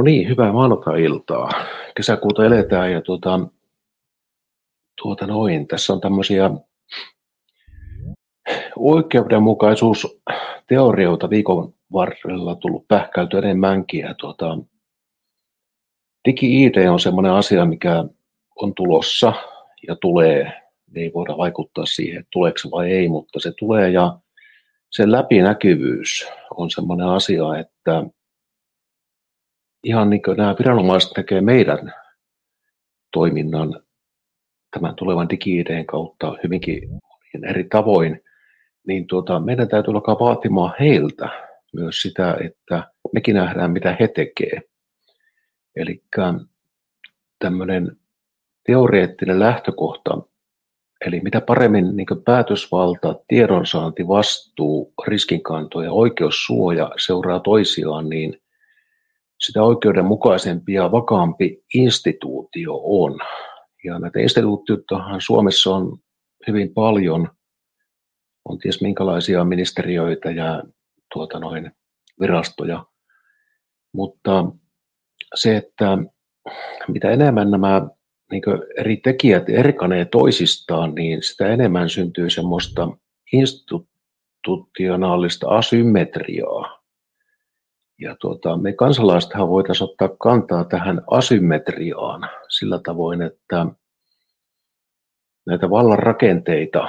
No niin, hyvää maanantai-iltaa. Kesäkuuta eletään ja tässä on tämmöisiä oikeudenmukaisuusteorioita viikon varrella tullut pähkäilty enemmänkin. Ja Digi-ID on semmoinen asia, mikä on tulossa ja tulee. Ei voida vaikuttaa siihen, että tuleeko se vai ei, mutta se tulee ja sen läpinäkyvyys on semmoinen asia, että ihan niin kuin nämä viranomaiset tekee meidän toiminnan tämän tulevan Digi-ID:n kautta hyvinkin eri tavoin, niin meidän täytyy alkaa vaatimaan heiltä myös sitä, että mekin nähdään, mitä he tekee. Eli tämmöinen teoreettinen lähtökohta, eli mitä paremmin niin päätösvalta, tiedonsaanti, vastuu, riskinkanto ja oikeussuoja seuraa toisiaan, niin sitä oikeudenmukaisempi ja vakaampi instituutio on. Ja näitä instituutioitahan Suomessa on hyvin paljon, on ties minkälaisia ministeriöitä ja virastoja, mutta se, että mitä enemmän nämä eri tekijät erkanee toisistaan, niin sitä enemmän syntyy semmoista institutionaalista asymmetriaa. Ja me kansalaisethan voitaisiin ottaa kantaa tähän asymmetriaan sillä tavoin, että näitä vallan rakenteita,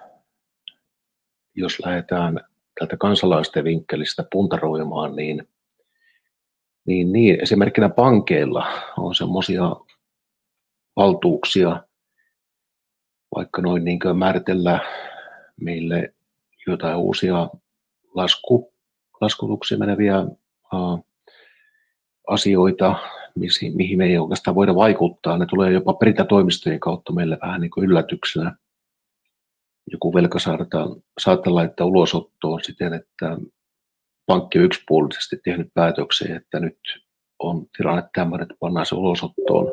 jos lähdetään tältä kansalaisten vinkkelistä puntaroimaan, niin esimerkkinä pankeilla on semmoisia valtuuksia, vaikka noin niin kuin määritellä meille jotain uusia laskutuksiin meneviä asioita, mihin me ei oikeastaan voida vaikuttaa. Ne tulee jopa perintätoimistojen kautta meille vähän niin kuin yllätyksenä. Joku velka saattaa laittaa ulosottoon siten, että pankki on yksipuolisesti tehnyt päätöksen, että nyt on tilanne tämmöinen, että pannaan se ulosottoon.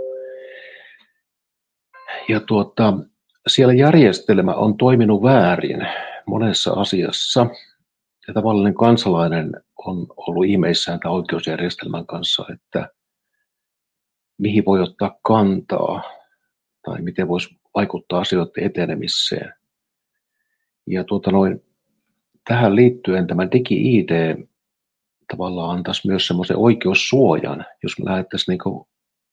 Ja siellä järjestelmä on toiminut väärin monessa asiassa. Ja tavallinen kansalainen on ollut ihmeissään tämän oikeusjärjestelmän kanssa, että mihin voi ottaa kantaa tai miten voisi vaikuttaa asioiden etenemiseen. Ja tähän liittyen tämä Digi-ID tavallaan antaisi myös semmoisen oikeussuojan, jos me lähdettäisiin niin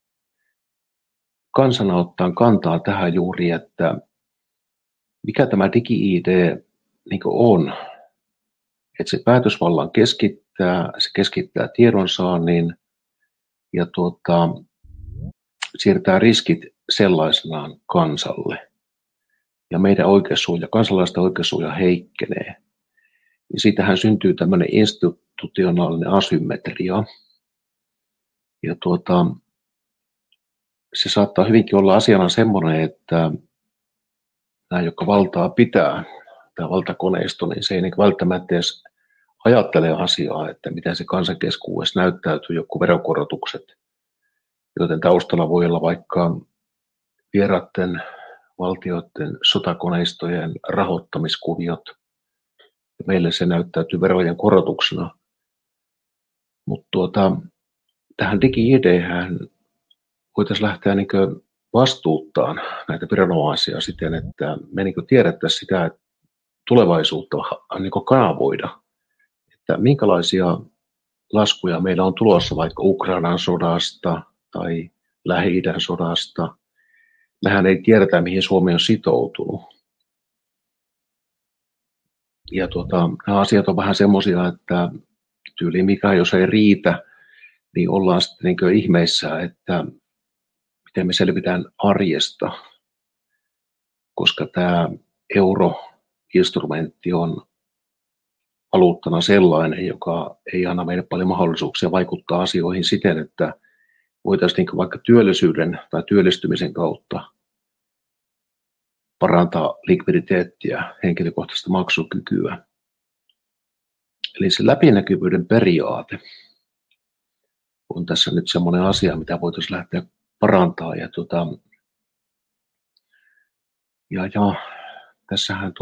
kansana ottaa kantaa tähän juuri, että mikä tämä Digi-ID niin on. Että se päätösvallan keskittää tiedonsaannin ja siirtää riskit sellaisenaan kansalle. Ja meidän oikeussuoja, kansalaisten oikeussuoja heikkenee. Ja siitähän syntyy tämmöinen institutionaalinen asymmetria. Ja se saattaa hyvinkin olla asiana semmoinen, että nämä, jotka valtaa pitää, tämä valtakoneisto, niin se ei niin välttämättä edes ajattele asiaa, että miten se kansankeskuudessa näyttäytyy joku veronkorotukset, joten taustalla voi olla vaikka vieraiden valtioiden sotakoneistojen rahoittamiskuviot. Meille se näyttäytyy verojen korotuksena. Mutta tähän Digi-ID:hän voitaisiin lähteä niin vastuuttaan näitä viranomaisia siten, että me niin tiedettäisiin sitä, että tulevaisuutta niin kanavoida, että minkälaisia laskuja meillä on tulossa vaikka Ukrainan sodasta tai Lähi-idän sodasta. Mehän ei tiedetä, mihin Suomi on sitoutunut. Ja nämä asiat on vähän semmoisia, että tyyliin mikä jos ei riitä, niin ollaan sitten niin ihmeissä, että miten me selvitään arjesta, koska tämä euroinstrumentti on valuuttana sellainen, joka ei anna meille paljon mahdollisuuksia vaikuttaa asioihin siten, että voitaisiin niin vaikka työllisyyden tai työllistymisen kautta parantaa likviditeettiä, henkilökohtaista maksukykyä. Eli se läpinäkyvyyden periaate on tässä nyt semmoinen asia, mitä voitaisiin lähteä parantaa. Ja tässähän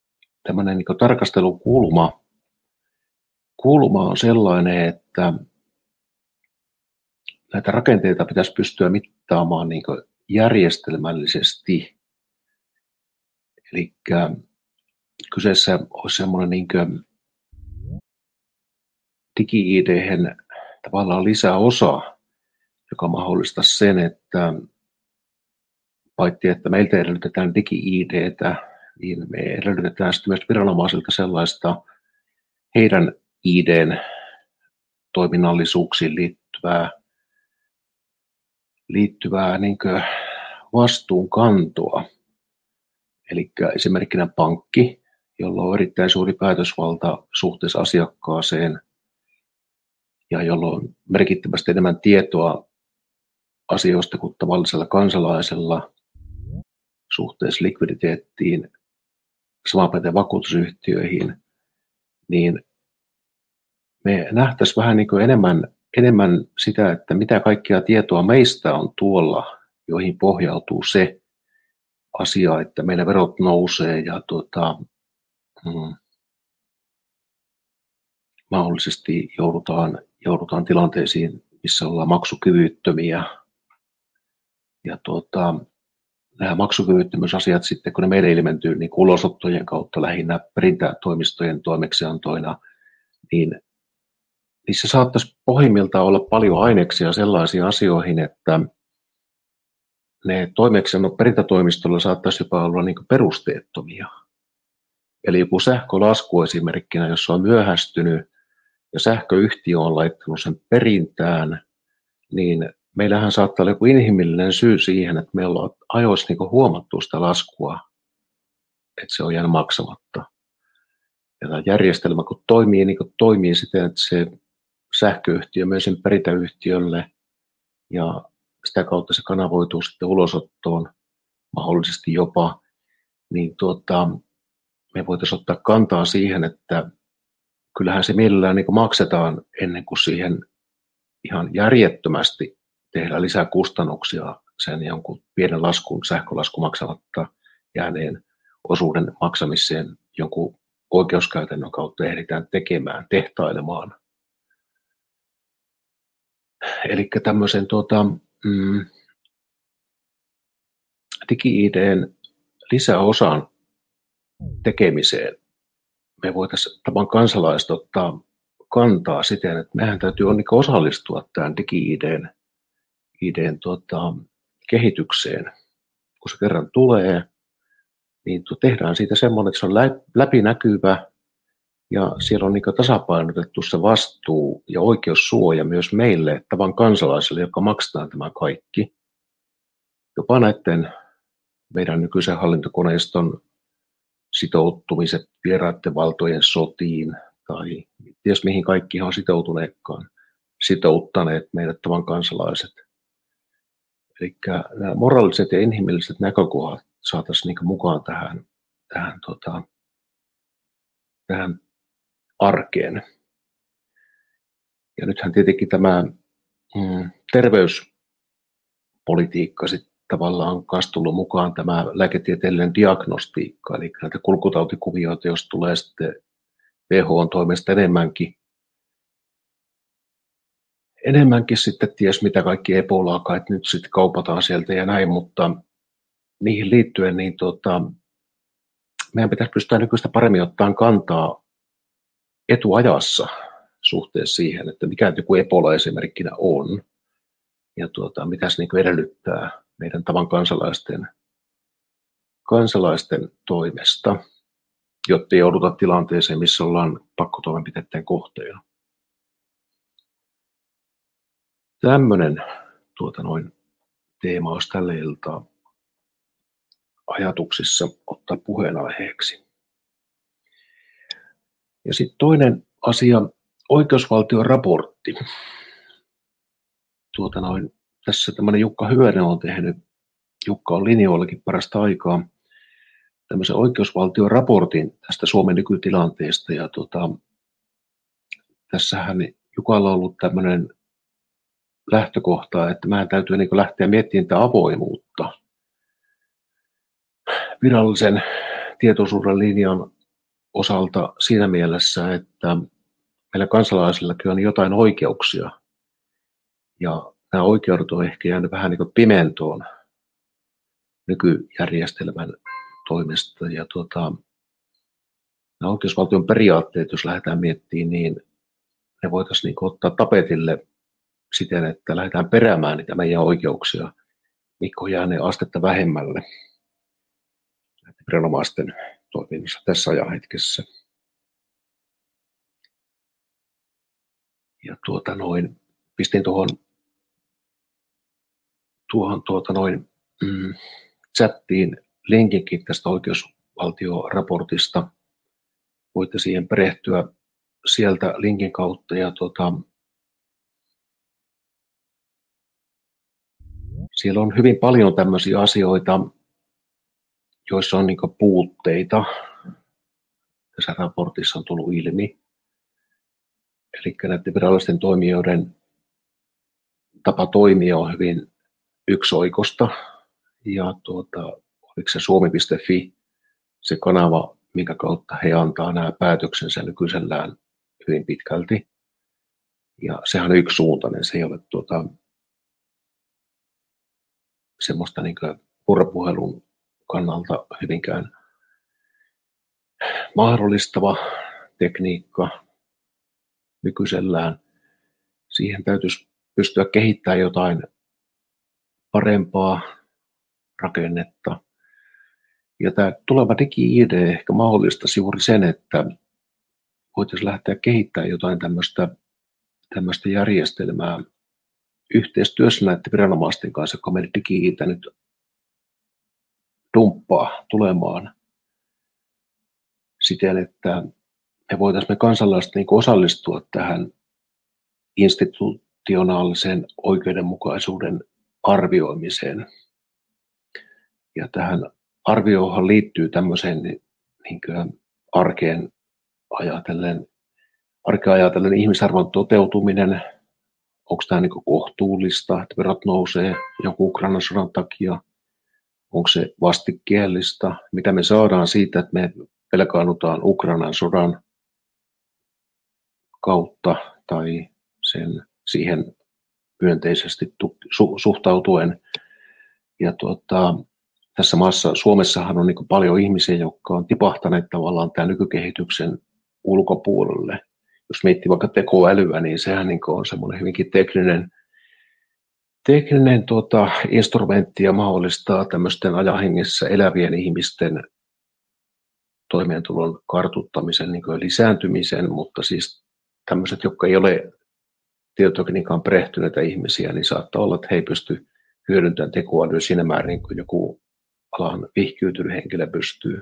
tämmöinen niin tarkastelukulma on sellainen, että näitä rakenteita pitäisi pystyä mittaamaan niin kuin järjestelmällisesti. Eli kyseessä olisi semmoinen niin kuin digi-ID:hen tavallaan lisäosa, joka mahdollistaisi sen, että paitsi että meiltä edellytetään digi-ID:tä, niin me edellytetään sitten myös viranomaisilta sellaista heidän ID:n toiminnallisuuksiin liittyvää niin kuin vastuunkantoa. Eli esimerkkinä pankki, jolla on erittäin suuri päätösvalta suhteessa asiakkaaseen ja jolla on merkittävästi enemmän tietoa asioista kuin tavallisella kansalaisella suhteessa likviditeettiin, sama pätee vakuutusyhtiöihin, niin me nähtäisiin vähän niin kuin enemmän sitä, että mitä kaikkea tietoa meistä on tuolla, joihin pohjautuu se asia, että meidän verot nousee ja mahdollisesti joudutaan tilanteisiin, missä ollaan maksukyvyttömiä. Ja nämä maksukyvyttömyysasiat sitten, kun ne meille ilmentyy niin ulosottojen kautta lähinnä perintätoimistojen toimeksiantoina, niin niissä saattaisi pohjimmiltaan olla paljon aineksia sellaisiin asioihin, että ne toimeksiannot perintätoimistolla saattaisi jopa olla niin kuin perusteettomia. Eli joku sähkölasku esimerkkinä, jos on myöhästynyt ja sähköyhtiö on laittanut sen perintään, niin meillähän saattaa olla joku inhimillinen syy siihen, että meillä on ajoissa niin kuin huomattu sitä laskua, että se on jäänyt maksamatta. Ja tämä järjestelmä kun toimii, niin kuin toimii siten, että se sähköyhtiö myös sen perintäyhtiölle ja sitä kautta se kanavoituu sitten ulosottoon mahdollisesti jopa, niin me voitaisiin ottaa kantaa siihen, että kyllähän se mielellään niin kuin maksetaan ennen kuin siihen ihan järjettömästi tehdään lisää kustannuksia sen jonkun pienen sähkölaskun maksamatta jääneen osuuden maksamiseen jonkun oikeuskäytännön kautta ehditään tekemään, tehtailemaan. Eli tämmöisen digi-ID:n lisäosan tekemiseen me voitaisiin tavan kansalaiset ottaa kantaa siten, että mehän täytyy osallistua tähän digi-ID:n kehitykseen. Kun se kerran tulee, niin tehdään siitä semmoinen, että se on läpinäkyvä ja siellä on niin tasapainotettu se vastuu ja oikeussuoja myös meille tavan kansalaisille, jotka maksetaan tämä kaikki. Jopa näiden meidän nykyisen hallintokoneiston sitoutumiset vieraiden valtojen sotiin tai ties mihin kaikki on sitouttaneet meidät tavan kansalaiset. Eli nämä moraaliset ja inhimilliset näkökohdat saataisiin niin mukaan tähän arkeen. Ja nythän tietenkin tämä terveyspolitiikka sitten tavallaan on myös tullut mukaan tämä lääketieteellinen diagnostiikka, eli näitä kulkutautikuvioita, jos tulee sitten WHO:n toimesta enemmänkin sitten ties mitä kaikki Ebolaa, että nyt sitten kaupataan sieltä ja näin, mutta niihin liittyen niin meidän pitäisi pystyä nykyistä paremmin ottamaan kantaa etuajassa suhteessa siihen, että mikä joku Ebola esimerkkinä on ja mitä se niin edellyttää meidän tavan kansalaisten toimesta, jotta ei jouduta tilanteeseen, missä ollaan pakkotoimenpiteiden kohteena. Tämmöinen teema olisi tällä iltaa ajatuksissa ottaa puheenaiheeksi. Ja sitten toinen asia, oikeusvaltion raportti. Tässä tämmöinen Jukka Hyönen on tehnyt, Jukka on linjoillakin parasta aikaa, tämmöisen oikeusvaltion raportin tästä Suomen nykytilanteesta. Ja tässähän Jukalla on ollut tämmöinen lähtökohta, että meidän täytyy niin lähteä miettimään tätä avoimuutta virallisen tietoisuuden linjan osalta siinä mielessä, että meillä kansalaisillakin on jotain oikeuksia. Ja nämä oikeudet on ehkä jäänyt vähän niin kuin pimentoon nykyjärjestelmän toimesta. Ja nämä oikeusvaltion periaatteet, jos lähdetään miettimään, niin ne voitaisiin niin ottaa tapetille siten, että lähdetään peräämään niitä meidän oikeuksia, mitkä on jääneet astetta vähemmälle viranomaisten toiminnassa tässä ajanhetkessä. Ja pistin tuohon chattiin linkinkin tästä oikeusvaltioraportista. Voitte siihen perehtyä sieltä linkin kautta. Ja siellä on hyvin paljon tämmöisiä asioita, joissa on niin kuin puutteita. Tässä raportissa on tullut ilmi. Eli näiden virallisten toimijoiden tapa toimia on hyvin yksioikoista. Ja oliko se suomi.fi se kanava, minkä kautta he antaa nämä päätöksensä nykyisellään hyvin pitkälti. Ja sehän on yksisuuntainen, se ei ole semmoista niin kuin vuoropuhelun kannalta hyvinkään mahdollistava tekniikka nykyisellään. Siihen täytyisi pystyä kehittämään jotain parempaa rakennetta. Ja tämä tuleva digi-ID ehkä mahdollistaisi juuri sen, että voitaisiin lähteä kehittämään jotain tämmöistä järjestelmää yhteistyössä näiden viranomaisten kanssa, joka meidän digi-ID nyt dumppaa tulemaan siten, että me kansalaiset niin osallistua tähän institutionaalisen oikeudenmukaisuuden arvioimiseen. Ja tähän arvioon liittyy tämmöiseen niin arkeen ajatellen ihmisarvon toteutuminen. Onko tämä niin kohtuullista, että verot nousee jonkun Ukrainan sodan takia? Onko se vastikkeellista? Mitä me saadaan siitä, että me velkaannutaan Ukrainan sodan kautta tai siihen myönteisesti suhtautuen. Ja tässä maassa Suomessahan on niin paljon ihmisiä, jotka on tipahtaneet tavallaan tämän nykykehityksen ulkopuolelle. Jos miettii vaikka tekoälyä, niin sehän niin on semmoinen hyvinkin tekninen instrumentti ja mahdollistaa tämmöisten ajanhengessä elävien ihmisten toimeentulon kartuttamisen niin lisääntymisen, mutta siis tämmöiset, jotka ei ole tietotekniikkaan perehtyneitä ihmisiä, niin saattaa olla, että he ei pysty hyödyntämään tekoälyä siinä määrin, kun joku alan vihkiytynyt henkilö pystyy.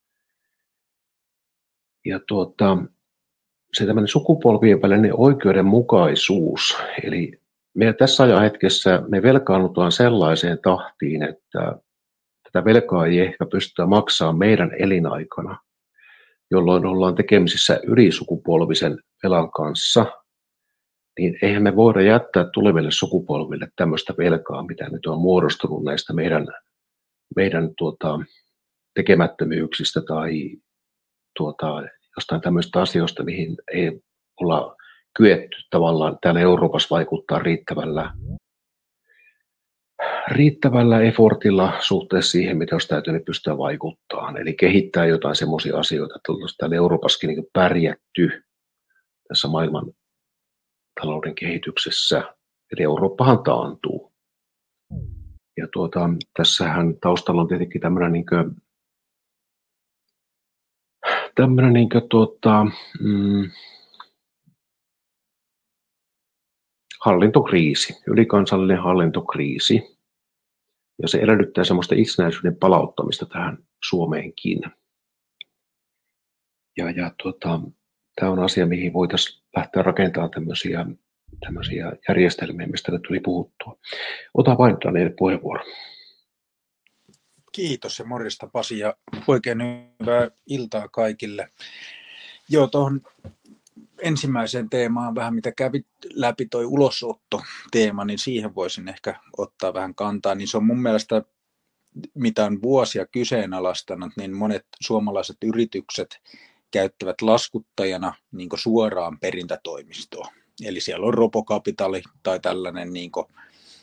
Ja se tämmöinen sukupolvien välinen oikeudenmukaisuus, eli me tässä ajanhetkessä me velkaannutaan sellaiseen tahtiin, että tätä velkaa ei ehkä pystytä maksamaan meidän elinaikana, jolloin ollaan tekemisissä ylisukupolvisen velan kanssa, niin eihän me voida jättää tuleville sukupolville tämmöistä velkaa, mitä nyt on muodostunut näistä meidän tekemättömyyksistä tai jostain tämmöistä asioista, mihin ei olla kyetty tavallaan täällä Euroopassa vaikuttaa riittävällä effortilla suhteessa siihen, mitä olisi täytynyt pystyä vaikuttamaan. Eli kehittää jotain semmoisia asioita, että olisi täällä Euroopassakin niin pärjätty tässä maailman talouden kehityksessä. Eli Eurooppahan taantuu. Ja tässähän taustalla on tietenkin tämmöinen hallintokriisi, ylikansallinen hallintokriisi. Ja se edellyttää semmoista itsenäisyyden palauttamista tähän Suomeenkin. Ja tämä on asia, mihin voitaisiin lähteä rakentamaan tämmöisiä järjestelmiä, mistä nyt tuli puhuttua. Ota vain Daniel puheenvuoro. Kiitos ja morjesta Pasi ja oikein hyvää iltaa kaikille. Joo, tuohon ensimmäiseen teemaan vähän mitä kävit läpi toi ulosottoteema, niin siihen voisin ehkä ottaa vähän kantaa. Niin se on mun mielestä, mitä on vuosia kyseenalaistanut, niin monet suomalaiset yritykset käyttävät laskuttajana niin suoraan perintätoimistoa. Eli siellä on Robocapitali tai tällainen niin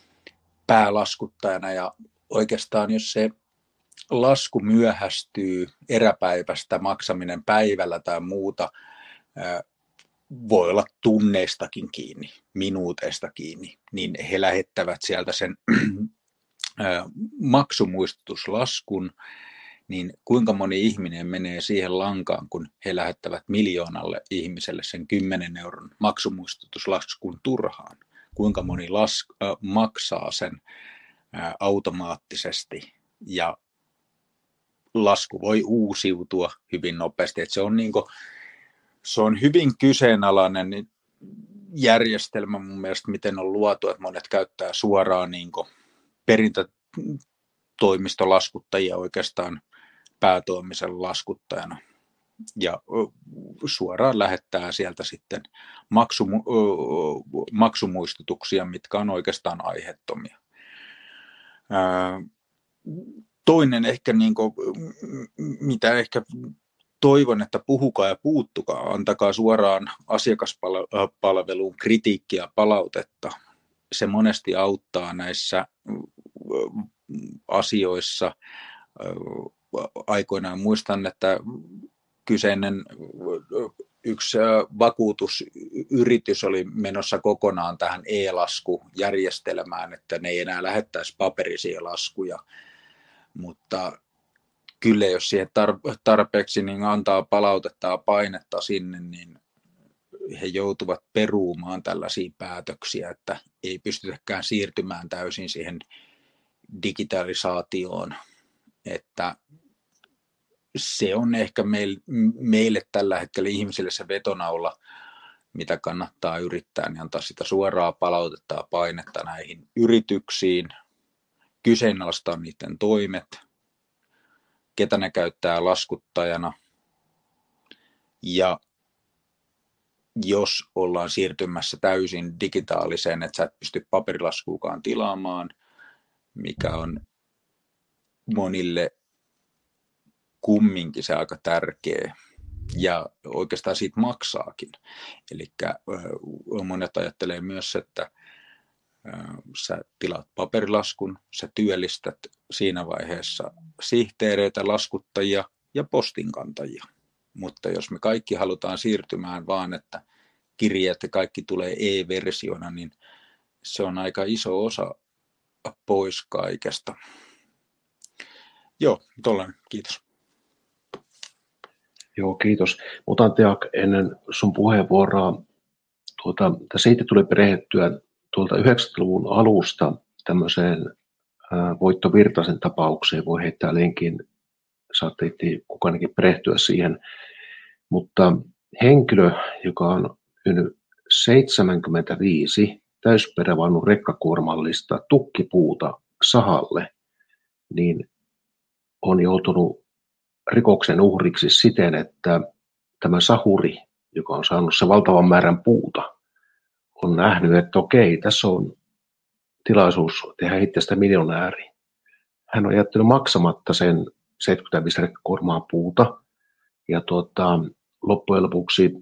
päälaskuttajana, ja oikeastaan jos se lasku myöhästyy eräpäivästä, maksaminen päivällä tai muuta, voi olla tunneistakin kiinni, minuuteista kiinni, niin he lähettävät sieltä sen maksumuistutuslaskun, niin kuinka moni ihminen menee siihen lankaan, kun he lähettävät 1 miljoonalle ihmiselle sen 10 euron maksumuistutuslaskun turhaan. Kuinka moni maksaa sen automaattisesti, ja lasku voi uusiutua hyvin nopeasti. Että se on hyvin kyseenalainen järjestelmä mun mielestä, miten on luotu, että monet käyttää suoraan perintätoimistolaskuttajia oikeastaan päätoimisen laskuttajana, ja suoraan lähettää sieltä sitten maksumuistutuksia, mitkä on oikeastaan aiheettomia. Toinen ehkä, mitä ehkä toivon, että puhukaa ja puuttukaa, antakaa suoraan asiakaspalveluun kritiikkiä ja palautetta. Se monesti auttaa näissä asioissa. Aikoinaan muistan, että kyseinen yksi vakuutusyritys oli menossa kokonaan tähän e-laskujärjestelmään, että ne ei enää lähettäisi paperisia laskuja, mutta kyllä jos siihen tarpeeksi niin antaa palautetta ja painetta sinne, niin he joutuvat peruumaan tällaisia päätöksiä, että ei pystytäkään siirtymään täysin siihen digitalisaatioon, että se on ehkä meille tällä hetkellä ihmisille se vetonaula, mitä kannattaa yrittää, niin antaa sitä suoraa palautetta ja painetta näihin yrityksiin, kyseenalaistaa niiden toimet, ketä ne käyttää laskuttajana, ja jos ollaan siirtymässä täysin digitaaliseen, että sä et pysty paperilaskuukaan tilaamaan, mikä on monille kumminkin se aika tärkeä, ja oikeastaan siitä maksaakin. Eli monet ajattelee myös, että sä tilaat paperilaskun, sä työllistät siinä vaiheessa sihteereitä, laskuttajia ja postinkantajia. Mutta jos me kaikki halutaan siirtymään vaan, että kirjeet ja kaikki tulee e-versiona, niin se on aika iso osa pois kaikesta. Joo, tollainen. Kiitos. Joo, kiitos. Otan Teak ennen sun puheenvuoroa. Siitä tuli perehtyä tuolta 90-luvun alusta tämmöiseen Voitto Virtasen tapaukseen. Voi heittää linkin, saatte itse kukaankin perehtyä siihen. Mutta henkilö, joka on myynyt 75 täysperävaunun rekkakuormallista tukkipuuta sahalle, niin on joutunut rikoksen uhriksi siten, että tämä sahuri, joka on saanut sen valtavan määrän puuta, on nähnyt, että okei, tässä on tilaisuus tehdä itsestä miljonääri. Hän on jättänyt maksamatta sen 75 rekkakuormaa puuta, ja loppujen lopuksi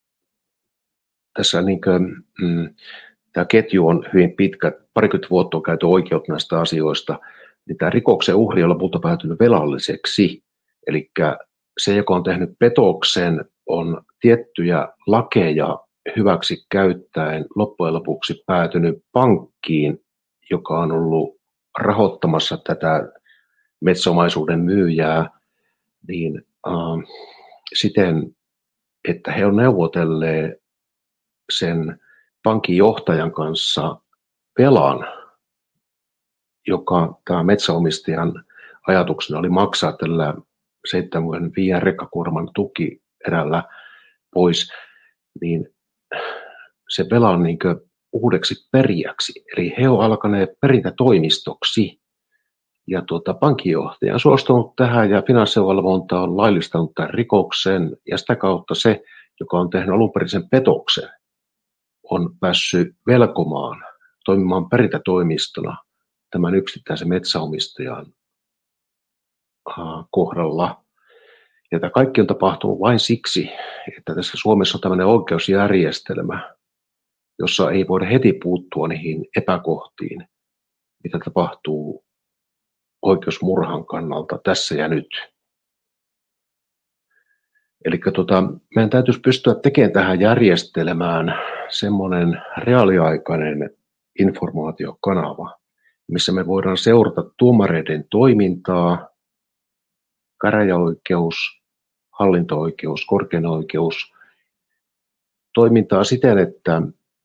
tässä tämä ketju on hyvin pitkä, 20 vuotta on käyty oikeutta näistä asioista, niin tämä rikoksen uhri on lopulta päätynyt velalliseksi. Eli se, joka on tehnyt petoksen, on tiettyjä lakeja hyväksi käyttäen loppujen lopuksi päätynyt pankkiin, joka on ollut rahoittamassa tätä metsäomaisuuden myyjää, niin siten, että he on neuvotelleet sen pankin johtajan kanssa velan, joka tämä metsäomistajan ajatuksena oli maksaa tällä 75 rekkakuorman tuki erällä pois, niin se velan uudeksi perijäksi. Eli he ovat alkaneet perintätoimistoksi, ja pankinjohtaja on suostunut tähän, ja finanssivalvonta on laillistanut tämän rikoksen, ja sitä kautta se, joka on tehnyt alunperin petoksen, on päässyt velkomaan, toimimaan perintätoimistona tämän yksittäisen metsäomistajan kohdalla. Ja tämä kaikki on tapahtunut vain siksi, että tässä Suomessa on tämmöinen oikeusjärjestelmä, jossa ei voida heti puuttua niihin epäkohtiin. mitä tapahtuu oikeusmurhan kannalta tässä ja nyt. Eli meidän täytyisi pystyä tekemään tähän järjestelmään semmoinen reaaliaikainen informaatiokanava, missä me voidaan seurata tuomareiden toimintaa, käräjäoikeus, hallinto-oikeus, korkein oikeus, toimintaa siten, että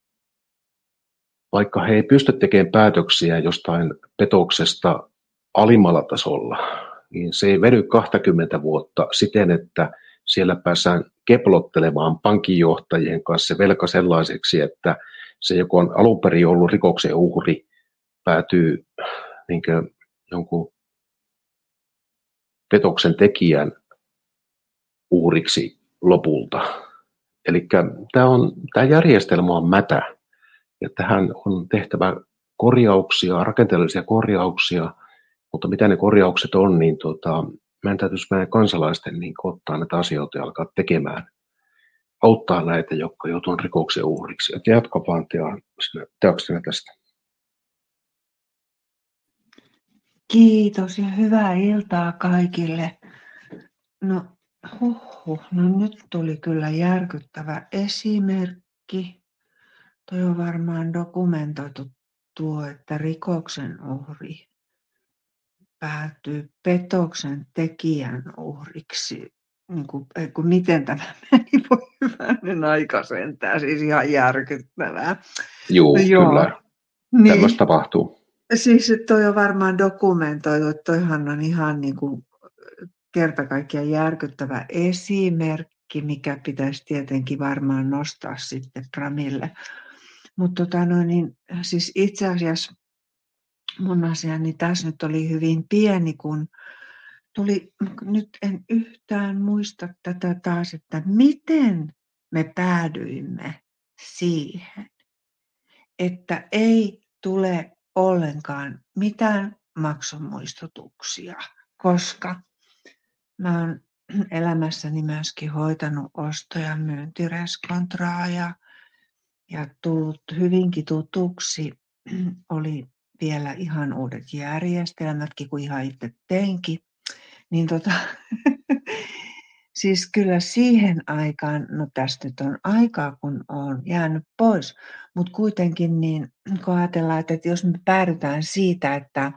vaikka he ei pysty tekemään päätöksiä jostain petoksesta alimmalla tasolla, niin se ei vedy 20 vuotta siten, että siellä päästään keplottelemaan pankinjohtajien kanssa velka sellaiseksi, että se, joka on alun perin ollut rikoksen uhri, päätyy niin jonkun petoksen tekijän uhriksi lopulta. Eli tämä järjestelmä on mätä, ja tähän on tehtävä korjauksia, rakenteellisia korjauksia, mutta mitä ne korjaukset on, niin meidän täytyisi meidän kansalaisten niin ottaa näitä asioita ja alkaa tekemään, auttaa näitä, jotka joutuvat rikoksen uhriksi. Et jatka vaan teoksena tästä. Kiitos ja hyvää iltaa kaikille. No nyt tuli kyllä järkyttävä esimerkki. Toi on varmaan dokumentoitu tuo, että rikoksen uhri päätyy petoksen tekijän uhriksi. Miten tämä meni, voi hyvänen aika sentään, siis ihan järkyttävää. Joo, kyllä. Niin. Tällaista tapahtuu. Siis toi on varmaan dokumentoitu, että toihan on ihan kerta kaikkiaan järkyttävä esimerkki, mikä pitäisi tietenkin varmaan nostaa sitten Pramille. Mutta siis itse asiassa mun asiani tässä nyt oli hyvin pieni, kun nyt en yhtään muista tätä taas, että miten me päädyimme siihen, että ei tule ollenkaan mitään maksumuistutuksia, koska mä oon elämässäni myöskin hoitanut osto- ja myyntireskontraa ja tullut hyvinkin tutuksi. Oli vielä ihan uudet järjestelmätkin, kun ihan itse teinkin. Niin siis kyllä siihen aikaan, no tästä nyt on aikaa, kun on jäänyt pois, mutta kuitenkin niin, kun ajatellaan, että jos me päädytään siitä, että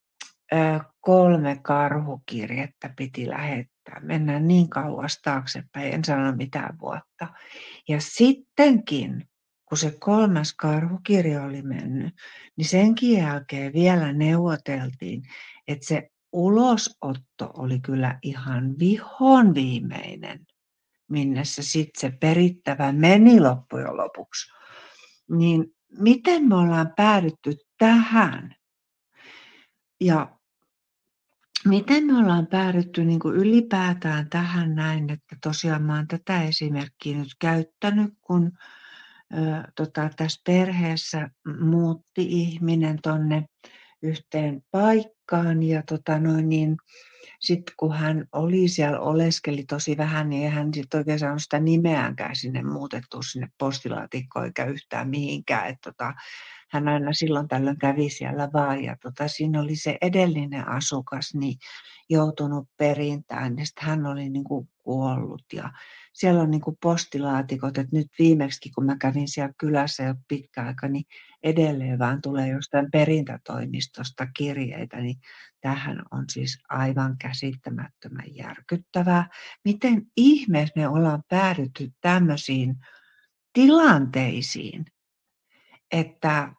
3 karhukirjettä piti lähettää, mennään niin kauas taaksepäin, en sano mitään vuotta. Ja sittenkin, kun se 3. karhukirje oli mennyt, niin senkin jälkeen vielä neuvoteltiin, että se ulosotto oli kyllä ihan vihon viimeinen, minne se perittävä meni loppujen lopuksi. Niin miten me ollaan päädytty tähän? Ja miten me ollaan päädytty ylipäätään tähän näin, että tosiaan mä oon tätä esimerkkiä nyt käyttänyt, kun tässä perheessä muutti ihminen tonne yhteen paikkaan ja sitten kun hän oli siellä, oleskeli tosi vähän, niin ei hän sitten oikein saanut sitä nimeäänkään sinne muutettua sinne postilaatikkoon eikä yhtään mihinkään. Että hän aina silloin tällöin kävi siellä vaan ja siinä oli se edellinen asukas niin joutunut perintään ja sitten hän oli kuollut ja siellä on postilaatikot, että nyt viimeksi kun mä kävin siellä kylässä jo pitkä aika, niin edelleen vaan tulee jostain perintätoimistosta kirjeitä, niin tämähän on siis aivan käsittämättömän järkyttävää. Miten ihmeessä me ollaan päädytty tämmöisiin tilanteisiin, että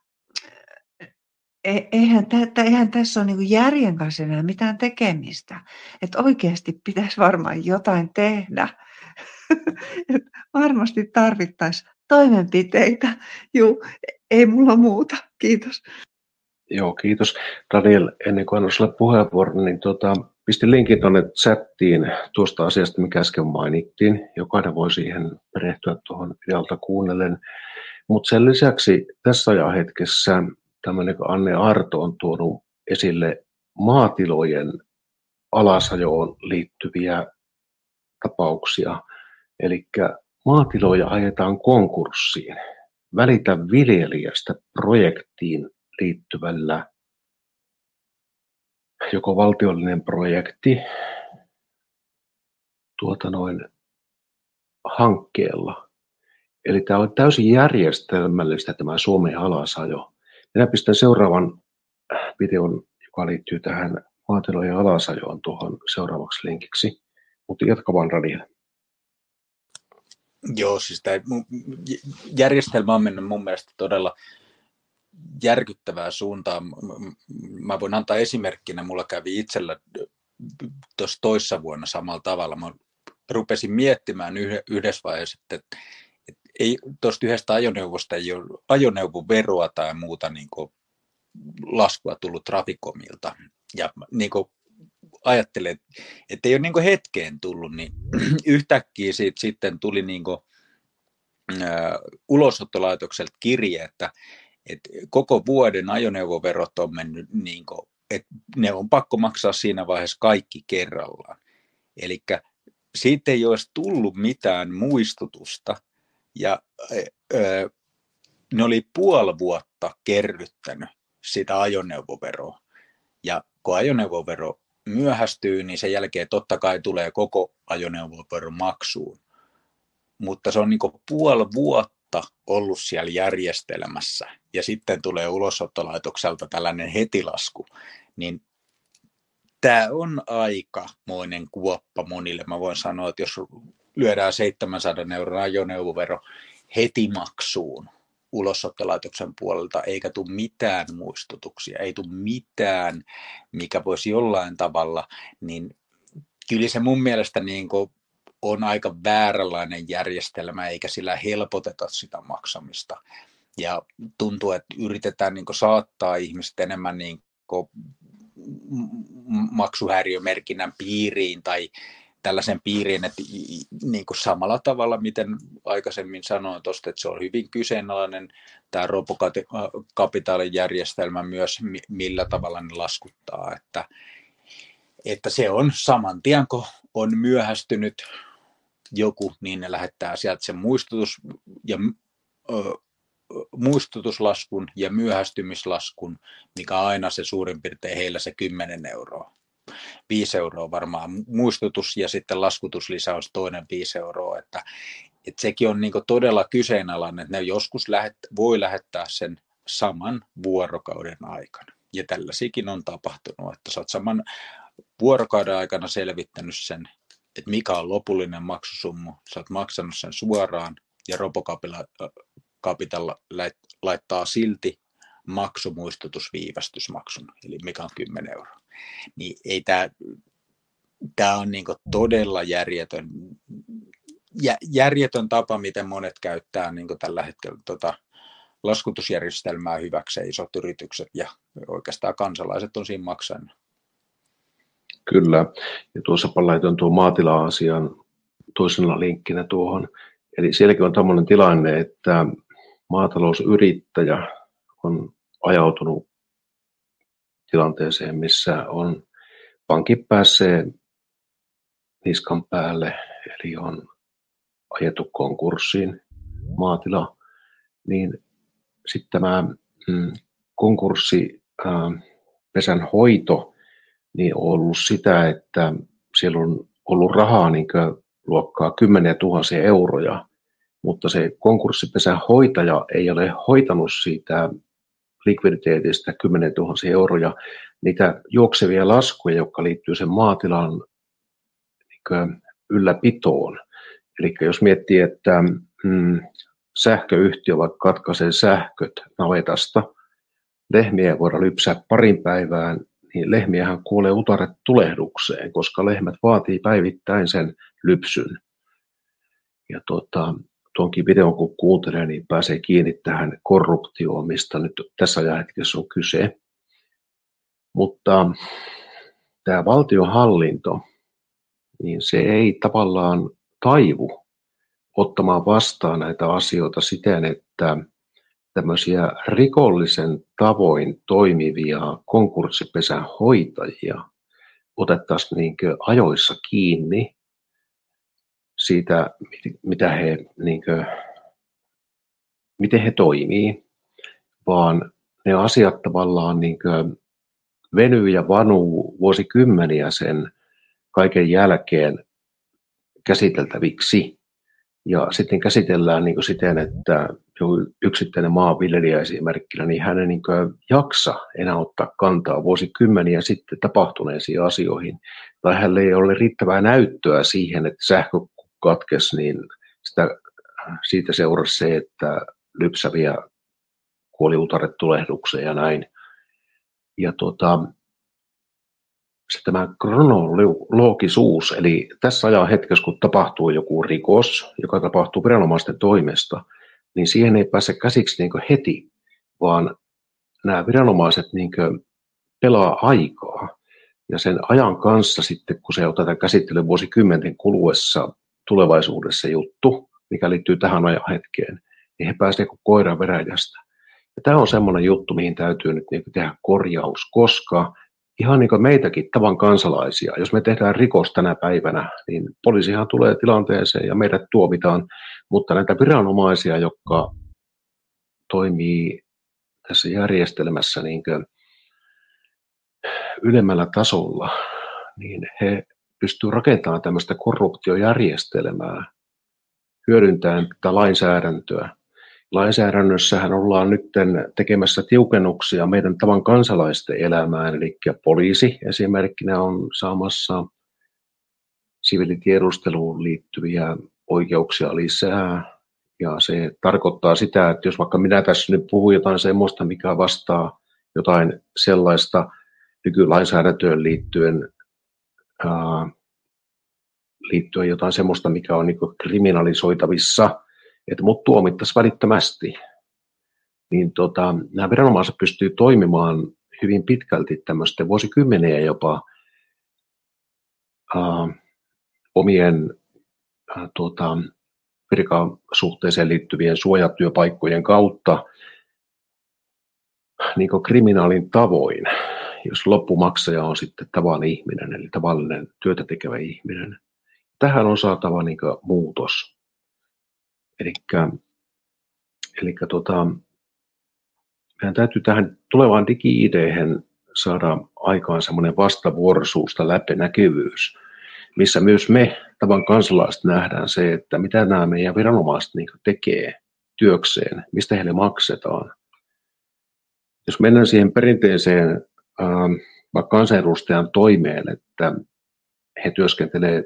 eihän tässä ole järjen kanssa enää mitään tekemistä. Että oikeasti pitäisi varmaan jotain tehdä. Varmasti tarvittaisiin toimenpiteitä. Juu, ei mulla muuta. Kiitos. Joo, kiitos. Daniel, ennen kuin annan sinulle puheenvuoron, niin pistin linkin tuonne chattiin tuosta asiasta, mikä äsken mainittiin. Jokainen voi siihen perehtyä tuohon videolta kuunnellen. Mutta sen lisäksi tässä ajanhetkessä tämmöinen Anne Arto on tuonut esille maatilojen alasajoon liittyviä tapauksia. Eli maatiloja ajetaan konkurssiin Välitä viljelijästä projektiin liittyvällä joko valtiollinen projekti hankkeella. Eli tämä on täysin järjestelmällistä tämä Suomen alasajo. Minä pistän seuraavan videon, joka liittyy tähän maatilojen alasajoon tuohon seuraavaksi linkiksi. Mutta jatka vaan, Rania. Joo, siis tämä järjestelmä on mennyt mun mielestä todella järkyttävää suuntaan. Mä voin antaa esimerkkinä, mulla kävi itsellä tuossa toissa vuonna samalla tavalla. Mä rupesin miettimään yhdessä vaiheessa, että ei tuosta yhdestä ajoneuvosta ei ole ajoneuvoveroa tai muuta niin kuin laskua tullut Traficomilta. Ja niin kuin ajattelen, että ei ole niin kuin hetkeen tullut, niin yhtäkkiä siitä sitten tuli niin kuin, ulosottolaitokselta kirje, että koko vuoden ajoneuvoverot on mennyt, niin kuin, että ne on pakko maksaa siinä vaiheessa kaikki kerrallaan. Eli siitä ei olisi tullut mitään muistutusta, ja ne oli puoli vuotta kerryttänyt sitä ajoneuvoveroa. Ja kun ajoneuvovero myöhästyy, niin sen jälkeen totta kai tulee koko ajoneuvoveron maksuun. Mutta se on niin kuin puoli vuotta ollut siellä järjestelmässä, ja sitten tulee ulosottolaitokselta tällainen hetilasku, niin tämä on aikamoinen kuoppa monille. Mä voin sanoa, että jos lyödään 700 € ajoneuvovero heti maksuun ulosottolaitoksen puolelta, eikä tule mitään muistutuksia, ei tule mitään, mikä voisi jollain tavalla, niin kyllä se mun mielestä niin kuin on aika vääränlainen järjestelmä, eikä sillä helpoteta sitä maksamista. Ja tuntuu, että yritetään niin kuin saattaa ihmiset enemmän niin kuin maksuhäiriömerkinnän piiriin tai tällaisen piiriin, että niin kuin samalla tavalla, miten aikaisemmin sanoin tuosta, että se on hyvin kyseenalainen tämä robokapitaalin järjestelmä myös, millä tavalla ne laskuttaa, että se on saman tien, kun on myöhästynyt joku, niin ne lähettää sieltä sen muistutuslaskun ja myöhästymislaskun, mikä on aina se suurin piirtein heillä se 10 €. 5 € varmaan muistutus ja sitten laskutuslisäys toinen 5 €, että sekin on niin kuin todella kyseenalainen, että ne joskus voi lähettää sen saman vuorokauden aikana. Ja tällaisikin on tapahtunut, että sä oot saman vuorokauden aikana selvittänyt sen, että mikä on lopullinen maksusumma, sä oot maksanut sen suoraan ja RoboCapital laittaa silti maksumuistutusviivästysmaksun, eli mikä on 10 €. Niin ei tämä on niin kuin todella järjetön tapa, miten monet käyttää niin kuin tällä hetkellä laskutusjärjestelmää hyväkseen, isot yritykset ja oikeastaan kansalaiset on siinä maksajana. Kyllä, ja tuossa laitoin tuon maatila-asian toisena linkkinä tuohon. Eli sielläkin on tämmöinen tilanne, että maatalousyrittäjä on ajautunut tilanteeseen, missä on pankit pääsee niskan päälle, eli on ajettu konkurssiin maatila, niin sitten tämä konkurssipesän hoito niin on ollut sitä, että siellä on ollut rahaa niin luokkaa 10 000 €, mutta se konkurssipesän hoitaja ei ole hoitanut siitä likviditeetistä 10 000 €, niitä juoksevia laskuja, jotka liittyy sen maatilan niin ylläpitoon. Eli jos miettii, että sähköyhtiö vaikka katkaisee sähköt navetasta, lehmiä ei voida lypsää parin päivään, niin lehmiähän kuolee utaretulehdukseen, koska lehmät vaatii päivittäin sen lypsyn. Ja tuonkin videon kun kuuntelee, niin pääsee kiinni tähän korruptioon, mistä nyt tässä ajanhetkessä on kyse. Mutta tämä valtionhallinto, niin se ei tavallaan taivu ottamaan vastaan näitä asioita siten, että tämmöisiä rikollisen tavoin toimivia konkurssipesän hoitajia otettaisiin niin kuin ajoissa kiinni siitä, miten he toimii, vaan ne asiat tavallaan niin kuin venyy ja vanuu vuosikymmeniä sen kaiken jälkeen käsiteltäviksi. Ja sitten käsitellään niin kuin siten, että yksittäinen maanviljelijä esimerkkinä, niin hän ei niin kuin jaksa enää ottaa kantaa vuosikymmeniä sitten tapahtuneisiin asioihin. Tai hänellä ei ole riittävää näyttöä siihen, että sähkö katkesi, niin siitä seurasi se, että lypsäviä kuoli utaretulehdukseen ja näin. Ja se tämä kronologisuus, eli tässä ajan hetkessä, kun tapahtuu joku rikos, joka tapahtuu viranomaisten toimesta, niin siihen ei pääse käsiksi niin kuin heti, vaan nämä viranomaiset niin kuin pelaa aikaa. Ja sen ajan kanssa sitten, kun se otetaan käsittelyyn vuosikymmenten kuluessa tulevaisuudessa juttu, mikä liittyy tähän ajan hetkeen, niin he pääsevät kuin koiran veräjästä. Ja tämä on semmoinen juttu, mihin täytyy nyt niin kuin tehdä korjaus, koska ihan niin kuin meitäkin tavan kansalaisia, jos me tehdään rikos tänä päivänä, niin poliisihan tulee tilanteeseen ja meidät tuomitaan, mutta näitä viranomaisia, jotka toimii tässä järjestelmässä niin kuin ylemmällä tasolla, niin he pystyvät rakentamaan tämmöistä korruptiojärjestelmää hyödyntäen tätä lainsäädäntöä. Lainsäädännössähän ollaan nyt tekemässä tiukennuksia meidän tavan kansalaisten elämään, eli poliisi esimerkkinä on saamassa siviilitiedusteluun liittyviä oikeuksia lisää, ja se tarkoittaa sitä, että jos vaikka minä tässä nyt puhun jotain semmoista, mikä vastaa jotain sellaista nykylainsäädäntöön liittyen jotain semmoista, mikä on niin kuin kriminalisoitavissa, että mut tuomittaisiin välittömästi, niin nämä viranomaiset pystyy toimimaan hyvin pitkälti tämmöisten vuosikymmeniä jopa omien virkasuhteeseen liittyvien suojatyöpaikkojen kautta niin kuin kriminaalin tavoin, jos loppumaksaja on sitten tavallinen ihminen, eli tavallinen työtä tekevä ihminen. Tähän on saatava niin kuin muutos. Eli meidän täytyy tähän tulevaan digi-ideihin saada aikaan semmoinen vastavuoroisuus tai läpinäkyvyys, missä myös me tavan kansalaiset nähdään se, että mitä nämä meidän viranomaiset niin tekee työkseen, mistä heille maksetaan. Jos mennään siihen perinteiseen vaikka kansanedustajan toimeen, että he työskentelevät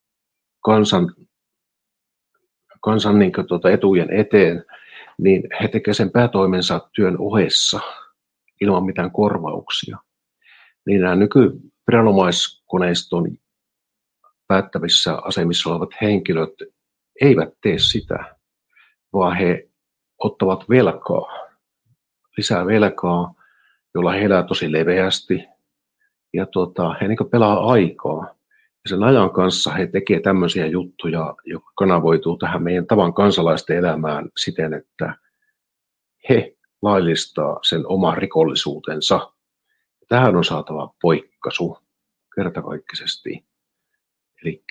kansan niin etujen eteen, niin he tekevät sen päätoimensa työn ohessa ilman mitään korvauksia. Niin nämä nykyviranomaiskoneiston päättävissä asemissa olevat henkilöt eivät tee sitä, vaan he ottavat velkaa, lisää velkaa, jolla he elää tosi leveästi ja he niin pelaa aikaa. Ja sen ajan kanssa he tekevät tämmöisiä juttuja, jotka kanavoituu tähän meidän tavan kansalaisten elämään siten, että he laillistaa sen oman rikollisuutensa. Tähän on saatava poikkaisu kertakaikkisesti. Eli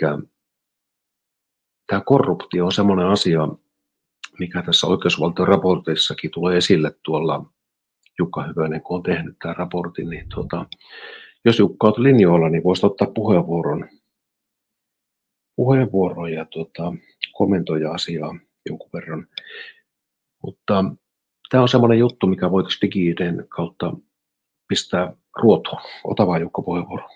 tämä korruptio on semmoinen asia, mikä tässä oikeusvaltion raportissakin tulee esille tuolla. Jukka Hyvönen, kun on tehnyt tämän raportin, niin jos Jukka olet linjoilla, niin voisit ottaa puheenvuoron ja kommentoida asiaa jonkun verran. Mutta tämä on semmoinen juttu, mikä voitaisiin digi-ideen kautta pistää ruotoon. Ota vaan Jukka puheenvuoro.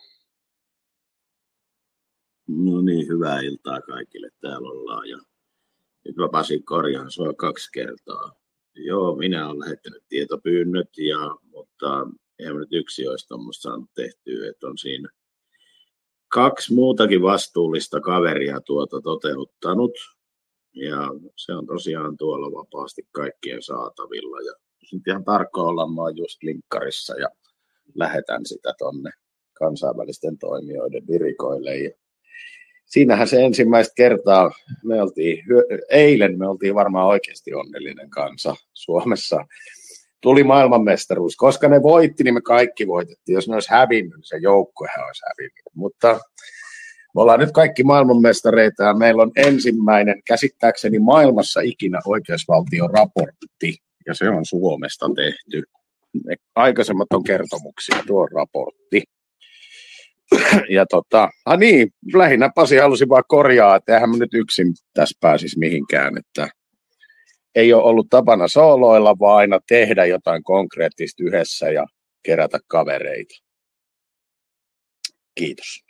No niin, hyvää iltaa kaikille. Täällä ollaan ja nyt mä Pasi korjaan sua 2 kertaa. Joo, minä olen lähettänyt tietopyynnöt, mutta eihän nyt yksi olisi tuommoista saanut tehtyä, että on siinä 2 muutakin vastuullista kaveria toteuttanut. Ja se on tosiaan tuolla vapaasti kaikkien saatavilla. Ja jos nyt ihan tarkkaan ollaan, mä oon just linkkarissa ja lähetän sitä tonne kansainvälisten toimijoiden virikoille. Ja siinähän se ensimmäistä kertaa, eilen me oltiin varmaan oikeasti onnellinen kansa Suomessa. Tuli maailmanmestaruus. Koska ne voitti, niin me kaikki voitettiin. Jos ne olisi hävinnyt, niin se joukkuehan olisi hävinnyt. Mutta me ollaan nyt kaikki maailmanmestareita ja meillä on ensimmäinen, käsittääkseni maailmassa ikinä oikeusvaltion raportti. Ja se on Suomesta tehty. Ne aikaisemmat on kertomuksia, tuo raportti. Ja niin, lähinnä Pasi halusi vaan korjaa, että eihän mä nyt yksin tässä pääsisi mihinkään, että ei ole ollut tapana sooloilla, vaan aina tehdä jotain konkreettista yhdessä ja kerätä kavereita. Kiitos.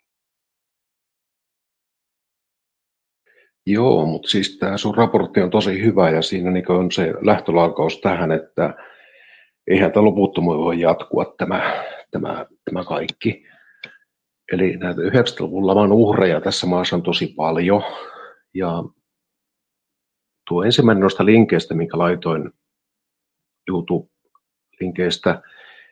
Joo, mutta siis tämä sun raportti on tosi hyvä ja siinä niin on se lähtölaukaus tähän, että eihän tämä loputtomuus voi jatkua tämä kaikki. Eli näitä 90-luvun laman uhreja tässä maassa on tosi paljon ja tuo ensimmäinen noista linkeistä, minkä laitoin YouTube-linkeistä,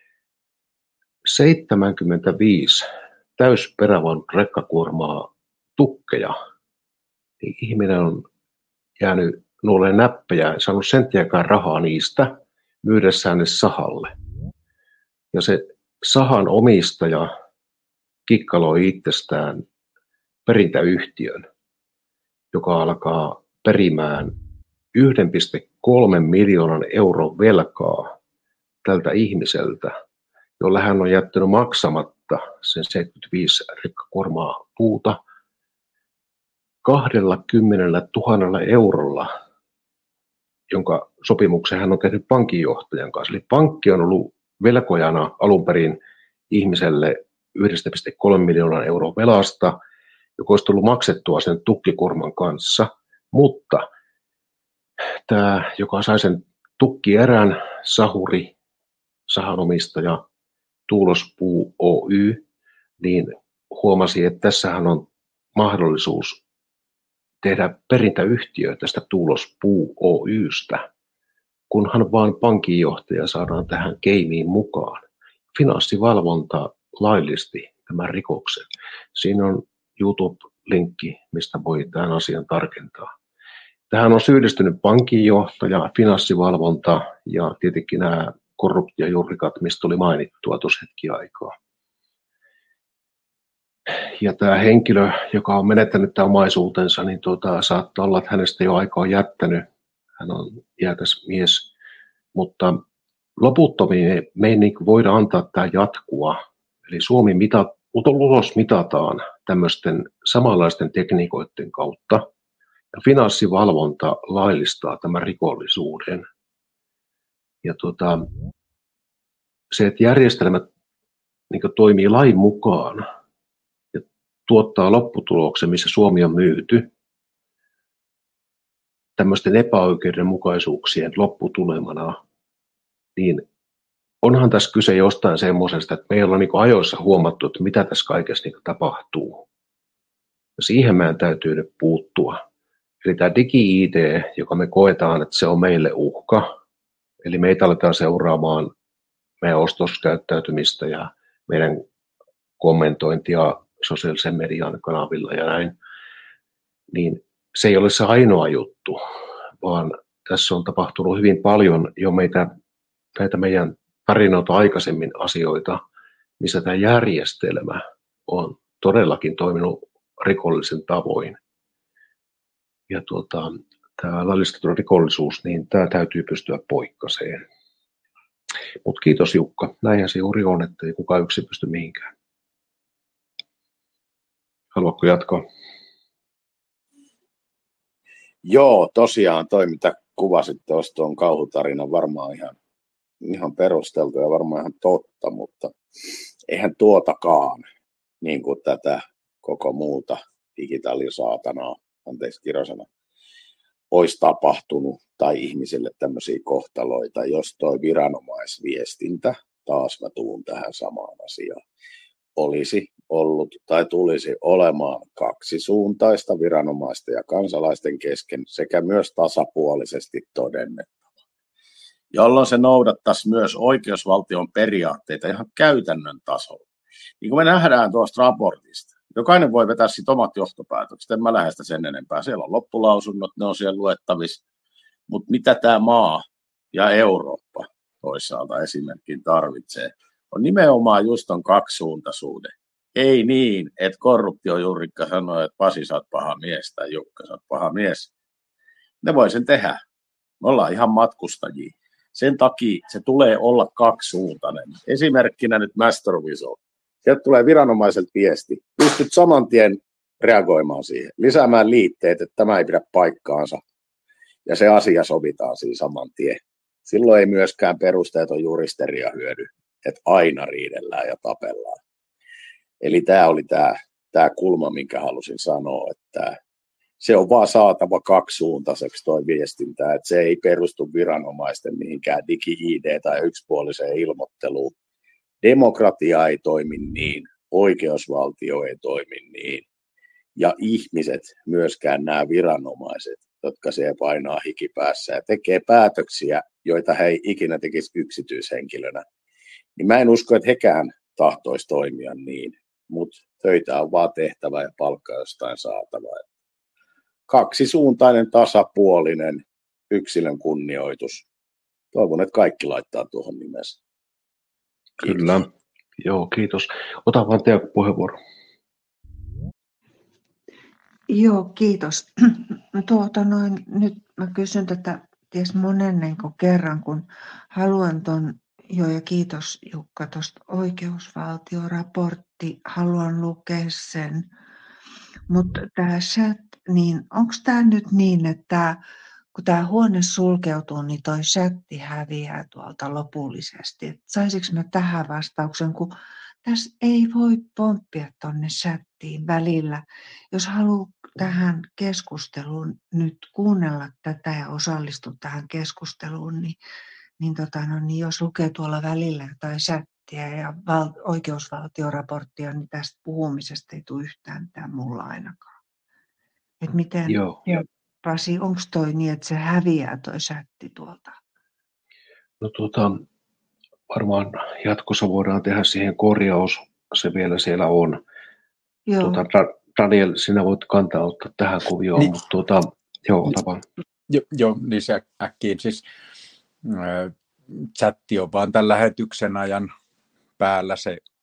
75 täysperävoinut rekkakuormaa tukkeja, niin ihminen on jäänyt nuoleen näppejä ja saanut senttiäkään rahaa niistä myydessään ne sahalle. Ja se sahan omistaja kikkaloi itsestään perintäyhtiön, joka alkaa perimään 1,3 miljoonan euron velkaa tältä ihmiseltä, jolla hän on jättänyt maksamatta sen 75 rekkakuormaa puuta 20 000 eurolla, jonka sopimuksen hän on tehnyt pankinjohtajan kanssa. Eli pankki on ollut velkojana alun perin ihmiselle 1,3 miljoonan euron velasta, joka olisi tullut maksettua sen tukkikuorman kanssa, mutta tämä, joka sai sen tukkierän, sahuri, sahanomistaja, Tuulospuu Oy, niin huomasi, että tässähän on mahdollisuus tehdä perintäyhtiö tästä Tuulospuu Oystä, kunhan vaan pankinjohtaja saadaan tähän keimiin mukaan. Finanssivalvonta laillisti tämän rikoksen. Siinä on YouTube-linkki, mistä voi tämän asian tarkentaa. Tähän on syyllistynyt pankinjohtaja, finanssivalvonta ja tietenkin nämä korruptiojurrikat, mistä oli mainittua tuossa hetki aikaa. Ja tämä henkilö, joka on menettänyt tämän omaisuutensa, niin saattaa olla, että hänestä jo aika on jättänyt. Hän on iäkäs mies, mutta loputtomiin me ei voida antaa tämä jatkua. Eli Suomi ulos mitataan tämmöisten samanlaisten tekniikoiden kautta, ja finanssivalvonta laillistaa tämän rikollisuuden. Ja se, että järjestelmät niin toimii lain mukaan ja tuottaa lopputuloksen, missä Suomi on myyty, tämmöisten epäoikeudenmukaisuuksien lopputulemana, niin onhan tässä kyse jostain semmoisesta, että meillä on niin ajoissa huomattu, että mitä tässä kaikessa niin tapahtuu. Ja siihen meidän täytyy nyt puuttua. Eli tämä digi-ID, joka me koetaan, että se on meille uhka, eli meitä aletaan seuraamaan meidän ostoskäyttäytymistä ja meidän kommentointia sosiaalisen median kanavilla ja näin, niin se ei ole se ainoa juttu, vaan tässä on tapahtunut hyvin paljon jo näitä meidän tarinoita aikaisemmin asioita, missä tämä järjestelmä on todellakin toiminut rikollisen tavoin. Ja tämä laillistettu rikollisuus, niin tämä täytyy pystyä poikkaseen. Mutta kiitos Jukka, näinhän se juuri on, että ei kukaan yksin pysty mihinkään. Haluatko jatkaa? Joo, tosiaan toi mitä kuvasit tuosta on kauhutarina varmaan ihan perusteltu ja varmaan ihan totta, mutta eihän tuotakaan niin kuin tätä koko muuta digitaalisaatanaa, anteeksi kirosana, olisi tapahtunut tai ihmisille tämmöisiä kohtaloita, jos toi viranomaisviestintä, taas mä tuun tähän samaan asiaan, olisi ollut tai tulisi olemaan kaksisuuntaista viranomaisten ja kansalaisten kesken sekä myös tasapuolisesti todennettava, jolloin se noudattaisi myös oikeusvaltion periaatteita ihan käytännön tasolla. Niin kuin me nähdään tuosta raportista, jokainen voi vetää sitten omat johtopäätökset, en mä lähde sitä sen enempää. Siellä on loppulausunnot, ne on siellä luettavissa, mutta mitä tämä maa ja Eurooppa toisaalta esimerkkiin tarvitsee, on nimenomaan just on kaksisuuntaisuuden. Ei niin, että korruptiojurrikka sanoo, että Pasi, sä oot paha mies tai Jukka, sä oot paha mies. Ne voi sen tehdä. Me ollaan ihan matkustajia. Sen takia se tulee olla kaksisuuntainen. Esimerkkinä nyt Mastroviso. Sieltä tulee viranomaiselta viesti. Pystyt saman tien reagoimaan siihen, lisäämään liitteet, että tämä ei pidä paikkaansa. Ja se asia sovitaan siinä saman tien. Silloin ei myöskään perusteeton juristeria hyödy, että aina riidellään ja tapellaan. Eli tämä oli tämä kulma, minkä halusin sanoa, että se on vaan saatava kaksisuuntaiseksi tuo viestintä, että se ei perustu viranomaisten mihinkään digi-ID tai yksipuoliseen ilmoitteluun. Demokratia ei toimi niin, oikeusvaltio ei toimi niin, ja ihmiset, myöskään nämä viranomaiset, jotka siellä painaa hikipäässä ja tekee päätöksiä, joita he ei ikinä tekisi yksityishenkilönä, niin mä en usko, että hekään tahtoisi toimia niin, mutta töitä on vaan tehtävä ja palkka jostain saatava. Kaksisuuntainen, tasapuolinen, yksilön kunnioitus. Toivon, että kaikki laittaa tuohon nimessä. Kyllä. Joo, kiitos. Ota vaan Teo puheenvuoro. Joo, kiitos. Nyt mä kysyn tätä ties monennen kerran, kun haluan ja kiitos Jukka tuosta oikeusvaltioraportti, haluan lukea sen. Mutta tämä chat, niin onko tämä nyt niin, että kun tämä huone sulkeutuu, niin toi chatti häviää tuolta lopullisesti? Et saisinko mä tähän vastauksen, kun tässä ei voi pomppia tuonne chattiin välillä. Jos haluaa tähän keskusteluun nyt kuunnella tätä ja osallistua tähän keskusteluun, niin jos lukee tuolla välillä jotain chattia ja oikeusvaltioraporttia, niin tästä puhumisesta ei tule yhtään mitään mulla ainakaan. Et miten, Joo. Pasi, onko toi niin, että se häviää toi chatti tuolta? No varmaan jatkossa voidaan tehdä siihen korjaus, se vielä siellä on. Joo. Daniel, sinä voit kantaa ottaa tähän kuvioon, Niin. mutta ota vaan. Joo, niin se äkkiin siis chatti on vaan tämän lähetyksen ajan päällä,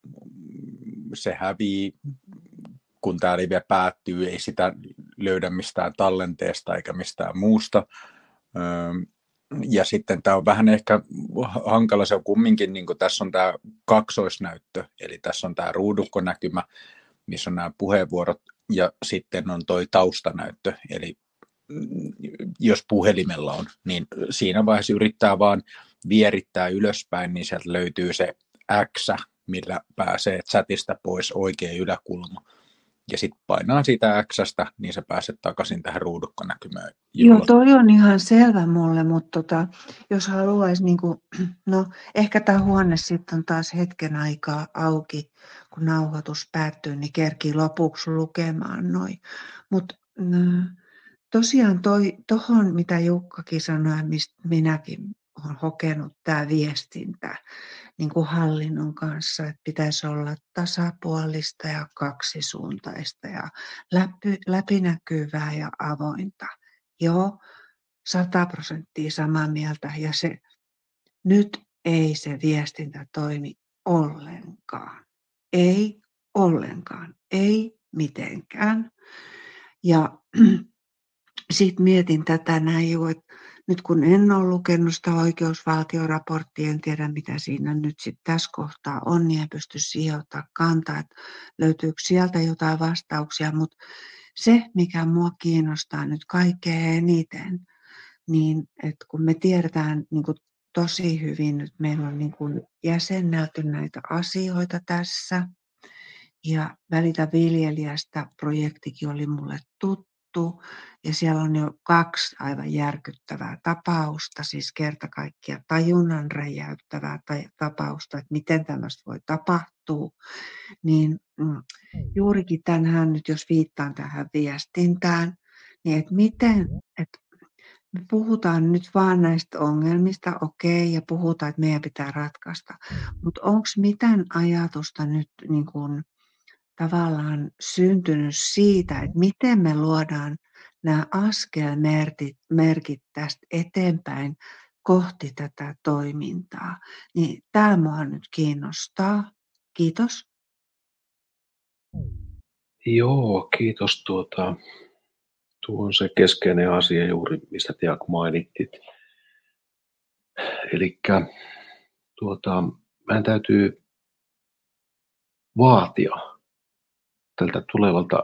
se hävii, kun tämä live päättyy, ei sitä löydä mistään tallenteesta eikä mistään muusta. Ja sitten tämä on vähän ehkä hankala, se on kumminkin, niin kuin tässä on tämä kaksoisnäyttö, eli tässä on tämä ruudukkonäkymä, missä on nämä puheenvuorot, ja sitten on toi taustanäyttö, eli jos puhelimella on, niin siinä vaiheessa yrittää vaan vierittää ylöspäin, niin sieltä löytyy se X, millä pääsee chatista pois oikea yläkulma. Ja sitten painaa siitä X:stä, niin sä pääset takaisin tähän ruudukkonäkymään. Joo, toi on ihan selvä mulle, mutta jos haluaisi, ehkä tämä huone sitten on taas hetken aikaa auki, kun nauhoitus päättyy, niin kerkii lopuksi lukemaan noin. Mutta tosiaan tuohon, mitä Jukkakin sanoi, mistä minäkin olen hokenut, tämä viestintä niin kuin hallinnon kanssa, että pitäisi olla tasapuolista ja kaksisuuntaista ja läpinäkyvää ja avointa. Joo, 100% samaa mieltä ja nyt ei se viestintä toimi ollenkaan. Ei ollenkaan, ei mitenkään. Ja sitten mietin tätä näin jo, että nyt kun en ole lukenut sitä oikeusvaltioraporttia, en tiedä mitä siinä nyt sitten tässä kohtaa on, niin en pysty siihen ottaa kantaa, että löytyykö sieltä jotain vastauksia, mutta se, mikä mua kiinnostaa nyt kaikkein eniten, niin että kun me tiedetään niin kuin tosi hyvin, nyt meillä on niin kuin jäsennelty näitä asioita tässä, ja Välitä viljelijästä -projektikin oli mulle tuttu, ja siellä on jo 2 aivan järkyttävää tapausta, siis kerta kaikkiaan tajunnan räjäyttävää tapausta, että miten tämmöistä voi tapahtua, niin juurikin tänään nyt, jos viittaan tähän viestintään, niin että me puhutaan nyt vaan näistä ongelmista, okei, ja puhutaan, että meidän pitää ratkaista, mutta onko mitään ajatusta nyt niin kuin tavallaan syntynyt siitä, että miten me luodaan nämä askelmerkit tästä eteenpäin kohti tätä toimintaa. Niin tämä minua nyt kiinnostaa. Kiitos. Joo, kiitos. Tuo on se keskeinen asia juuri, mistä Tiago mainittit. Eli meidän täytyy vaatia tältä tulevalta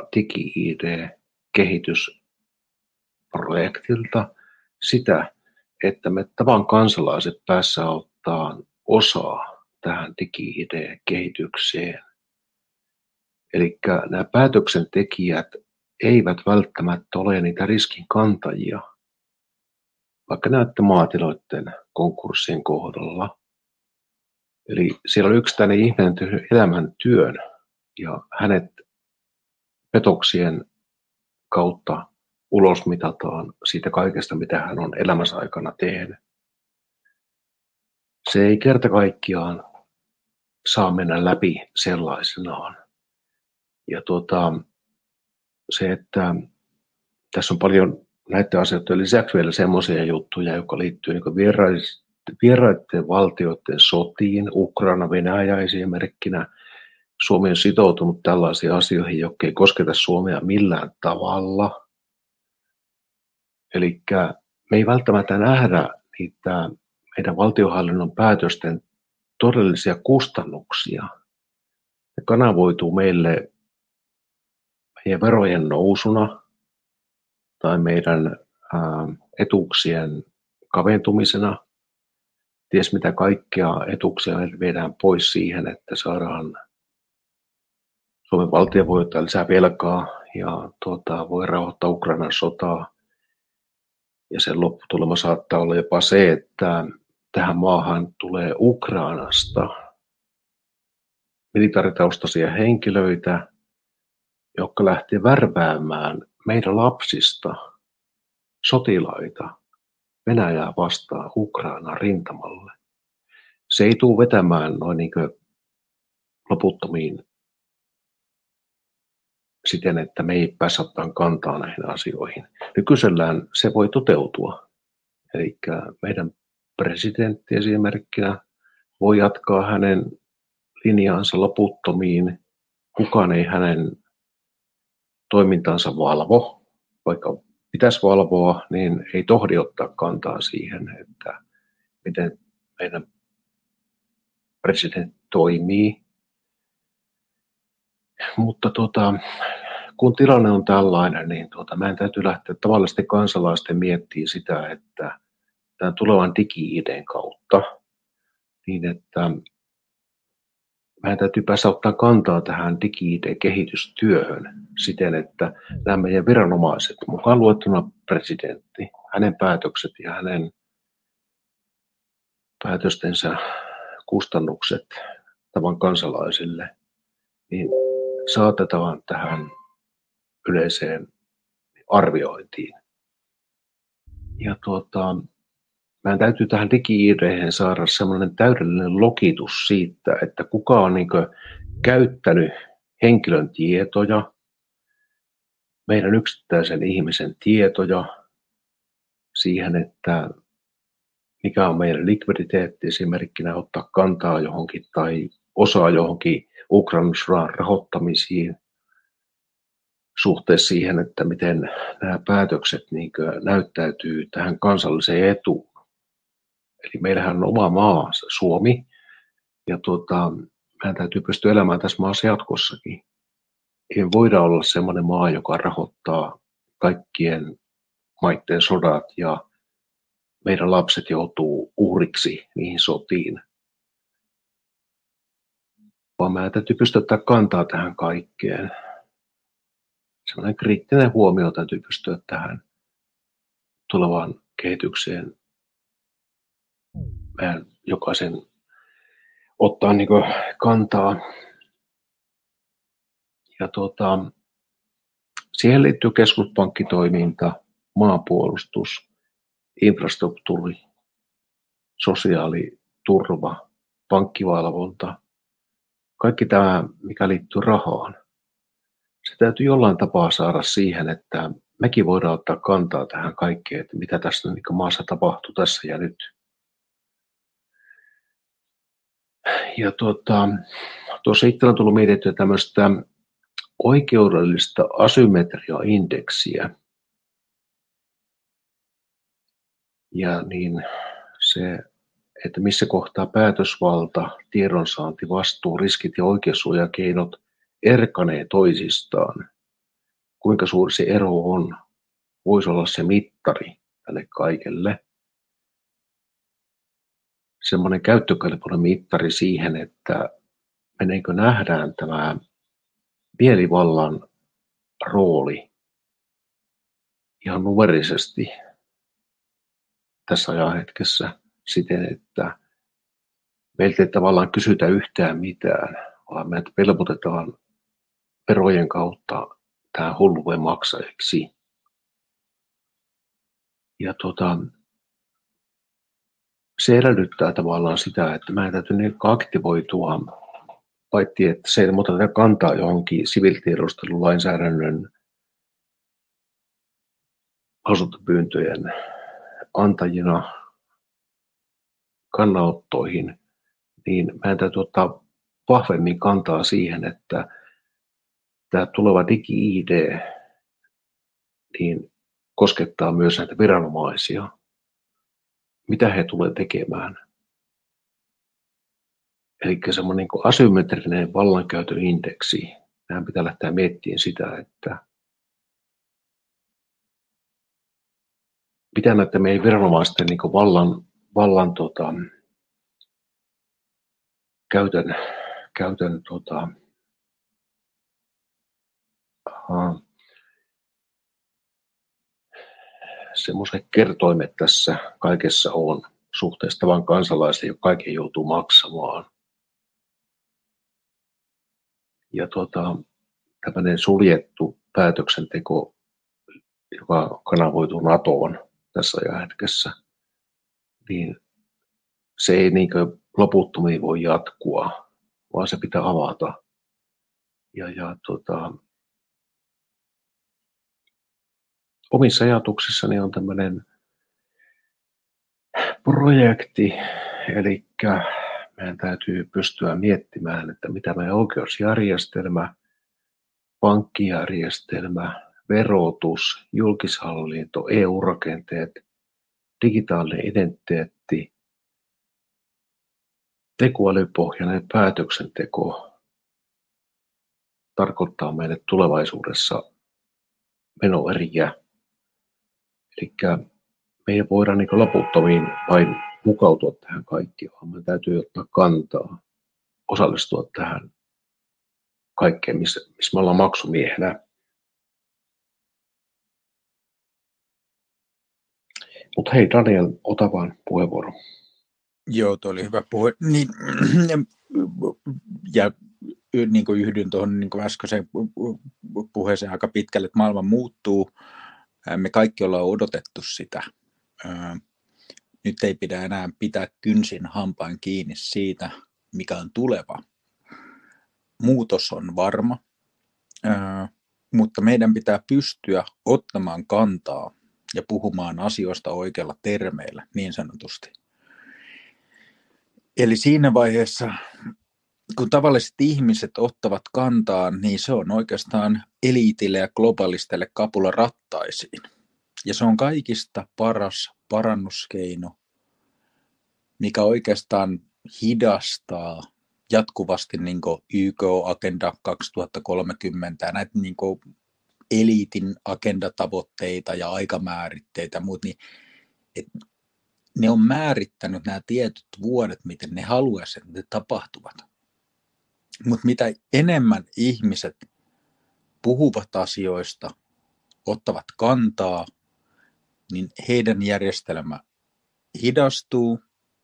Digi-ID-kehitysprojektilta sitä, että me tavan kansalaiset päässä ottaa osaa tähän Digi-ID-kehitykseen. Eli nämä päätöksentekijät eivät välttämättä ole niitä riskinkantajia, vaikka näette maatiloiden konkurssien kohdalla. Eli siellä on yksittäinen ihminen tehnyt elämäntyön ja hänet petoksien kautta ulosmitataan siitä kaikesta, mitä hän on elämänsä aikana tehnyt. Se ei kerta kaikkiaan saa mennä läpi sellaisenaan. Ja se, että tässä on paljon näiden asioiden lisäksi vielä semmoisia juttuja, jotka liittyy niin vieraiden valtioiden sotiin, Ukraina, Venäjä esimerkkinä. Suomi on sitoutunut tällaisiin asioihin, jotka ei kosketa Suomea millään tavalla. Eli me ei välttämättä nähdä niitä meidän valtionhallinnon päätösten todellisia kustannuksia. Ne kanavoituu meidän verojen nousuna tai meidän etuuksien kaventumisena. Ties mitä kaikkea etuuksia viedään pois siihen, että saadaan Suomen valtio voi ottaa lisää velkaa ja voi rauhoittaa Ukrainan sotaa. Ja sen lopputulema saattaa olla jopa se, että tähän maahan tulee Ukrainasta militaaritaustaisia henkilöitä, jotka lähtee värväämään meidän lapsista sotilaita Venäjää vastaan Ukrainan rintamalle. Se ei tule vetämään noin niin kuin loputtomiin siten, että me ei päässä ottaa kantaa näihin asioihin. Nykyisellään se voi toteutua. Eli meidän presidentti esimerkkinä voi jatkaa hänen linjaansa loputtomiin. Kukaan ei hänen toimintansa valvo, vaikka pitäisi valvoa, niin ei tohdi ottaa kantaa siihen, että miten meidän presidentti toimii. Mutta kun tilanne on tällainen, niin meidän täytyy lähteä tavallisten kansalaisten miettimään sitä, että tämän tulevan Digi-ID:n kautta, niin että meidän täytyy päästä ottaa kantaa tähän Digi-ID-kehitystyöhön siten, että nämä meidän viranomaiset, mukaan luettuna presidentti, hänen päätökset ja hänen päätöstensä kustannukset tavan kansalaisille, niin saatetaan tähän yleiseen arviointiin. Ja meidän täytyy tähän Digi-ID:hen saada sellainen täydellinen lokitus siitä, että kuka on käyttänyt henkilön tietoja, meidän yksittäisen ihmisen tietoja siihen, että mikä on meidän likviditeetti esimerkkinä ottaa kantaa johonkin tai osaa johonkin Ukrainan sodan rahoittamisiin suhteessa siihen, että miten nämä päätökset näyttäytyy tähän kansalliseen etuun. Eli meillähän on oma maa, Suomi, ja meidän täytyy pystyä elämään tässä maassa jatkossakin. Ei voida olla sellainen maa, joka rahoittaa kaikkien maiden sodat ja meidän lapset joutuu uhriksi niihin sotiin. Vaan meidän täytyy pystyä ottaa kantaa tähän kaikkeen. Sellainen kriittinen huomio täytyy pystyä tähän tulevaan kehitykseen meidän jokaisen ottaa kantaa. Ja siihen liittyy keskuspankkitoiminta, maanpuolustus, infrastruktuuri, sosiaaliturva, pankkivalvonta, kaikki tämä, mikä liittyy rahaan. Se täytyy jollain tapaa saada siihen, että mekin voidaan ottaa kantaa tähän kaikkeen, että mitä tässä maassa tapahtuu tässä ja nyt. Ja tuossa itse on tullut mietittyä tämmöistä oikeudellista asymmetriaindeksiä. Ja niin se että missä kohtaa päätösvalta, tiedonsaanti, vastuu, riskit ja oikeussuojakeinot erkanee toisistaan. Kuinka suuri se ero on, voisi olla se mittari tälle kaikelle. Semmoinen käyttökelpoinen mittari siihen, että meneekö nähdään tämä mielivallan rooli ihan numerisesti tässä ajanhetkessä siten, että meiltä ei tavallaan kysytä yhtään mitään, vaan meidät velvoitetaan verojen kautta tähän hulluuden maksajiksi. Ja se edellyttää tavallaan sitä, että meidän täytyy niin aktivoitua, paitsi että se ei oteta kantaa johonkin siviilitiedustelulainsäädännön lausuntopyyntöjen antajina kannanottoihin, niin meidän täytyy ottaa vahvemmin kantaa siihen, että tämä tuleva digi-ID niin koskettaa myös näitä viranomaisia. Mitä he tulevat tekemään? Eli semmoinen niin asymmetrinen vallankäytön indeksi. Meidän pitää lähteä miettimään sitä, että mitä näitä meidän viranomaisten niin vallan käytön semmoiset kertoimet tässä kaikessa on suhteessa tavan kansalaisen, joka kaiken joutuu maksamaan. Ja tämmöinen suljettu päätöksenteko, joka kanavoituu NATOon tässä ajanhetkessä, niin se ei niin loputtomiin voi jatkua, vaan se pitää avata. Omissa ajatuksissani on tämmöinen projekti, eli meidän täytyy pystyä miettimään, että mitä meidän oikeusjärjestelmä, pankkijärjestelmä, verotus, julkishallinto, EU-rakenteet, digitaalinen identiteetti, tekoälypohjainen päätöksenteko tarkoittaa meille tulevaisuudessa menoeriä. Eli me ei voida niin loputtomiin vain mukautua tähän kaikkeen, vaan meidän täytyy ottaa kantaa, osallistua tähän kaikkeen, missä me ollaan maksumiehenä. Mutta hei Daniel, ota vaan puheenvuoro. Joo, tuo oli hyvä puhe. Niin, ja niin kuin yhdyn tuohon niin kuin äskeiseen puheeseen aika pitkälle, että maailma muuttuu. Me kaikki ollaan odotettu sitä. Nyt ei pidä enää pitää kynsin hampain kiinni siitä, mikä on tuleva. Muutos on varma, mutta meidän pitää pystyä ottamaan kantaa ja puhumaan asioista oikealla termeillä, niin sanotusti. Eli siinä vaiheessa, kun tavalliset ihmiset ottavat kantaa, niin se on oikeastaan eliitille ja globalisteille kapula rattaisiin. Ja se on kaikista paras parannuskeino, mikä oikeastaan hidastaa jatkuvasti niin kuin YK-agenda 2030 ja näitä niin kuin eliitin agendatavoitteita ja aikamääritteitä ja muut, niin ne on määrittänyt nämä tietyt vuodet, miten ne haluaisivat, että ne tapahtuvat. Mutta mitä enemmän ihmiset puhuvat asioista, ottavat kantaa, niin heidän järjestelmä hidastuu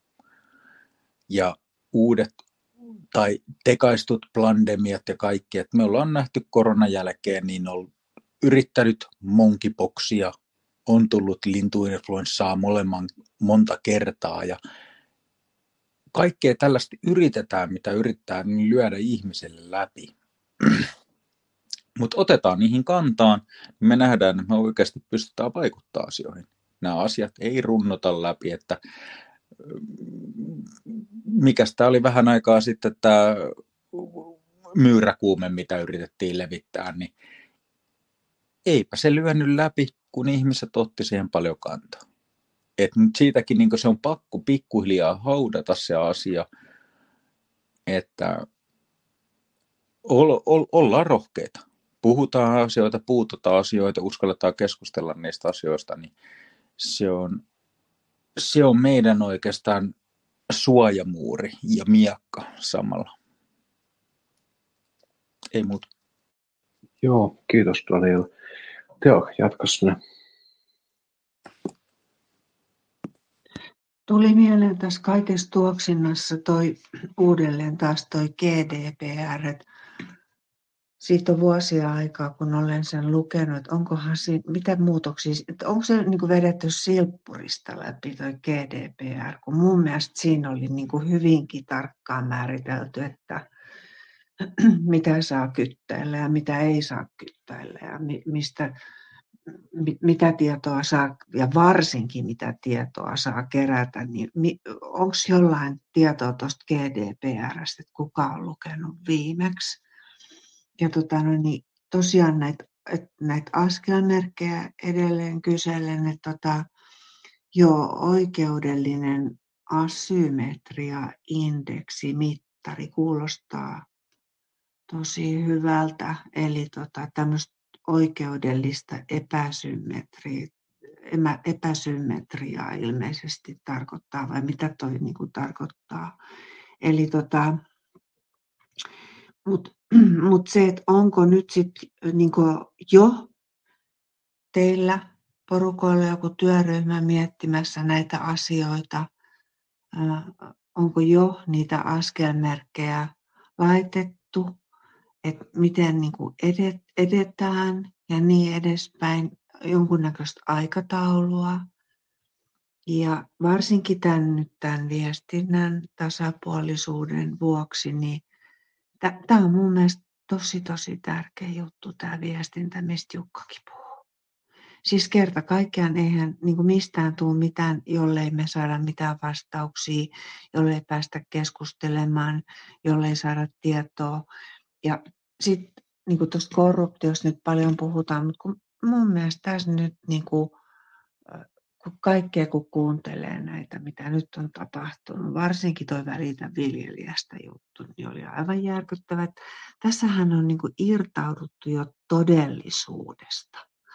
ja uudet tai tekaistut pandemiat ja kaikki, että me ollaan nähty koronan jälkeen, niin on yrittänyt monkeypoxia, on tullut lintuinfluenssaa monta kertaa ja kaikkea tällaista yritetään, mitä yrittää niin lyödä ihmiselle läpi. Mutta otetaan niihin kantaan, niin me nähdään, että me oikeasti pystytään vaikuttamaan asioihin. Nämä asiat ei runnota läpi, että mikäs tämä oli vähän aikaa sitten tämä myyräkuume, mitä yritettiin levittää, niin eipä se lyönyt läpi, kun ihmiset otti siihen paljon kantaa. että nyt siitäkin niin se on pakko pikkuhiljaa haudata se asia, että ollaan rohkeita. Puhutaan asioita, puututaan asioita, uskalletaan keskustella niistä asioista, niin se on meidän oikeastaan suojamuuri ja miekka samalla. Ei muuta. Joo, kiitos Daniel. Teo, jatka sinne. Tuli mieleen tässä kaikessa tuoksinnassa uudelleen taas toi GDPR. Siitä on vuosia aikaa, kun olen sen lukenut, että onkohan siinä, mitä muutoksia, että onko se niin kuin vedetty silppurista läpi toi GDPR, kun mun mielestä siinä oli niin kuin hyvinkin tarkkaan määritelty, että mitä saa kyttäillä ja mitä ei saa kyttäillä ja mitä tietoa saa ja varsinkin mitä tietoa saa kerätä, niin onko jollain tietoa tuosta GDPRstä, että kuka on lukenut viimeksi? Ja niin tosiaan näitä askelmerkkejä edelleen kyselen, että oikeudellinen asymmetriaindeksimittari kuulostaa tosi hyvältä, eli tämmöistä oikeudellista epäsymmetriaa ilmeisesti tarkoittaa, vai mitä toi niinku tarkoittaa. Eli Mut se, että onko nyt sitten niinku jo teillä porukoilla joku työryhmä miettimässä näitä asioita, onko jo niitä askelmerkkejä laitettu, että miten niinku edetään ja niin edespäin, jonkunnäköistä aikataulua. Ja varsinkin tämän viestinnän tasapuolisuuden vuoksi, niin tämä on mun mielestä tosi tärkeä juttu, tämä viestintä, mistä Jukkakin puhuu. Siis kerta kaikkiaan eihän niin mistään tule mitään, jollei me saada mitään vastauksia, jollei päästä keskustelemaan, jollei saada tietoa. Ja sitten niin tuosta korruptiosta nyt paljon puhutaan, mutta kun mun mielestä tässä nyt kaikkea kun kuuntelee näitä, mitä nyt on tapahtunut, varsinkin tuo Välitä viljelijästä juttu, niin oli aivan järkyttävä. Tässähän on irtauduttu jo todellisuudesta.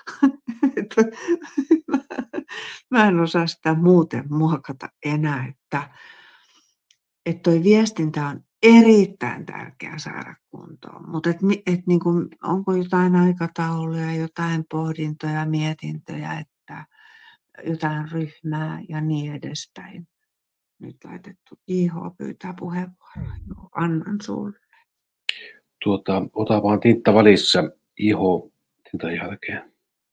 Mä en osaa sitä muuten muokata enää, että tuo viestintä on erittäin tärkeää saada kuntoon, mutta onko jotain aikatauluja, jotain pohdintoja, mietintöjä, että jotain ryhmää ja niin edespäin. Nyt laitettu IH pyytää puheenvuoroa. No, annan sulle. Ota vaan tintta välissä IH tintan jälkeen.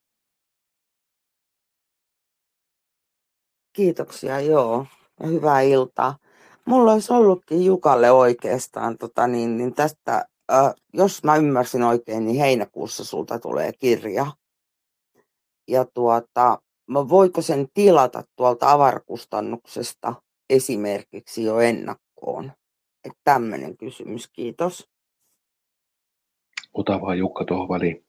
Kiitoksia, joo. Ja hyvää iltaa. Mulla olisi ollutkin Jukalle oikeastaan tästä, jos mä ymmärsin oikein, niin heinäkuussa sulta tulee kirja. Ja voiko sen tilata tuolta avarakustannuksesta esimerkiksi jo ennakkoon? Että tämmöinen kysymys, kiitos. Ota vaan Jukka tuohon väliin.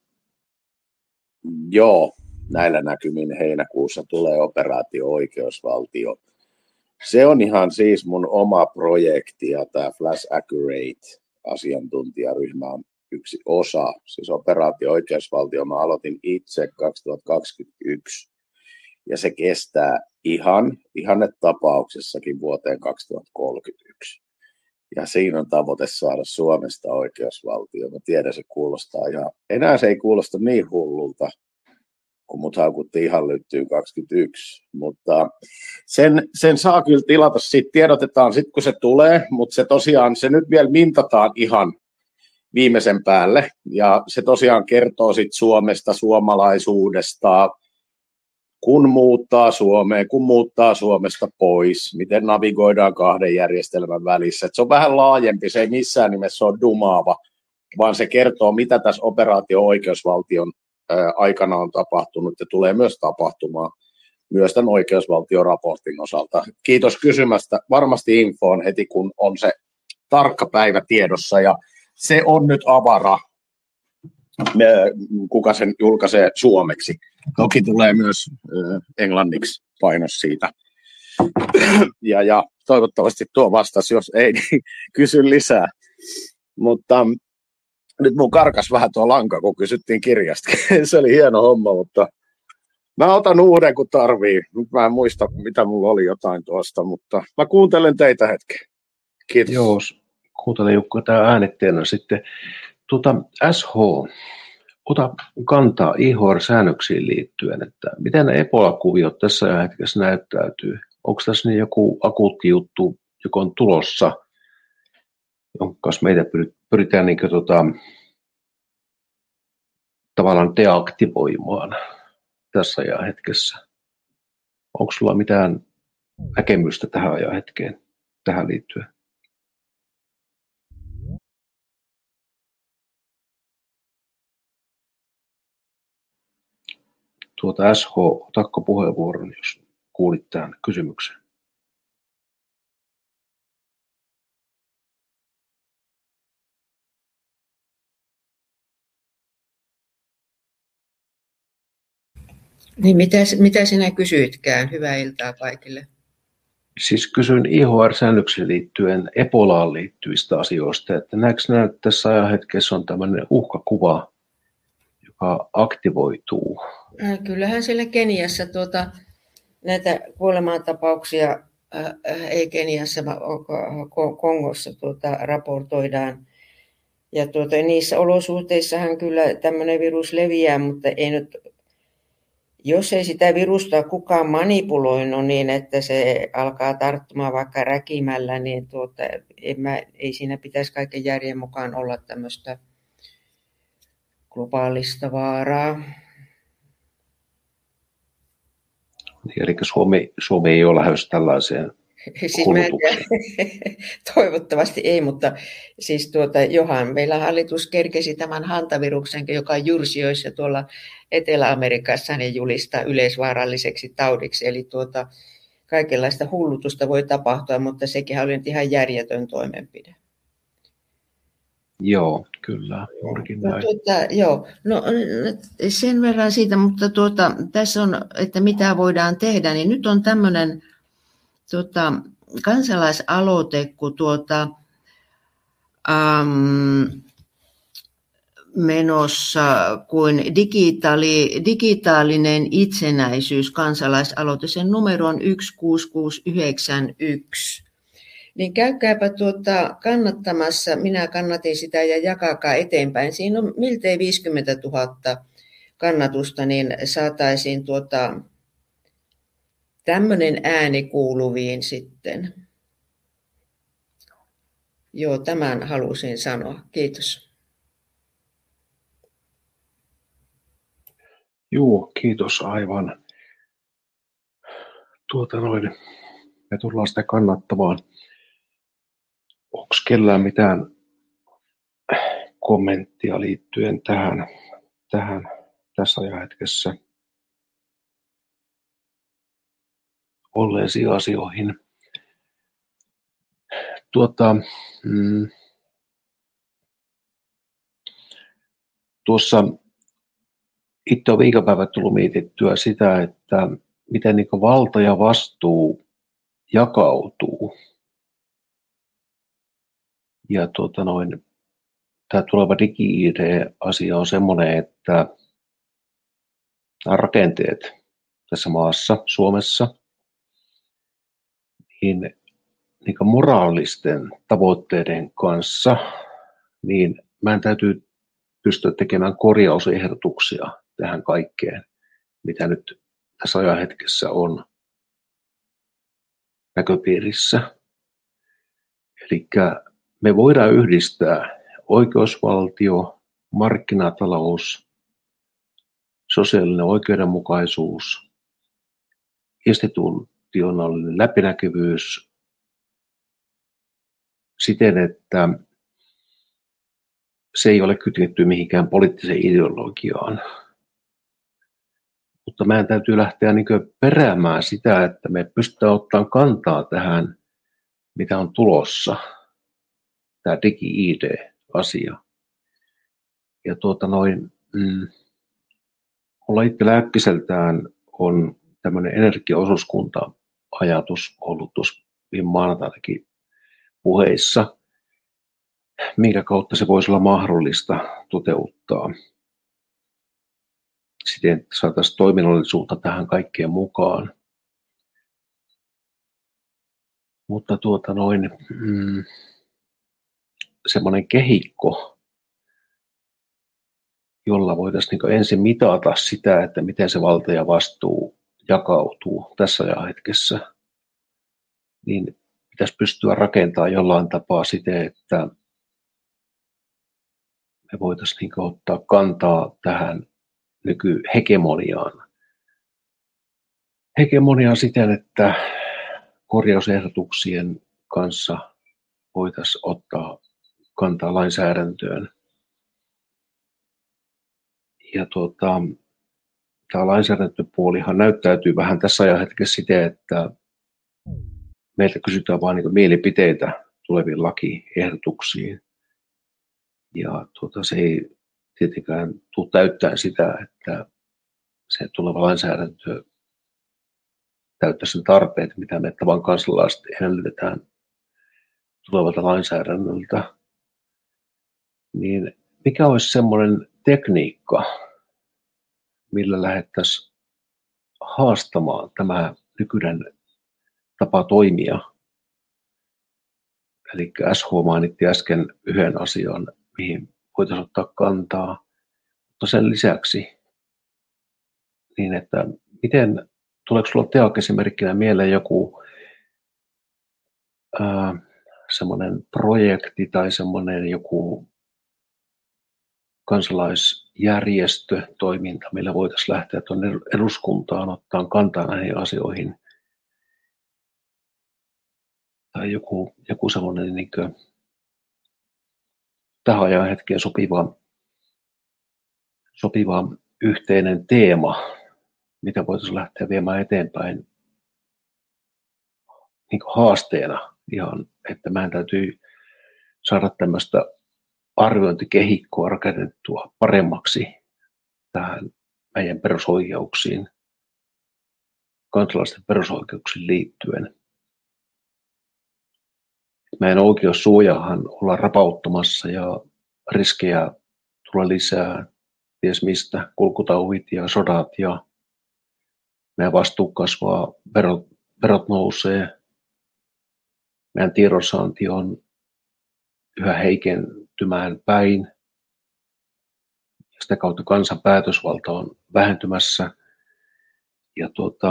Joo, näillä näkymin heinäkuussa tulee operaatio Oikeusvaltio. Se on ihan siis mun oma projekti ja tämä Flash Accurate-asiantuntijaryhmä on yksi osa. Siis operaatio Oikeusvaltio mä aloitin itse 2021 ja se kestää ihannetapauksessakin vuoteen 2031. Ja siinä on tavoite saada Suomesta oikeusvaltio. Mä tiedän, se kuulostaa enää se ei kuulosta niin hullulta, kun mut haukuttiin ihan lyttyyn 21. Mutta sen saa kyllä tilata, siitä tiedotetaan sitten kun se tulee, mutta se tosiaan, se nyt vielä mintataan ihan viimeisen päälle. Ja se tosiaan kertoo sitten Suomesta, suomalaisuudesta, kun muuttaa Suomeen, kun muuttaa Suomesta pois, miten navigoidaan kahden järjestelmän välissä. Et se on vähän laajempi, se ei missään nimessä ole dumaava, vaan se kertoo, mitä tässä operaatio-oikeusvaltion aikana on tapahtunut ja tulee myös tapahtumaan myös tämän oikeusvaltioraportin osalta. Kiitos kysymästä. Varmasti infoon heti, kun on se tarkka päivä tiedossa ja se on nyt avara. kuka sen julkaisee suomeksi. Toki tulee myös englanniksi painos siitä. Ja toivottavasti tuo vastasi, jos ei, niin kysy lisää. Mutta nyt mun karkas vähän tuo lanka, kun kysyttiin kirjasta. Se oli hieno homma, mutta mä otan uuden, kun tarvii. Nyt mä en muista, mitä mulla oli jotain tuosta, mutta mä kuuntelen teitä hetken. Kiitos. Joo, kuuntelen Jukka tämä äänitteenä sitten. SH, ota kantaa IHR-säännöksiin liittyen, että miten ne Ebola-kuviot tässä hetkessä näyttäytyy? Onko tässä niin joku akuutti juttu, joka on tulossa, jonka kanssa meitä pyritään niin kuin, tavallaan deaktivoimaan tässä ajanhetkessä? Onko sulla mitään näkemystä tähän ajanhetkeen, tähän liittyen? SH, otatko puheenvuoron, jos kuulit tämän kysymyksen? Niin mitä sinä kysyitkään? Hyvää iltaa kaikille. Siis kysyin IHR-säännöksiin liittyen Ebolaan liittyvistä asioista, että näetkö näet tässä ajanhetkessä on tämmöinen uhkakuva, joka aktivoituu? Kyllähän siellä Keniassa näitä kuolemantapauksia ei Keniassa, vaan Kongossa raportoidaan. Ja niissä olosuhteissahan kyllä tämmöinen virus leviää, mutta ei nyt, jos ei sitä virusta kukaan manipuloinut niin, että se alkaa tarttumaan vaikka räkimällä, niin ei siinä pitäisi kaiken järjen mukaan olla tämmöistä globaalista vaaraa. Eli Suomi ei ole lähdössä tällaiseen kulutukseen. Toivottavasti ei, mutta siis johan meillä hallitus kerkesi tämän hantaviruksen, joka jyrsijöissä tuolla Etelä-Amerikassa niin julistaa yleisvaaralliseksi taudiksi. Eli kaikenlaista hullutusta voi tapahtua, mutta sekin oli nyt ihan järjetön toimenpide. Joo, kyllä. Joo, no sen verran siitä, mutta tässä on, että mitä voidaan tehdä, niin nyt on tämmöinen kansalaisaloite, kun menossa kuin digitaalinen itsenäisyys kansalaisaloite, sen numero on 16691. Niin käykääpä kannattamassa, minä kannatin sitä ja jakakaa eteenpäin. Siinä on miltei 50 000 kannatusta, niin saataisiin tämmöinen ääni kuuluviin sitten. Joo, tämän halusin sanoa. Kiitos. Joo, kiitos aivan. Me tullaan sitä kannattamaan. Onko kellään mitään kommenttia liittyen tähän tässä ajanhetkessä olleisiin asioihin? Tuossa itse on viikonpäivät tullut mietittyä sitä, että miten niin valta ja vastuu jakautuu. Ja tämä tuleva digi-ID-asia on semmoinen, että nämä rakenteet tässä maassa, Suomessa, niin moraalisten tavoitteiden kanssa, niin meidän täytyy pystyä tekemään korjausehdotuksia tähän kaikkeen, mitä nyt tässä ajanhetkessä on näköpiirissä. Eli me voidaan yhdistää oikeusvaltio, markkinatalous, sosiaalinen oikeudenmukaisuus, institutionaalinen läpinäkyvyys siten, että se ei ole kytketty mihinkään poliittiseen ideologiaan. Mutta meidän täytyy lähteä peräämään sitä, että me pystytään ottamaan kantaa tähän, mitä on tulossa, tämä digi-ID-asia. Ja mulla itsellä äkkiseltään on tämmöinen energiaosuuskunta-ajatus ollut tuossa viime maanantainakin puheissa, minkä kautta se voisi olla mahdollista toteuttaa. Siten saataisiin toiminnallisuutta tähän kaikkeen mukaan. Mutta semmoinen kehikko, jolla voitaisiin niin ensin mitata sitä, että miten se valta ja vastuu jakautuu tässä ajanhetkessä, niin pitäisi pystyä rakentamaan jollain tapaa siten, että me voitaisiin niin ottaa kantaa tähän nykyhegemoniaan. Hegemoniaan siten, että korjausehdotuksien kanssa voitaisiin ottaa kantaa lainsäädäntöön. Ja tämä lainsäädäntöpuolihan näyttäytyy vähän tässä ajanhetkessä siten, että meiltä kysytään vain niin mielipiteitä tuleviin lakiehdotuksiin. Ja se ei tietenkään tule täyttämään sitä, että se tuleva lainsäädäntö täyttää sen tarpeet, mitä me tavan kansalaiset edellytetään tulevalta lainsäädännöltä. Niin mikä olisi semmoinen tekniikka, millä lähdettäisiin haastamaan tämä nykyinen tapa toimia? Eli SH mainitti äsken yhden asian, mihin voitaisiin ottaa kantaa, mutta sen lisäksi, niin että tuleeko sinulla Teak esimerkkinä mieleen joku semmoinen projekti tai semmoinen joku kansalaisjärjestötoiminta, millä voitaisiin lähteä tuonne eduskuntaan ottaa kantaa näihin asioihin. Tai joku semmoinen niin kuin tähän ajan hetkeen sopiva yhteinen teema, mitä voitaisiin lähteä viemään eteenpäin niin kuin haasteena ihan, että meidän täytyy saada tämmöistä arviointikehikkoa rakennettua paremmaksi tähän meidän perusoikeuksiin, kansalaisten perusoikeuksiin liittyen. Meidän oikeussuojahan ollaan rapauttamassa ja riskejä tulee lisää, ties mistä, kulkutaudit ja sodat ja meidän vastuu kasvaa, verot nousee, meidän tiedonsaanti on yhä heikentymään päin. Sitä kautta kansan päätösvalta on vähentymässä. Ja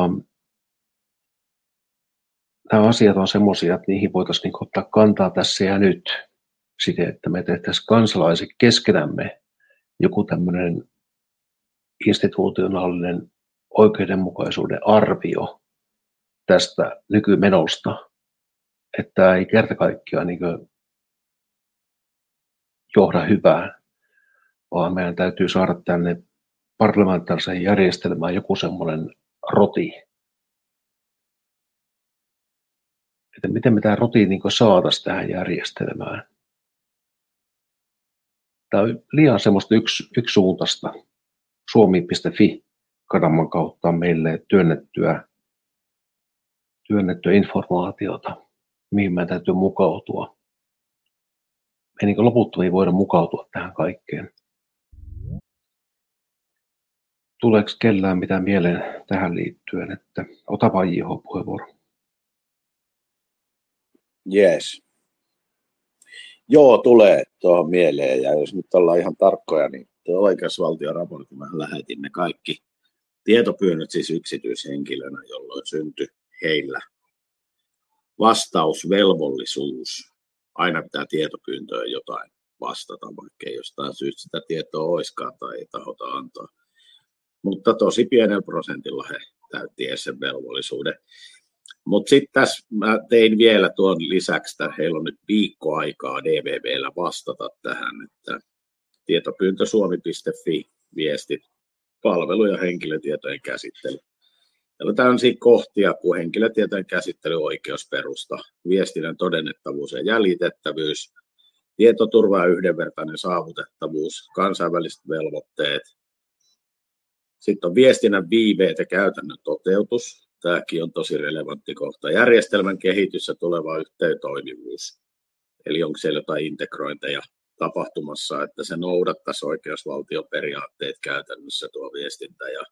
nämä asiat on semmoisia, että niihin voitaisiin ottaa kantaa tässä ja nyt. Siten, että me tehtäisiin kansalaiset keskenämme joku tämmöinen institutionaalinen oikeudenmukaisuuden arvio tästä nykymenosta. Että ei kerta kaikkiaan johda hyvään, vaan meidän täytyy saada tänne parlamentaariseen järjestelmään joku semmoinen roti. Että miten me tämä roti saataisiin tähän järjestelmään. Tämä on liian semmoista yksisuuntaista. Suomi.fi kanavan kautta on meille työnnettyä informaatiota, mihin meidän täytyy mukautua. Ei loputtomiin voida mukautua tähän kaikkeen. Tuleeko kellään mitään mieleen tähän liittyen, että ota vain puheenvuoro. Jees. Joo, tulee tuohon mieleen. Ja jos nyt ollaan ihan tarkkoja, niin tuo oikeusvaltioraportti, mä lähetin ne kaikki tietopyynnöt siis yksityishenkilönä, jolloin syntyi heillä vastausvelvollisuus. Aina pitää tietopyyntöön jotain vastata, vaikka ei jostain syystä sitä tietoa oiskaan tai ei tahota antaa. Mutta tosi pienellä prosentilla he täytti sen velvollisuuden. Mutta sitten tässä mä tein vielä tuon lisäksi, että heillä on nyt viikko aikaa DVV:llä vastata tähän, että tietopyyntö suomi.fi viestit, palvelu- ja henkilötietojen käsittely. Täällä on tämmöisiä kohtia kuin henkilötietojen käsittely, oikeusperusta, viestinnän todennettavuus ja jäljitettävyys, tietoturva ja yhdenvertainen saavutettavuus, kansainväliset velvoitteet. Sitten on viestinnän viiveet ja käytännön toteutus. Tämäkin on tosi relevantti kohta. Järjestelmän kehitys ja tuleva yhteentoimivuus. Eli onko siellä jotain integrointeja tapahtumassa, että se noudattaisi oikeusvaltioperiaatteet käytännössä tuo viestintä. Ja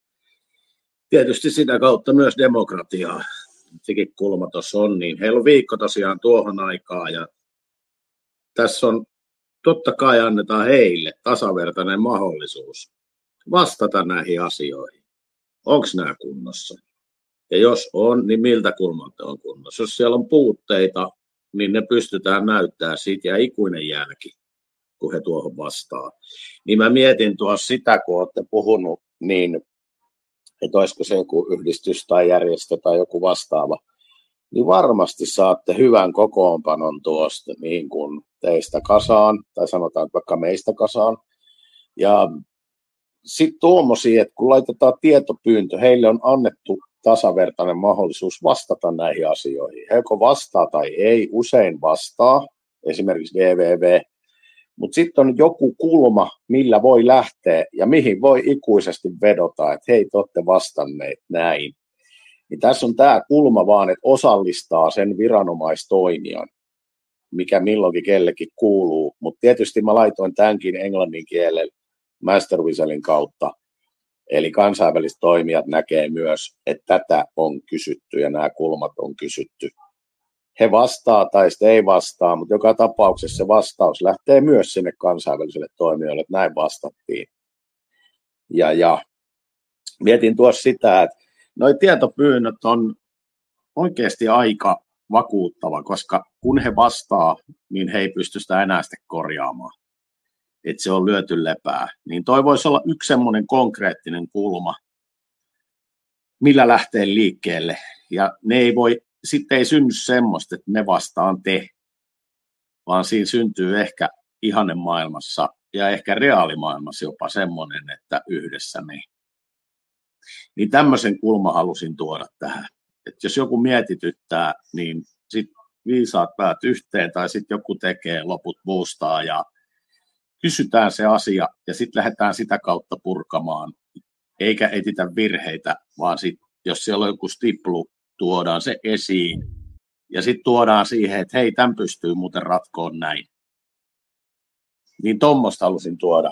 tietysti sitä kautta myös demokratiaa. Sekin kulma tuossa on. Niin heillä on viikko tosiaan tuohon aikaan. Ja tässä on, totta kai annetaan heille tasavertainen mahdollisuus vastata näihin asioihin. Onko nämä kunnossa? Ja jos on, niin miltä kulmalta on kunnossa? Jos siellä on puutteita, niin ne pystytään näyttämään siitä ja ikuinen jälki, kun he tuohon vastaa. Niin mä mietin tuossa sitä, kun olette puhunut, niin että olisiko se joku yhdistys tai järjestö tai joku vastaava, niin varmasti saatte hyvän kokoonpanon tuosta niin kuin teistä kasaan, tai sanotaan vaikka meistä kasaan. Ja sitten tuommoisia, että kun laitetaan tietopyyntö, heille on annettu tasavertainen mahdollisuus vastata näihin asioihin. He joko vastaa tai ei, usein vastaa, esimerkiksi www, mutta sitten on joku kulma, millä voi lähteä ja mihin voi ikuisesti vedota, että hei, te olette vastanneet näin. Niin tässä on tämä kulma vaan, että osallistaa sen viranomaistoimijan, mikä milloinkin kellekin kuuluu, mutta tietysti mä laitoin tämänkin englannin kielellä Master Whistlein kautta, eli kansainväliset toimijat näkee myös, että tätä on kysytty ja nämä kulmat on kysytty. He vastaa tai sitten ei vastaa, mutta joka tapauksessa se vastaus lähtee myös sinne kansainväliselle toimijoille, että näin vastattiin. Ja mietin tuossa sitä, että nuo tietopyynnöt on oikeasti aika vakuuttava, koska kun he vastaa, niin he ei pysty sitä enää sitten korjaamaan. Että se on lyöty lepää. Niin toi voisi olla yksi semmoinen konkreettinen kulma, millä lähtee liikkeelle. Ja sitten ei synny semmoista, että me vastaan te, vaan siinä syntyy ehkä ihannemaailmassa ja ehkä reaalimaailmassa jopa semmoinen, että yhdessä me. Niin tämmöisen kulma halusin tuoda tähän. Että jos joku mietityttää, niin sitten viisaat päät yhteen tai sitten joku tekee, loput boostaa ja kysytään se asia ja sitten lähdetään sitä kautta purkamaan, eikä etitä virheitä, vaan sitten jos siellä on joku stiplu, tuodaan se esiin ja sitten tuodaan siihen, että hei, tämän pystyy muuten ratkoon näin. Niin tuommoista halusin tuoda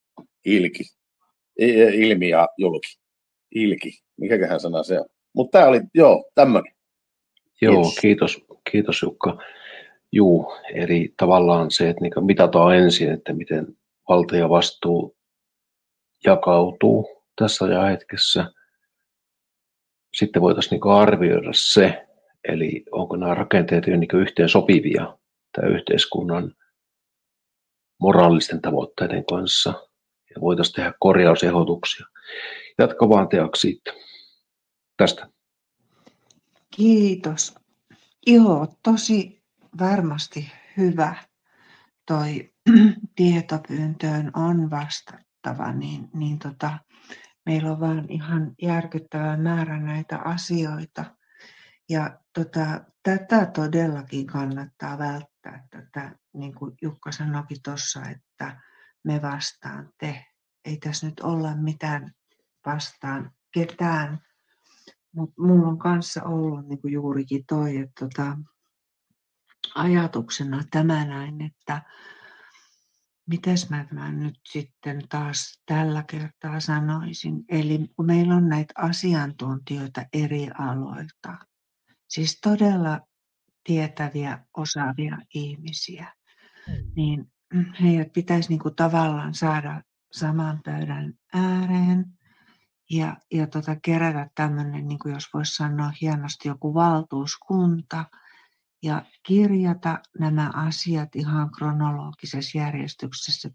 ilmi ja julki. Ilki, mikäköhän sana se on. Mutta tämä oli, tämmöinen. Joo, kiitos Jukka. Juu, eli tavallaan se, että niin mitataan ensin, että miten valta ja vastuu jakautuu tässä ajanhetkessä. Sitten voitaisiin niin arvioida se, eli onko nämä rakenteet jo niin yhteen sopivia tämän yhteiskunnan moraalisten tavoitteiden kanssa. Ja voitaisiin tehdä korjausehdotuksia. Jatka vaan teoksi siitä. Tästä. Kiitos. Joo, tosi varmasti hyvä. Toi tietopyyntöön on vastattava, niin meillä on vaan ihan järkyttävä määrä näitä asioita. Ja tätä todellakin kannattaa välttää, niin kuin Jukka sanoikin tuossa, että me vastaan te. Ei tässä nyt olla mitään vastaan ketään, mutta mulla on kanssa ollut niin kuin juurikin toi, että ajatuksena tämä näin, että mitäs mä nyt sitten taas tällä kertaa sanoisin. Eli kun meillä on näitä asiantuntijoita eri aloilta, siis todella tietäviä, osaavia ihmisiä, niin heidät pitäisi niin kuin tavallaan saada saman pöydän ääreen ja kerätä tämmöinen, niin kuin jos voisi sanoa hienosti, joku valtuuskunta ja kirjata nämä asiat ihan kronologisessa järjestyksessä,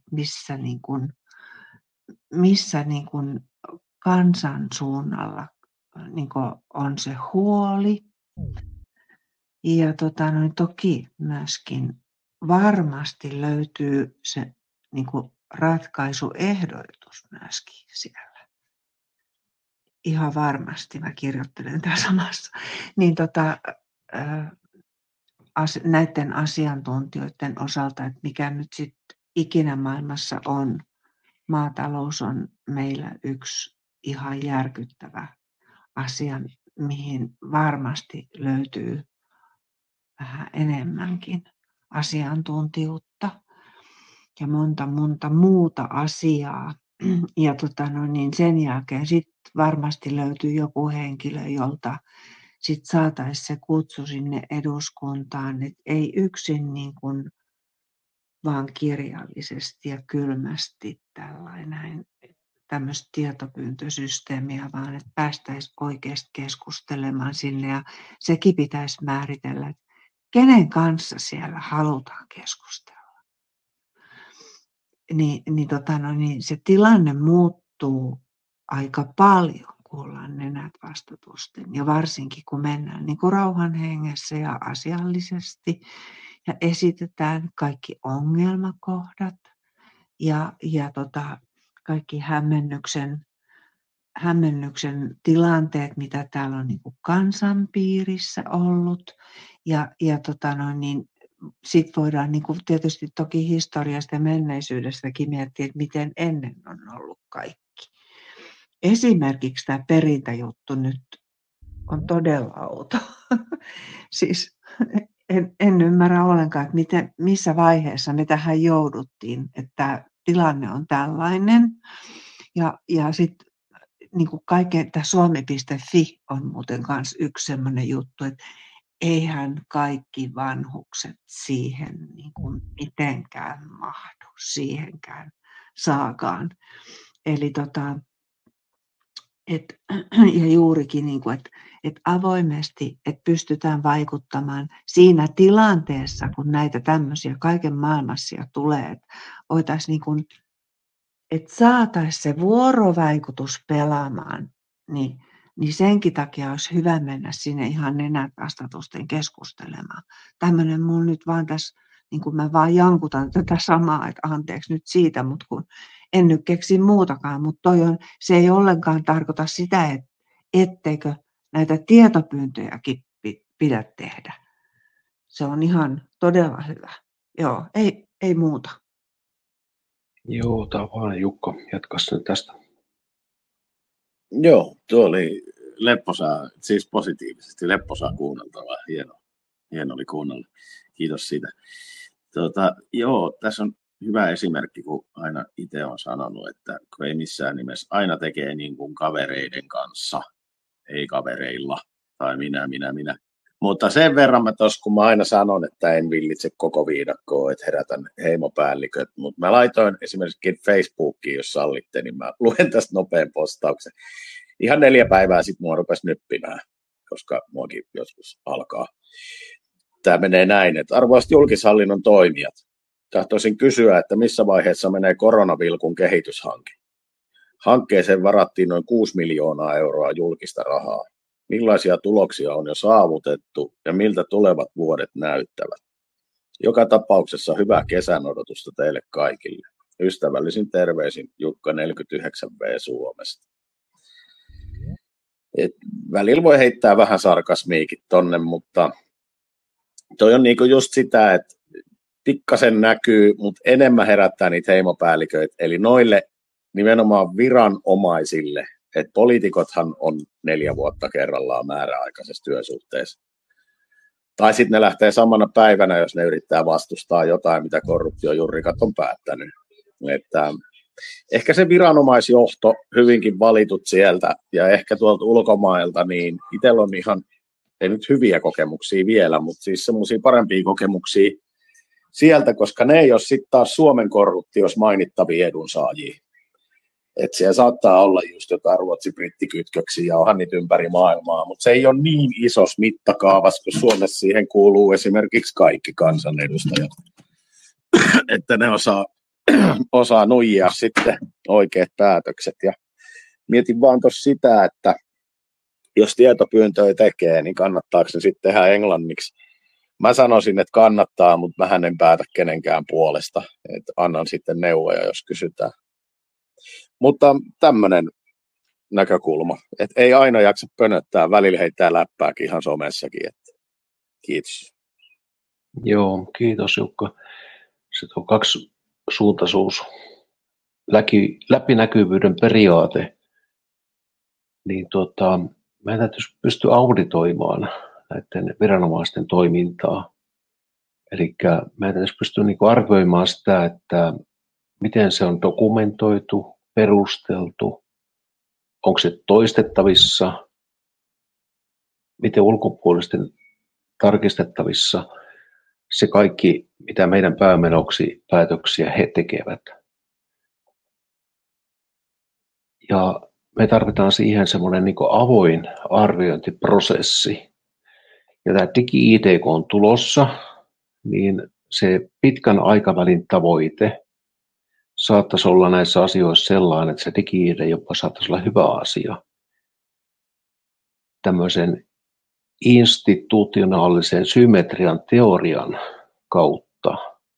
missä niin kuin kansan suunnalla niin kuin on se huoli. Ja toki myöskin varmasti löytyy se niin kuin ratkaisuehdotus myöskin siellä. Ihan varmasti, mä kirjoittelen tässä samassa. Niin näiden asiantuntijoiden osalta, että mikä nyt sitten ikinä maailmassa on. Maatalous on meillä yksi ihan järkyttävä asia, mihin varmasti löytyy vähän enemmänkin asiantuntijuutta ja monta muuta asiaa. Ja niin sen jälkeen sitten varmasti löytyy joku henkilö, jolta sitten saataisiin se kutsu sinne eduskuntaan, että ei yksin niin kuin vaan kirjallisesti ja kylmästi tämmöistä tietopyyntösysteemiä, vaan että päästäisiin oikeasti keskustelemaan sinne ja sekin pitäisi määritellä, että kenen kanssa siellä halutaan keskustella. Niin se tilanne muuttuu aika paljon, kun ollaan nenät vastatusten ja varsinkin kun mennään niin kuin rauhan hengessä ja asiallisesti ja esitetään kaikki ongelmakohdat ja kaikki hämmennyksen tilanteet, mitä täällä on niin kuin kansanpiirissä ollut ja sitten voidaan niin kuin tietysti toki historiasta ja menneisyydestäkin miettiä, että miten ennen on ollut kaikki. Esimerkiksi tämä perintäjuttu nyt on todella outo. Siis en ymmärrä ollenkaan, että missä vaiheessa me tähän jouduttiin, että tämä tilanne on tällainen. Ja sitten niin kuin tämä suomi.fi on muuten myös yksi sellainen juttu, että eihän kaikki vanhukset siihen niin kuin mitenkään mahdu, siihenkään saakaan. Eli ja juurikin, niin kuin, että avoimesti, että pystytään vaikuttamaan siinä tilanteessa, kun näitä tämmöisiä kaiken maailmassa tulee, että voitaisiin niin kuin, että saataisiin se vuorovaikutus pelaamaan, niin senkin takia olisi hyvä mennä sinne ihan nenät vastatusten keskustelemaan. Tämmöinen mun nyt vaan tässä, niin kuin mä vaan jankutan tätä samaa, että anteeksi nyt siitä, mutta kun en nyt keksi muutakaan, mutta se ei ollenkaan tarkoita sitä, etteikö näitä tietopyyntöjäkin pidä tehdä. Se on ihan todella hyvä. Joo, ei muuta. Joo, tämä vaan Jukka, jatkas nyt tästä. Joo, tuo oli lepposaa, siis positiivisesti lepposaa kuunneltavaa. Hieno oli kuunnella. Kiitos siitä. Joo, tässä on hyvä esimerkki, kun aina itse on sanonut, että kun ei missään nimessä aina tekee niin kuin kavereiden kanssa, ei kavereilla, tai minä. Mutta sen verran mä tuossa, kun mä aina sanon, että en villitse koko viidakkoa, että herätän heimopäälliköt, mutta mä laitoin esimerkiksi Facebookiin, jos sallitte, niin mä luen tästä nopean postauksen. Ihan 4 päivää sitten mua rupesi nyppimään, koska muakin joskus alkaa. Tämä menee näin, että arvoisat julkishallinnon toimijat, tahtoisin kysyä, että missä vaiheessa menee koronavilkun kehityshanke. Hankkeeseen varattiin noin 6 miljoonaa euroa julkista rahaa. Millaisia tuloksia on jo saavutettu ja miltä tulevat vuodet näyttävät? Joka tapauksessa hyvää kesän odotusta teille kaikille. Ystävällisin terveisin Jukka 49V Suomesta. Välillä voi heittää vähän sarkasmiikin tonne, mutta toi on niinku just sitä, että pikkasen näkyy, mutta enemmän herättää niitä heimopäälliköitä, eli noille nimenomaan viranomaisille, että poliitikothan on 4 vuotta kerrallaan määräaikaisessa työsuhteessa. Tai sitten ne lähtee samana päivänä, jos ne yrittää vastustaa jotain, mitä korruptiojurrikat on päättänyt. Että ehkä se viranomaisjohto hyvinkin valitut sieltä ja ehkä tuolta ulkomailta, niin itsellä on ihan, ei nyt hyviä kokemuksia vielä, mutta siis semmoisia parempia kokemuksia sieltä, koska ne ei ole sitten taas Suomen korruptiossa mainittavia edunsaajia. Että siellä saattaa olla just jotain ruotsi-brittikytköksiä ja onhan niitä ympäri maailmaa, mutta se ei ole niin isos mittakaavassa, kun Suomessa siihen kuuluu esimerkiksi kaikki kansanedustajat. Että ne osaa nuijia sitten oikeat päätökset. Ja mietin vaan tuossa sitä, että jos tietopyyntöjä tekee, niin kannattaako se sitten tehdä englanniksi? Mä sanoisin, että kannattaa, mutta vähän en päätä kenenkään puolesta. Että annan sitten neuvoja, jos kysytään. Mutta tämmöinen näkökulma, että ei aina jaksa pönöttää, välillä heittää läppääkin ihan somessakin. Että kiitos. Joo, kiitos Jukka. Se on kaksisuuntaisuus, läpinäkyvyyden periaate. Niin meidän täytyisi pystyä auditoimaan näiden viranomaisten toimintaa. Eli meidän täytyisi pystyä arvioimaan sitä, että miten se on dokumentoitu, perusteltu, onko se toistettavissa, miten ulkopuolisten tarkistettavissa se kaikki, mitä meidän päämenoksi päätöksiä he tekevät. Ja me tarvitaan siihen semmoinen avoin arviointiprosessi. Ja tämä digi-ID, kun on tulossa, niin se pitkän aikavälin tavoite saattaisi olla näissä asioissa sellainen, että se digi-ID jopa saattaisi olla hyvä asia. Tämmöisen institutionaalisen symmetrian teorian kautta,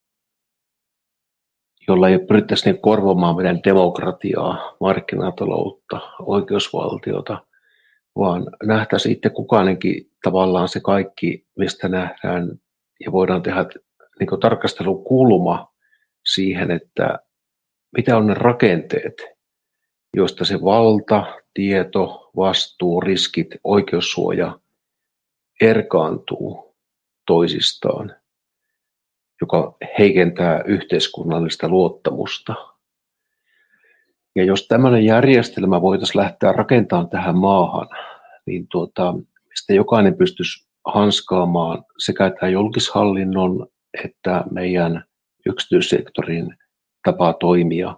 jolla ei pyrittäisi korvaamaan meidän demokratiaa, markkinataloutta, oikeusvaltiota, vaan nähtäisiin itse kukainenkin tavallaan se kaikki, mistä nähdään ja voidaan tehdä tarkastelukulma siihen, että mitä on ne rakenteet, joista se valta, tieto, vastuu, riskit, oikeussuoja erkaantuu toisistaan, joka heikentää yhteiskunnallista luottamusta. Ja jos tämmöinen järjestelmä voitaisiin lähteä rakentamaan tähän maahan, niin mistä jokainen pystyisi hanskaamaan sekä tämän julkishallinnon että meidän yksityissektorin tapaa toimia.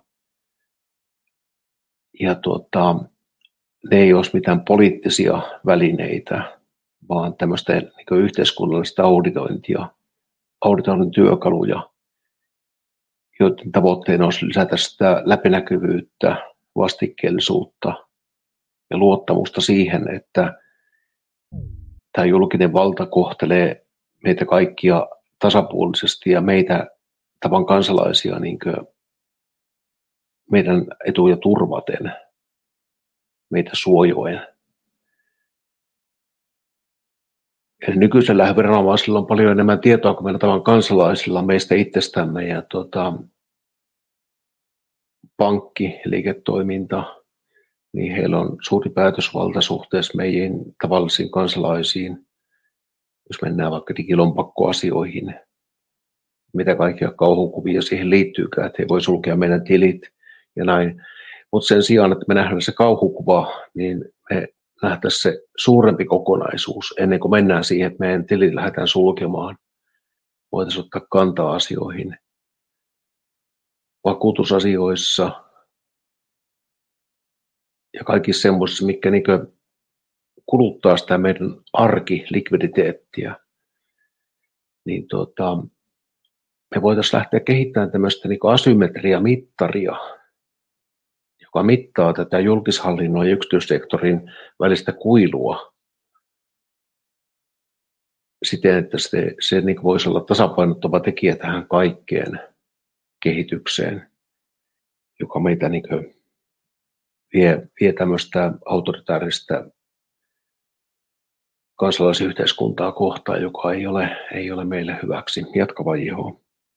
Ja ne ei olisi mitään poliittisia välineitä, vaan tämmöistä yhteiskunnallista auditoinnin työkaluja, joiden tavoitteena olisi lisätä sitä läpinäkyvyyttä, vastikkeellisuutta ja luottamusta siihen, että tämä julkinen valta kohtelee meitä kaikkia tasapuolisesti ja meitä tavan kansalaisia meidän etuja turvaten, meitä suojoen. Eli nykyisellä viranomaisilla on paljon enemmän tietoa kuin meillä tavan kansalaisilla meistä itsestämme ja pankkiliiketoiminta, niin heillä on suuri päätösvalta suhteessa meihin tavallisiin kansalaisiin, jos mennään vaikka digilompakkoasioihin, mitä kaikkia kauhukuvia siihen liittyykään, että he voi sulkea meidän tilit ja näin. Mutta sen sijaan, että me nähdään se kauhukuva, niin me nähtäisiin se suurempi kokonaisuus ennen kuin mennään siihen, että meidän tilit lähdetään sulkemaan. Voitaisiin ottaa kantaa asioihin, vakuutusasioissa ja kaikissa semmoisissa, mitkä kuluttaa sitä meidän arkilikviditeettiä. Niin me voitaisiin lähteä kehittämään tämmöistä asymmetriamittaria, joka mittaa tätä julkishallinnon ja yksityissektorin välistä kuilua siten, että se voisi olla tasapainottava tekijä tähän kaikkeen kehitykseen, joka meitä vie tämmöistä autoritaarista kansalaisyhteiskuntaa kohtaan, joka ei ole meille hyväksi. Jatka Jeho.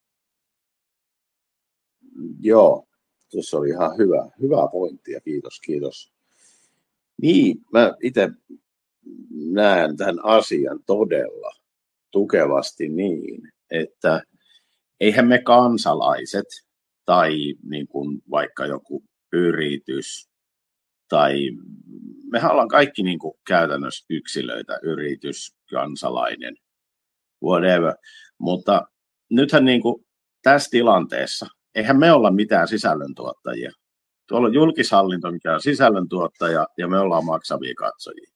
Joo, tuossa oli ihan hyvä pointti ja kiitos. Niin, mä itse näen tämän asian todella tukevasti niin, että eihän me kansalaiset tai niin kuin vaikka joku yritys tai mehän ollaan kaikki niin kuin käytännössä yksilöitä, yritys, kansalainen, whatever, mutta nythän niin kuin tässä tilanteessa eihän me olla mitään sisällöntuottajia. Tuolla on julkishallinto, mikä on sisällöntuottaja, ja me ollaan maksavia katsojia.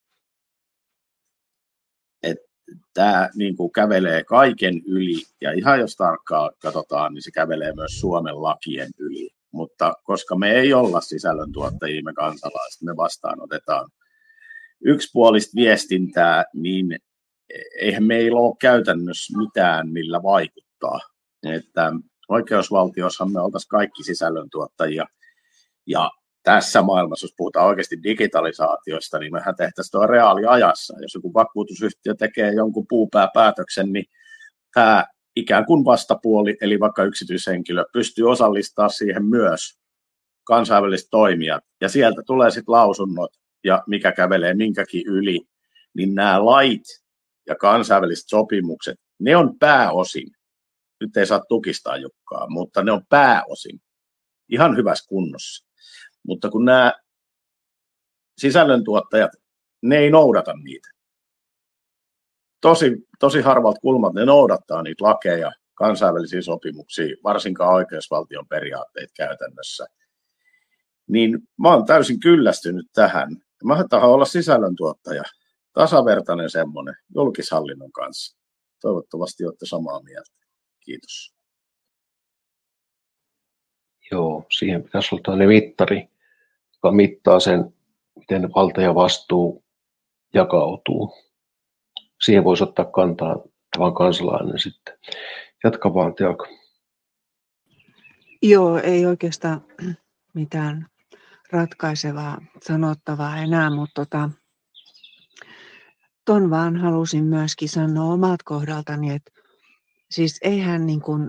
Tämä niin kuin kävelee kaiken yli, ja ihan jos tarkkaan katsotaan, niin se kävelee myös Suomen lakien yli. Mutta koska me ei olla sisällöntuottajia, me kansalaiset, me vastaanotetaan yksipuolista viestintää, niin eihän meillä ole käytännössä mitään, millä vaikuttaa. Että oikeusvaltiossahan me oltaisiin kaikki sisällöntuottajia, ja tässä maailmassa, jos puhutaan oikeasti digitalisaatiosta, niin mehän tehtäisiin tuo reaaliajassa. Jos joku vakuutusyhtiö tekee jonkun puupääpäätöksen, niin tämä ikään kuin vastapuoli, eli vaikka yksityishenkilö, pystyy osallistamaan siihen myös kansainväliset toimijat, ja sieltä tulee sitten lausunnot, ja mikä kävelee minkäkin yli, niin nämä lait ja kansainväliset sopimukset, ne on pääosin, nyt ei saa tukistaa Jukkaa, mutta ne on pääosin ihan hyvässä kunnossa. Mutta kun nämä sisällöntuottajat, ne ei noudata niitä. Tosi harvalta kulmat ne noudattaa niitä lakeja, kansainvälisiä sopimuksia, varsinkaan oikeusvaltion periaatteet käytännössä. Niin mä oon täysin kyllästynyt tähän. Mä tahdon olla sisällöntuottaja, tasavertainen semmoinen, julkishallinnon kanssa. Toivottavasti olette samaa mieltä. Kiitos. Joo, siihen pitäisi olla tällainen mittari, joka mittaa sen, miten valta ja vastuu jakautuu. Siihen voisi ottaa kantaa vaan kansalainen sitten. Jatka vaan, Tiago. Joo, ei oikeastaan mitään ratkaisevaa sanottavaa enää, mutta ton vaan halusin myöskin sanoa omalta kohdaltani, että siis eihän niin kuin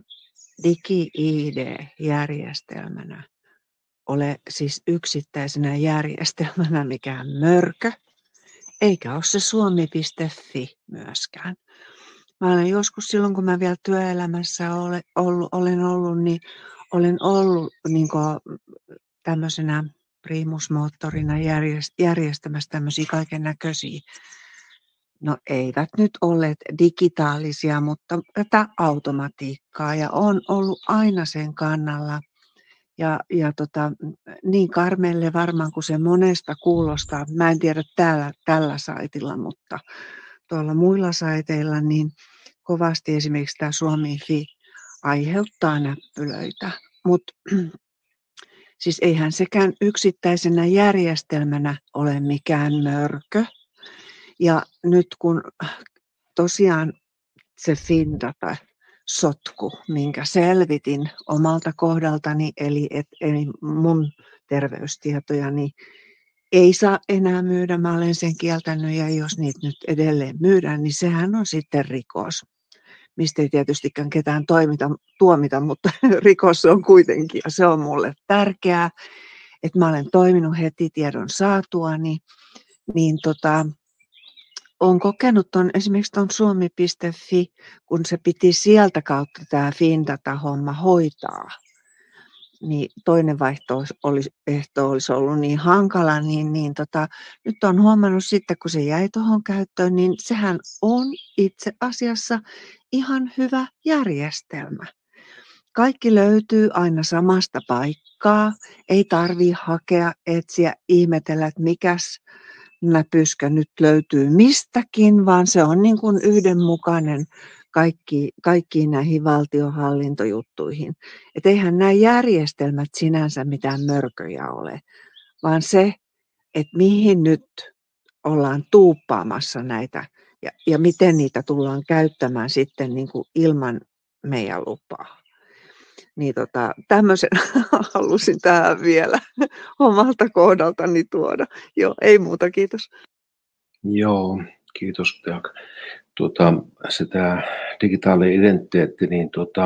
digi-ID-järjestelmänä ole siis yksittäisenä järjestelmänä mikään mörkö, eikä ole se suomi.fi myöskään. Mä olen joskus silloin, kun mä vielä työelämässä olen ollut niin kuin tämmöisenä primusmoottorina järjestämässä tämmöisiä kaiken näköisiä, no eivät nyt olleet digitaalisia, mutta tätä automatiikkaa ja on ollut aina sen kannalla. Ja niin karmeelle varmaan kuin se monesta kuulostaa, mä en tiedä tällä saitilla, mutta tuolla muilla saiteilla niin kovasti esimerkiksi tämä Suomi.fi aiheuttaa näppylöitä, mutta siis eihän sekään yksittäisenä järjestelmänä ole mikään mörkö. Ja nyt kun tosiaan se FinData-sotku, minkä selvitin omalta kohdaltani, eli mun terveystietojani ei saa enää myydä, mä olen sen kieltänyt, ja jos niitä nyt edelleen myydään, niin sehän on sitten rikos, mistä ei tietystikään ketään tuomita, mutta rikos on kuitenkin, ja se on mulle tärkeää, että mä olen toiminut heti tiedon saatuani, niin olen kokenut esimerkiksi tuon suomi.fi, kun se piti sieltä kautta tämä FinData-homma hoitaa, niin toinen vaihtoehto olisi ollut niin hankala, niin nyt olen huomannut sitten, kun se jäi tuohon käyttöön, niin sehän on itse asiassa ihan hyvä järjestelmä. Kaikki löytyy aina samasta paikkaa, ei tarvitse hakea, etsiä, ihmetellä, että mikäs näpyskä nyt löytyy mistäkin, vaan se on niin kuin yhdenmukainen kaikkiin näihin valtionhallintojuttuihin. Et eihän nämä järjestelmät sinänsä mitään mörköjä ole, vaan se, että mihin nyt ollaan tuuppaamassa näitä ja miten niitä tullaan käyttämään sitten niin kuin ilman meidän lupaa. Niin tämmöisen halusin tähän vielä omalta kohdaltani tuoda. Joo, ei muuta, kiitos. Joo, kiitos. Sitä digitaalinen identiteetti, niin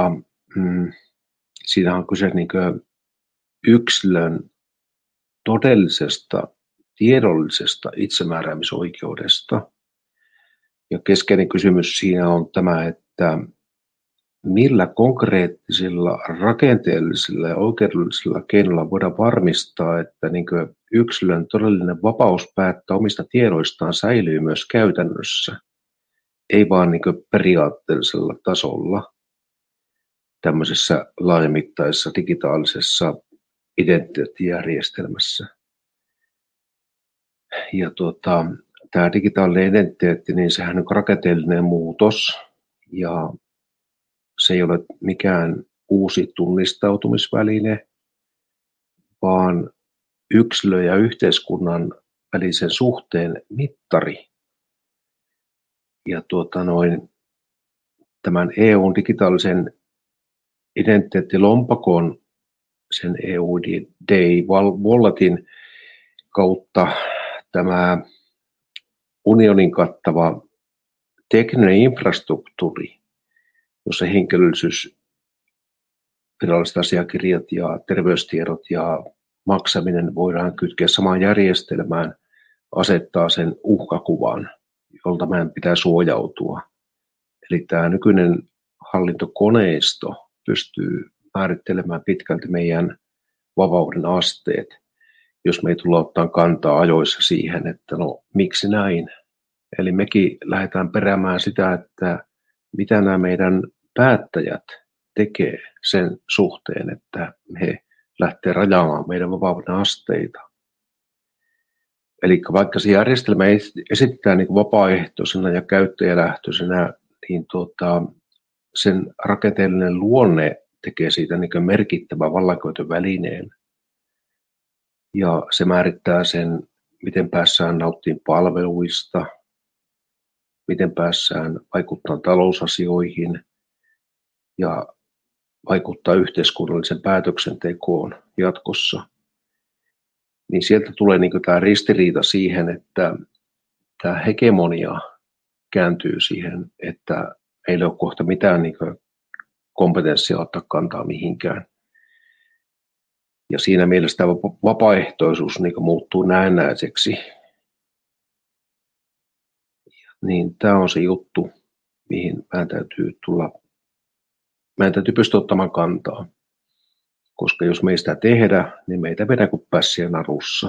siinä on kyse niin yksilön todellisesta tiedollisesta itsemääräämisoikeudesta. Ja keskeinen kysymys siinä on tämä, että millä konkreettisilla rakenteellisilla ja oikeudellisilla keinoilla voidaan varmistaa, että niin yksilön todellinen vapaus päättää omista tiedoistaan säilyy myös käytännössä, ei vaan niin periaatteellisella tasolla tämmöisessä laajamittaisessa digitaalisessa identiteettijärjestelmässä. Ja tämä digitaalinen identiteetti, niin sehän on rakenteellinen muutos ja se ei ole mikään uusi tunnistautumisväline, vaan yksilö- ja yhteiskunnan välisen suhteen mittari. Ja tämän EUn digitaalisen identiteettilompakon, sen EU-Walletin kautta tämä unionin kattava tekninen infrastruktuuri jossa henkilöllisyys, viralliset asiakirjat ja terveystiedot ja maksaminen voidaan kytkeä samaan järjestelmään, asettaa sen uhkakuvan, jolta meidän pitää suojautua. Eli tämä nykyinen hallintokoneisto pystyy määrittelemään pitkälti meidän vapauden asteet, jos me ei tulla ottaa kantaa ajoissa siihen, että no miksi näin. Eli mekin lähdetään peräämään sitä, että mitä nämä meidän päättäjät tekee sen suhteen, että he lähtee rajaamaan meidän vapauden asteita. Eli vaikka se järjestelmä esitetään niin vapaaehtoisena ja käyttäjälähtöisenä, niin sen rakenteellinen luonne tekee siitä niin merkittävän vallankäytövälineen. Ja se määrittää sen, miten päässään nauttimaan palveluista, miten päässään vaikuttamaan talousasioihin ja vaikuttaa yhteiskunnallisen päätöksentekoon jatkossa. Niin sieltä tulee niin tämä ristiriita siihen, että tämä hegemonia kääntyy siihen, että meillä ei ole kohta mitään niin kompetenssia ottaa kantaa mihinkään. Ja siinä mielessä tämä vapaaehtoisuus niin muuttuu näennäiseksi. Niin tämä on se juttu, mihin meidän täytyy pystyä ottamaan kantaa. Koska jos me ei sitä tehdä, niin meitä vedään kuin pässiä narussa.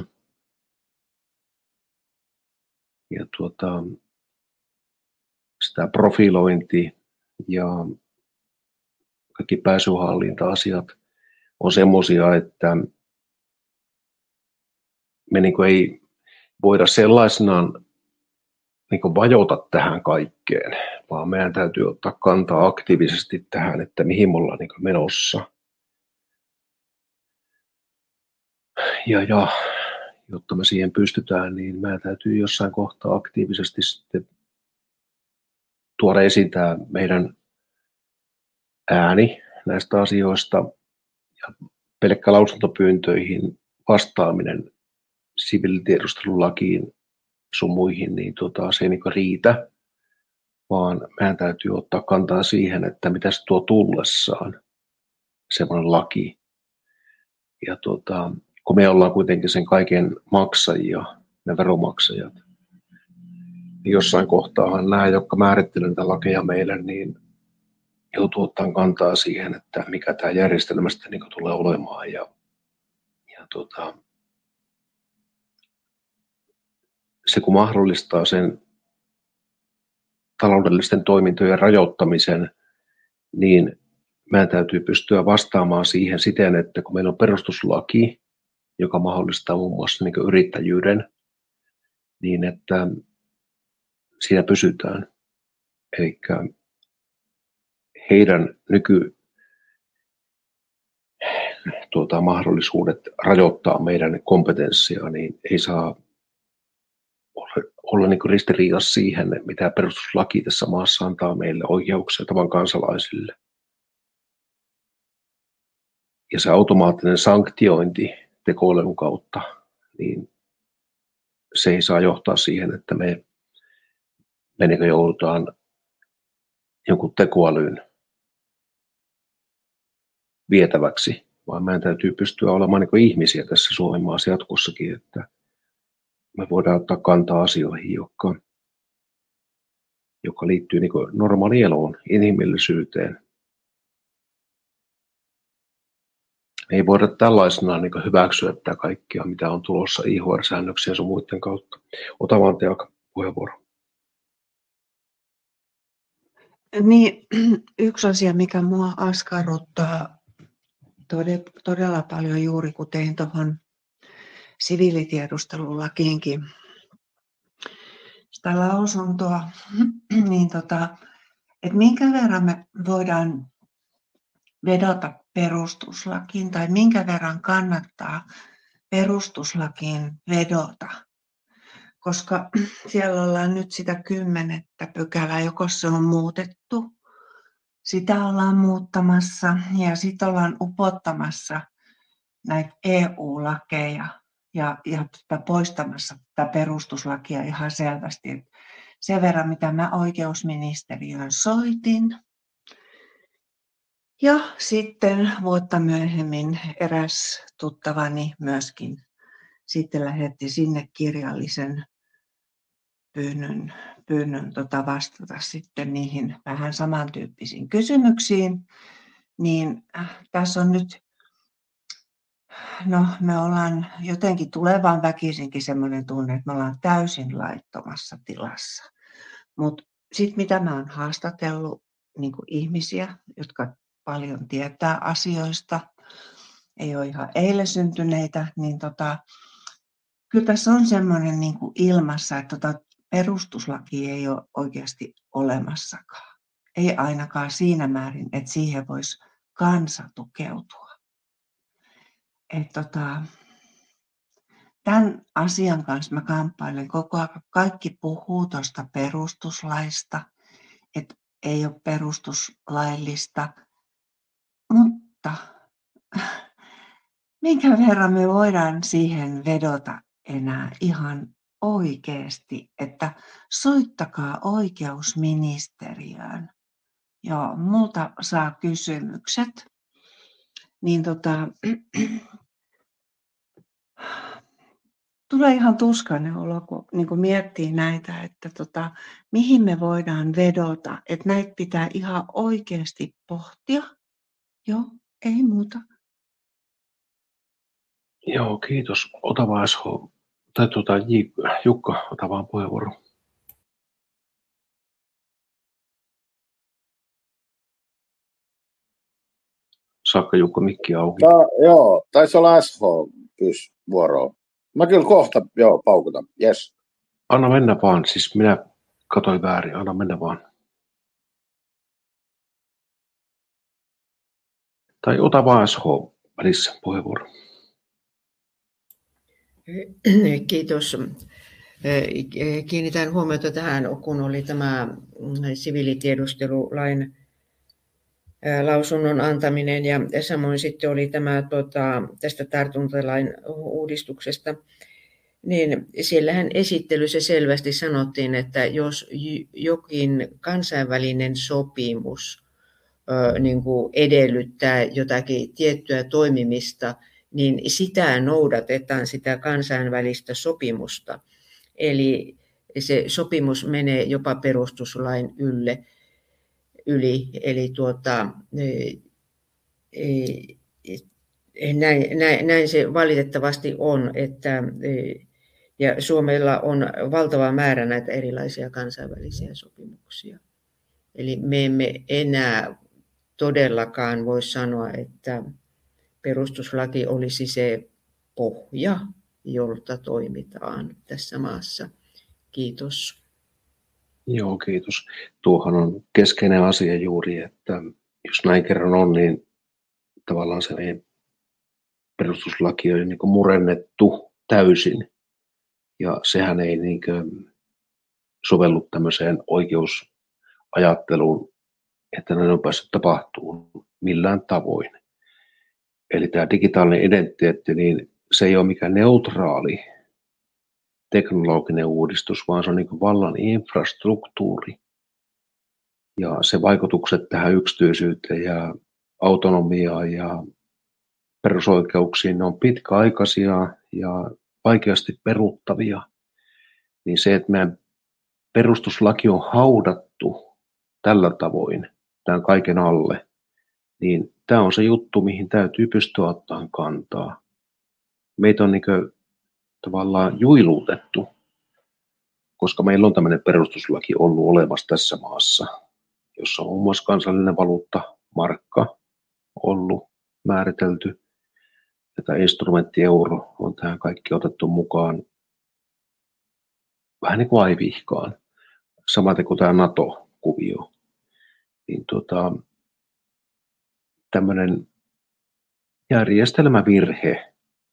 Ja sitä profilointi ja kaikki pääsyhallinta-asiat on semmoisia, että me ei voida sellaisenaan vajota tähän kaikkeen, vaan meidän täytyy ottaa kantaa aktiivisesti tähän, että mihin me ollaan menossa. Ja jotta me siihen pystytään, niin meidän täytyy jossain kohtaa aktiivisesti sitten tuoda esiin tämä meidän ääni näistä asioista ja pelkkä lausuntopyyntöihin vastaaminen siviilitiedustelulakiin sun muihin, niin se ei riitä, vaan meidän täytyy ottaa kantaa siihen, että mitä se tuo tullessaan, semmoinen laki. Ja kun me ollaan kuitenkin sen kaiken maksajia, ne veromaksajat, niin jossain kohtaahan nämä, jotka määrittelevät näitä lakeja meille, niin joutuu ottamaan kantaa siihen, että mikä tämä järjestelmästä tulee olemaan. Se kun mahdollistaa sen taloudellisten toimintojen rajoittamisen, niin meidän täytyy pystyä vastaamaan siihen siten, että kun meillä on perustuslaki, joka mahdollistaa muun muassa yrittäjyyden, niin että siinä pysytään. Eli heidän mahdollisuudet rajoittaa meidän kompetenssia, niin ei saa olla ristiriidassa siihen, mitä perustuslaki tässä maassa antaa meille oikeuksia tavan kansalaisille. Ja se automaattinen sanktiointi tekoälyn kautta, niin se ei saa johtaa siihen, että me joudutaan jonkun tekoälyn vietäväksi, vaan meidän täytyy pystyä olemaan ihmisiä tässä Suomen maassa jatkossakin, että me voidaan ottaa kantaa asioihin, joka liittyy normaalieloon, inhimillisyyteen. Me ei voida tällaisenaan hyväksyä tätä kaikkea, mitä on tulossa IHR-säännöksiä ja muiden kautta. Ota vaan Teaka puheenvuoro. Niin, yksi asia, mikä minua askarruttaa todella paljon juuri kun tein tuohon siviilitiedustelulakiinkin sitä lausuntoa, niin että minkä verran me voidaan vedota perustuslakiin tai minkä verran kannattaa perustuslakiin vedota. Koska siellä ollaan nyt sitä 10. pykälää, joko se on muutettu, sitä ollaan muuttamassa ja sitten ollaan upottamassa näitä EU-lakeja ja poistamassa tätä perustuslakia ihan selvästi. Sen verran, mitä mä oikeusministeriöön soitin, Ja sitten vuotta myöhemmin eräs tuttavani myöskin sitten lähetti sinne kirjallisen pyynnön vastata sitten niihin vähän samantyyppisiin kysymyksiin. Niin tässä on nyt, me ollaan jotenkin tulevan väkisinkin semmoinen tunne, että me ollaan täysin laittomassa tilassa. Mutta sitten mitä mä oon haastatellut niin kuin ihmisiä, jotka paljon tietää asioista, ei ole ihan eilen syntyneitä, niin kyllä tässä on semmoinen niin kuin ilmassa, että perustuslaki ei ole oikeasti olemassakaan. Ei ainakaan siinä määrin, että siihen voisi kansa tukeutua. Tämän asian kanssa mä kamppailen koko ajan. Kaikki puhuu tuosta perustuslaista, että ei ole perustuslaillista, mutta minkä verran me voidaan siihen vedota enää ihan oikeasti, että soittakaa oikeusministeriöön. Joo, multa saa kysymykset. Niin tulee ihan tuskainen olo, kun niin miettii näitä, että mihin me voidaan vedota, että näitä pitää ihan oikeasti pohtia. Joo, ei muuta. Joo, kiitos. Ota vaan Jukka, ota vaan puheenvuoro. Saakka Jukka mikki auki? Joo, taisi olla SH vuoroa. Mä kyllä kohta paukutan. Yes. Anna mennä vaan, siis minä katsoin väärin, anna mennä vaan. Tai ota vaan SH välissä puheenvuoro. Kiitos. Kiinnitän huomiota tähän, kun oli tämä siviilitiedustelulain lausunnon antaminen ja samoin sitten oli tämä tästä tartuntalain uudistuksesta. Niin siellähän esittelyssä selvästi sanottiin, että jos jokin kansainvälinen sopimus niin kuin edellyttää jotakin tiettyä toimimista, niin sitä noudatetaan, sitä kansainvälistä sopimusta. Eli se sopimus menee jopa perustuslain yli. Eli näin se valitettavasti on, että ja Suomella on valtava määrä näitä erilaisia kansainvälisiä sopimuksia. Eli me emme enää todellakaan voi sanoa, että perustuslaki olisi se pohja, jolta toimitaan tässä maassa. Kiitos. Joo, kiitos. Tuohan on keskeinen asia juuri, että jos näin kerran on, niin tavallaan se meidän perustuslaki on niin kuin murennettu täysin. Ja sehän ei niin kuin sovellu tämmöiseen oikeusajatteluun, että näin on päässyt tapahtumaan millään tavoin. Eli tämä digitaalinen identiteetti, niin se ei ole mikään neutraali teknologinen uudistus, vaan se on niin kuin vallan infrastruktuuri. Ja se vaikutukset tähän yksityisyyteen ja autonomiaan ja perusoikeuksiin, ne on pitkäaikaisia ja vaikeasti peruttavia. Niin se, että meidän perustuslaki on haudattu tällä tavoin tämän kaiken alle, niin tämä on se juttu, mihin täytyy pystyä ottamaan kantaa. Meitä on niin kuin tavallaan juilutettu, koska meillä on tämmöinen perustuslaki ollut olemassa tässä maassa, jossa on muun muassa kansallinen valuutta, markka, ollut määritelty. Ja tämä instrumentti euro on tähän kaikki otettu mukaan vähän niin kuin aivihkaan. Samaten kuin tämä NATO-kuvio. Niin tämmöinen järjestelmävirhe,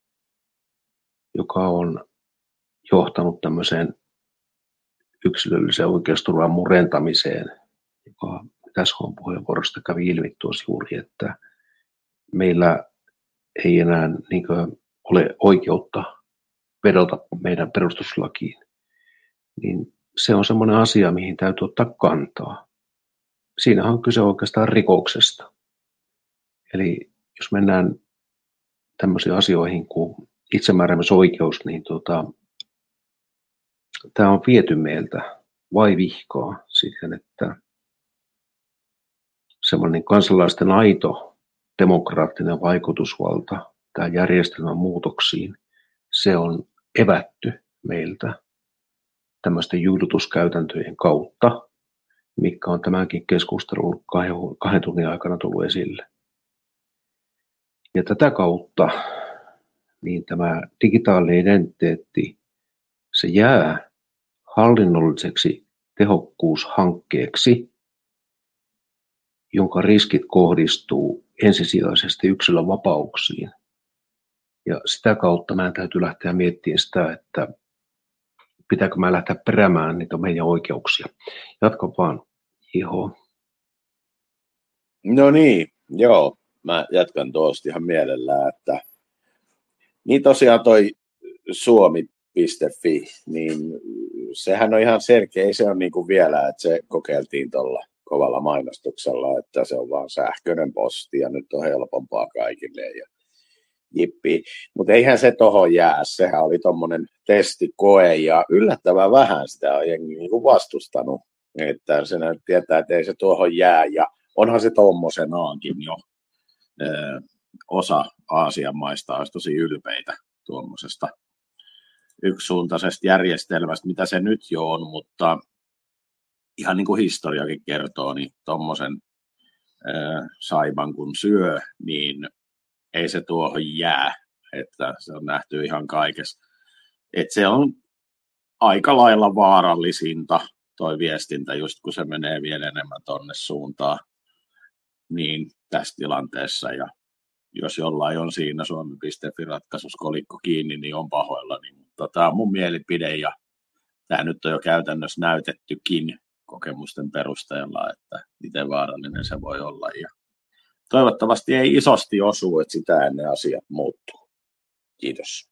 joka on johtanut tämmöiseen yksilöllisen oikeusturvan murentamiseen, joka tässä on puheenvuorosta kävi ilmi tuossa juuri, että meillä ei enää niin kuin ole oikeutta vedota meidän perustuslakiin. Niin se on semmoinen asia, mihin täytyy ottaa kantaa. Siinä on kyse oikeastaan rikoksesta. Eli jos mennään tämmöisiin asioihin kuin itsemääräämisoikeus, niin tämä on viety meiltä vaivihkaa siten, että semmoinen kansalaisten aito demokraattinen vaikutusvalta tämän järjestelmän muutoksiin, se on evätty meiltä tämmöisten juurrutuskäytäntöjen kautta, mikä on tämänkin keskustelun 2 tunnin aikana tullut esille. Ja tätä kautta niin tämä digitaalinen identiteetti, se jää hallinnolliseksi tehokkuushankkeeksi, jonka riskit kohdistuu ensisijaisesti yksilön vapauksiin. Ja sitä kautta meidän täytyy lähteä miettimään sitä, että pitääkö mä lähteä peräämään niitä meidän oikeuksia. Jatka vaan, Iho. No niin, joo. Mä jatkan tuosta ihan mielellään, että niin tosiaan toi suomi.fi, niin sehän on ihan selkeä, ei se ole niin kuin vielä, että se kokeiltiin tuolla kovalla mainostuksella, että se on vaan sähköinen posti ja nyt on helpompaa kaikille ja jippi. Mutta eihän se tohon jää, sehän oli tommonen testikoe ja yllättävän vähän sitä on jengi niin kuin vastustanut, että se tietää, että ei se tuohon jää ja onhan se tommosenaankin jo. Osa Aasian maista olisi tosi ylpeitä tuommoisesta yksisuuntaisesta järjestelmästä, mitä se nyt jo on, mutta ihan niin kuin historiakin kertoo, niin tuommoisen saiban kun syö, niin ei se tuohon jää, että se on nähty ihan kaikessa. Että se on aika lailla vaarallisinta toi viestintä, just kun se menee vielä enemmän tonne suuntaan, niin tässä tilanteessa ja jos jollain on siinä Suomi.fi-ratkaisussa kolikko kiinni, niin on pahoillani. Mutta tämä on mun mielipide ja tämä nyt on jo käytännössä näytettykin kokemusten perusteella, että miten vaarallinen se voi olla. Ja toivottavasti ei isosti osu, että sitä ennen asiat muuttuu. Kiitos.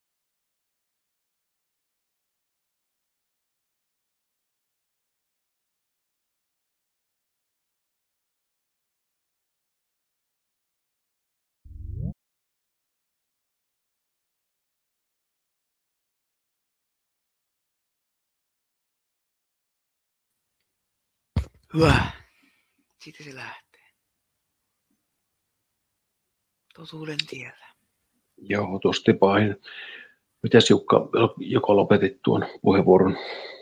Hyvä. Siitä se lähtee. Totuuden tiellä. Joo, tuossa tipahin. Mites Jukka, joko lopetit tuon puheenvuoron?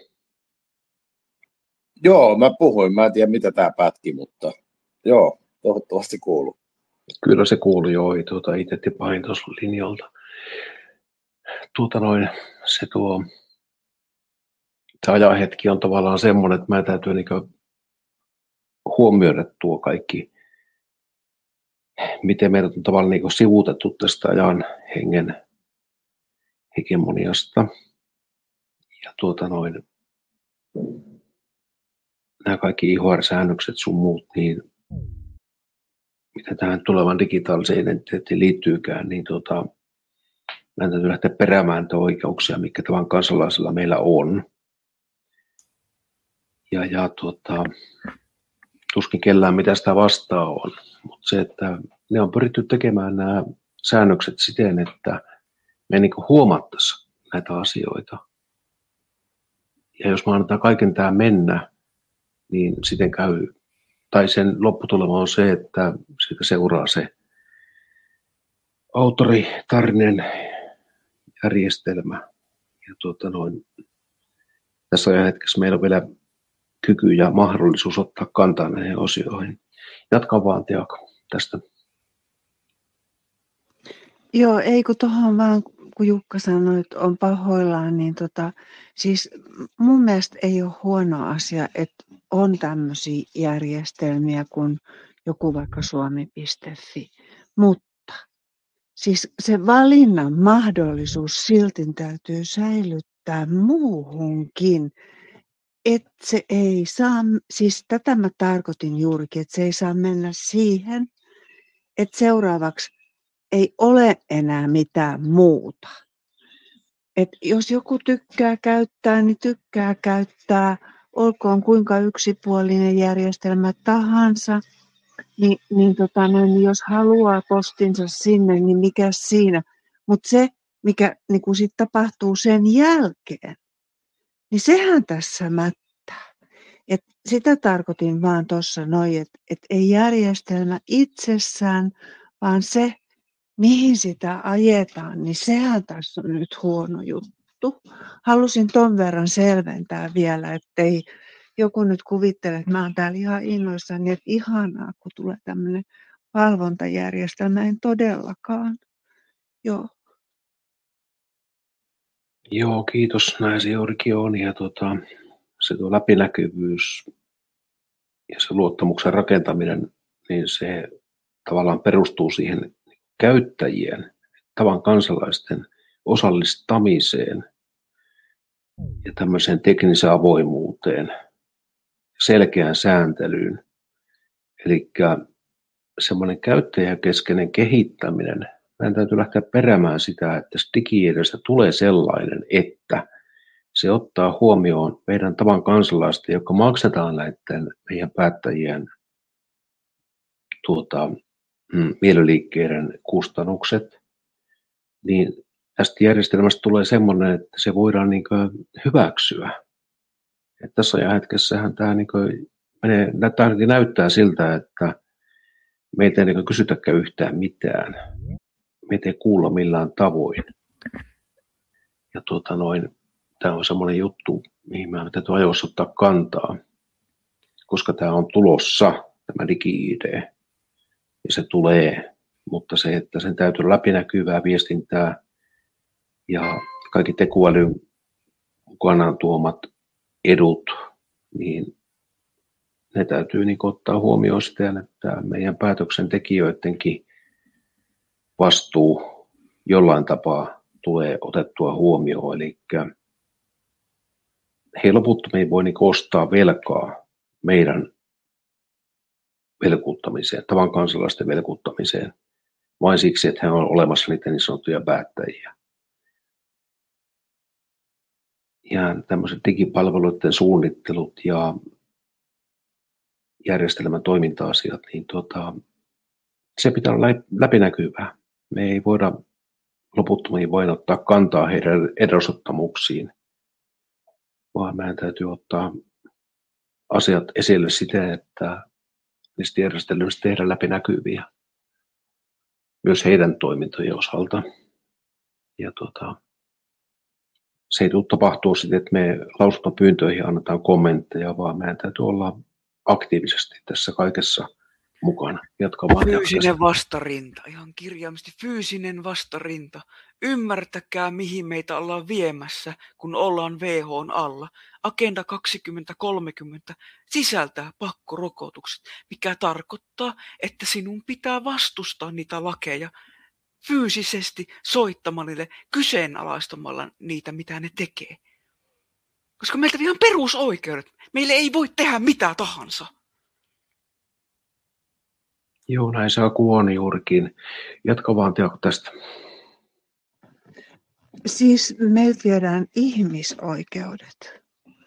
Joo, mä puhuin. Mä en tiedä, mitä tää pätki, mutta joo, toivottavasti kuuluu. Kyllä se kuului jo, itse tipahin tuossa linjalta. Se ajanhetki on tavallaan semmoinen, että mä täytyy huomioida tuo kaikki, miten meidät on tavallaan sivuutettu tästä ajan hengen hegemoniasta. Ja nämä kaikki IHR-säännökset sun muut, niin mitä tähän tulevan digitaaliseen identiteettiin liittyykään, niin meidän täytyy lähteä peräämään niitä oikeuksia, mitkä tavan kansalaisilla meillä on. Ja tuskin kellään mitä sitä vastaa on, mutta se, että ne on pyritty tekemään nämä säännökset siten, että me ei huomattaisi näitä asioita. Ja jos me annetaan kaiken tämä mennä, niin sitten käy, tai sen lopputulema on se, että siitä seuraa se autoritaarinen järjestelmä. Ja tässä ajanhetkessä meillä on vielä kyky ja mahdollisuus ottaa kantaa näihin osioihin. Jatka vaan, Tiako, tästä. Joo, ei kun tuohon vaan, kun Jukka sanoi, että on pahoillaan, niin siis mun mielestä ei ole huono asia, että on tämmöisiä järjestelmiä kuin joku vaikka suomi.fi, mutta siis se valinnan mahdollisuus silti täytyy säilyttää muuhunkin. Että se ei saa, siis tätä mä tarkoitin juurikin, että se ei saa mennä siihen, että seuraavaksi ei ole enää mitään muuta. Että jos joku tykkää käyttää, niin tykkää käyttää, olkoon kuinka yksipuolinen järjestelmä tahansa. niin jos haluaa postinsa sinne, niin mikä siinä. Mutta se, mikä niin kun sit tapahtuu sen jälkeen, niin sehän tässä mättää. Et sitä tarkoitin vaan tuossa noin, että ei järjestelmä itsessään, vaan se, mihin sitä ajetaan, niin sehän tässä on nyt huono juttu. Halusin ton verran selventää vielä, ettei joku nyt kuvittele, että mä oon täällä ihan innoissani, että ihanaa, kun tulee tämmöinen valvontajärjestelmä. En todellakaan. Joo. Joo, kiitos. Näin se juurikin on. Ja se tuo läpinäkyvyys ja se luottamuksen rakentaminen, niin se tavallaan perustuu siihen käyttäjien, tavan kansalaisten osallistamiseen ja tämmöiseen tekniseen avoimuuteen, selkeään sääntelyyn. Eli semmoinen käyttäjäkeskeinen kehittäminen, meidän täytyy lähteä peräämään sitä, että digiedestä tulee sellainen, että se ottaa huomioon meidän tavan kansalaisten, jotka maksetaan näiden meidän päättäjien mieliliikkeiden kustannukset, niin tästä järjestelmästä tulee semmoinen, että se voidaan niin kuin hyväksyä. Et tässä ajanhetkessähän tämä niin kuin näyttää siltä, että meitä ei niin kuin kysytäkään yhtään mitään. Meitä ei kuulla millään tavoin. Ja tämä on semmoinen juttu, mihin meidän täytyy ajoissa ottaa kantaa, koska tämä on tulossa, tämä digi-ID, ja se tulee, mutta se, että sen täytyy olla läpinäkyvää viestintää ja kaikki tekoälyn mukanaan tuomat edut, niin ne täytyy niin ottaa huomioon siten, että meidän päätöksentekijöidenkin vastuu jollain tapaa tulee otettua huomioon. Eli he loputtomiin voi niin ostaa velkaa meidän velkuuttamiseen, tavan kansalaisten velkuuttamiseen, vain siksi, että he on olemassa niitä niin sanottuja päättäjiä. Ja tämmöiset digipalveluiden suunnittelut ja järjestelmän toiminta-asiat, niin se pitää olla läpinäkyvää. Me ei voida loputtomiin vain ottaa kantaa heidän edosottamuksiin, vaan meidän täytyy ottaa asiat esille siten, että niistä järjestelmistä tehdään läpinäkyviä myös heidän toimintojen osalta. Ja se ei tule tapahtua sitten, että me lausuntopyyntöihin annetaan kommentteja, vaan meidän täytyy olla aktiivisesti tässä kaikessa mukana. Fyysinen vastarinta, ihan kirjaimisesti fyysinen vastarinta. Ymmärtäkää, mihin meitä ollaan viemässä, kun ollaan WHO:n alla. Agenda 2030 sisältää pakkorokotukset, mikä tarkoittaa, että sinun pitää vastustaa niitä lakeja fyysisesti soittamalla niille, kyseenalaistamalla niitä, mitä ne tekee. Koska meiltä viedään perusoikeudet. Meille ei voi tehdä mitä tahansa. Joo, näin se on juurikin. Jatka vaan, Tiago, tästä. Siis meiltä viedään ihmisoikeudet.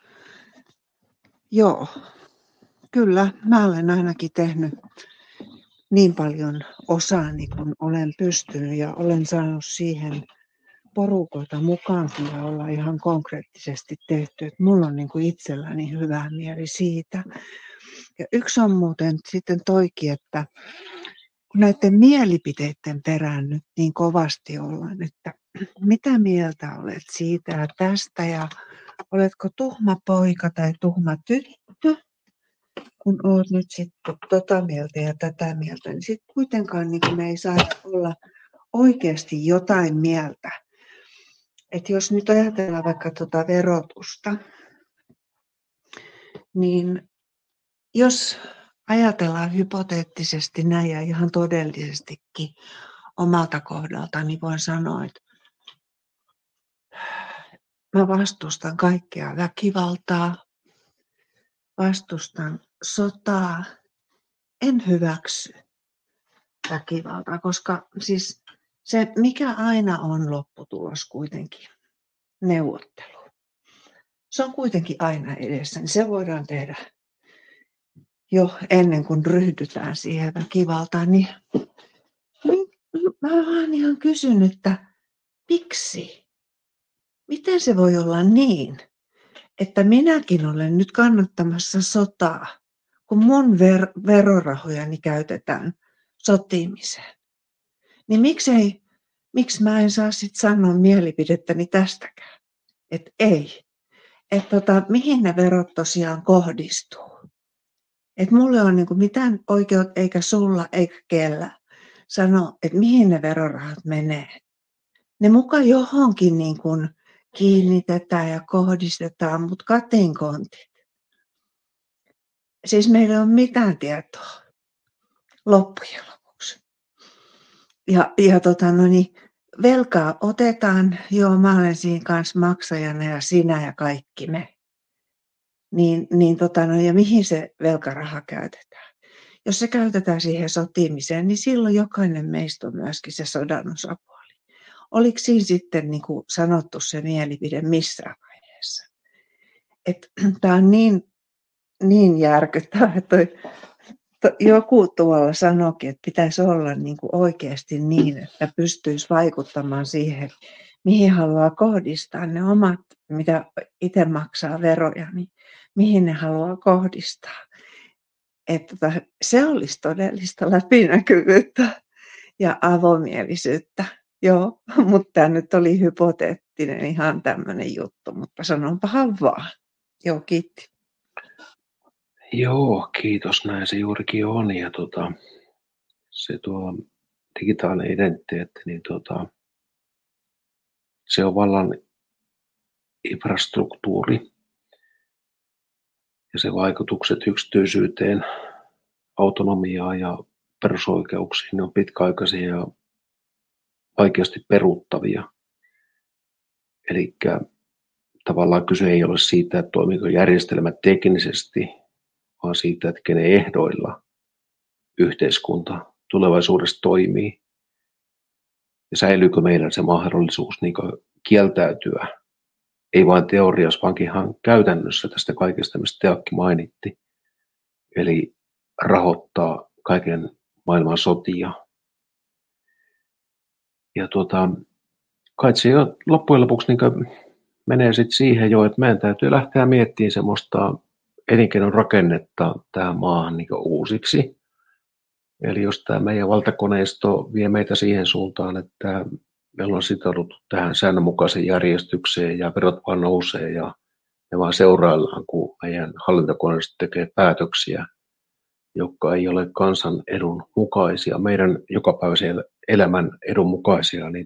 Joo, kyllä. Mä olen ainakin tehnyt niin paljon osaani, kun olen pystynyt ja olen saanut siihen porukoita mukaankin ja olla ihan konkreettisesti tehty. Että mulla on niin kuin itselläni hyvä mieli siitä. Ja yksi on muuten sitten toikin, että kun näiden mielipiteiden perään nyt niin kovasti ollaan, että mitä mieltä olet siitä ja tästä ja oletko tuhma poika tai tuhma tyttö, kun olet nyt sitten tota mieltä ja tätä mieltä, niin sitten kuitenkaan niin me ei saada olla oikeasti jotain mieltä. Että jos nyt ajatellaan vaikka tuota verotusta, niin jos ajatellaan hypoteettisesti näin ja ihan todellisestikin omalta kohdalta, niin voin sanoa, että mä vastustan kaikkea väkivaltaa, vastustan sotaa, en hyväksy väkivaltaa, koska siis se mikä aina on lopputulos kuitenkin, neuvottelu. Se on kuitenkin aina edessä, niin se voidaan tehdä jo ennen kuin ryhdytään siihen väkivaltaan, niin mä vaan ihan kysyn, että miksi? Miten se voi olla niin, että minäkin olen nyt kannattamassa sotaa, kun mun verorahojani käytetään sotimiseen? Niin miksi mä en saa sitten sanoa mielipidettäni tästäkään? Että ei. Että mihin ne verot tosiaan kohdistuu? Että mulle on niinku mitään oikeut eikä sulla eikä kellään sanoa, että mihin ne verorahat menee. Ne muka johonkin niin kuin kiinnitetään ja kohdistetaan, mutta katinkontit. Siis meillä ei ole mitään tietoa loppujen lopuksi. Ja velkaa otetaan, joo, mä olen siinä kanssa maksajana ja sinä ja kaikki me. Ja mihin se velkaraha käytetään? Jos se käytetään siihen sotimiseen, niin silloin jokainen meistä on myöskin se sodan osapuoli. Oliko siinä sitten niin kuin sanottu se mielipide missään vaiheessa? Tämä on niin järkyttävää, että joku tuolla sanoikin, että pitäisi olla niin kuin oikeasti niin, että pystyisi vaikuttamaan siihen, mihin haluaa kohdistaa ne omat, mitä itse maksaa veroja, niin mihin ne haluaa kohdistaa. Että se olisi todellista läpinäkyvyyttä ja avomielisyyttä. Joo, mutta tämä nyt oli hypoteettinen ihan tämmöinen juttu, mutta sanonpahan vaan. Joo, kiitti. Joo, kiitos. Näin se juurikin on. Ja se tuo digitaalinen identiteetti, niin se on vallan infrastruktuuri. Ja se vaikutukset yksityisyyteen, autonomiaan ja perusoikeuksiin, ne on pitkäaikaisia ja vaikeasti peruuttavia. Eli tavallaan kyse ei ole siitä, että toimiiko järjestelmä teknisesti, vaan siitä, että kenen ehdoilla yhteiskunta tulevaisuudessa toimii. Ja säilyykö meidän se mahdollisuus niin kieltäytyä, ei vain teoriassa, vaan ihan käytännössä tästä kaikesta, mistä Teakki mainitti. Eli rahoittaa kaiken maailman sotia. Ja kai se jo loppujen lopuksi niin menee sitten siihen jo, että meidän täytyy lähteä miettimään semmoista elinkeinon rakennetta tähän maahan niin uusiksi. Eli jos tämä meidän valtakoneisto vie meitä siihen suuntaan, että meillä on sitouduttu tähän säännönmukaiseen järjestykseen ja verot vaan nousee ja me vaan seuraillaan, kun meidän hallintokoneisto tekee päätöksiä, jotka ei ole kansan edun mukaisia, meidän jokapäiväisen elämän edun mukaisia, niin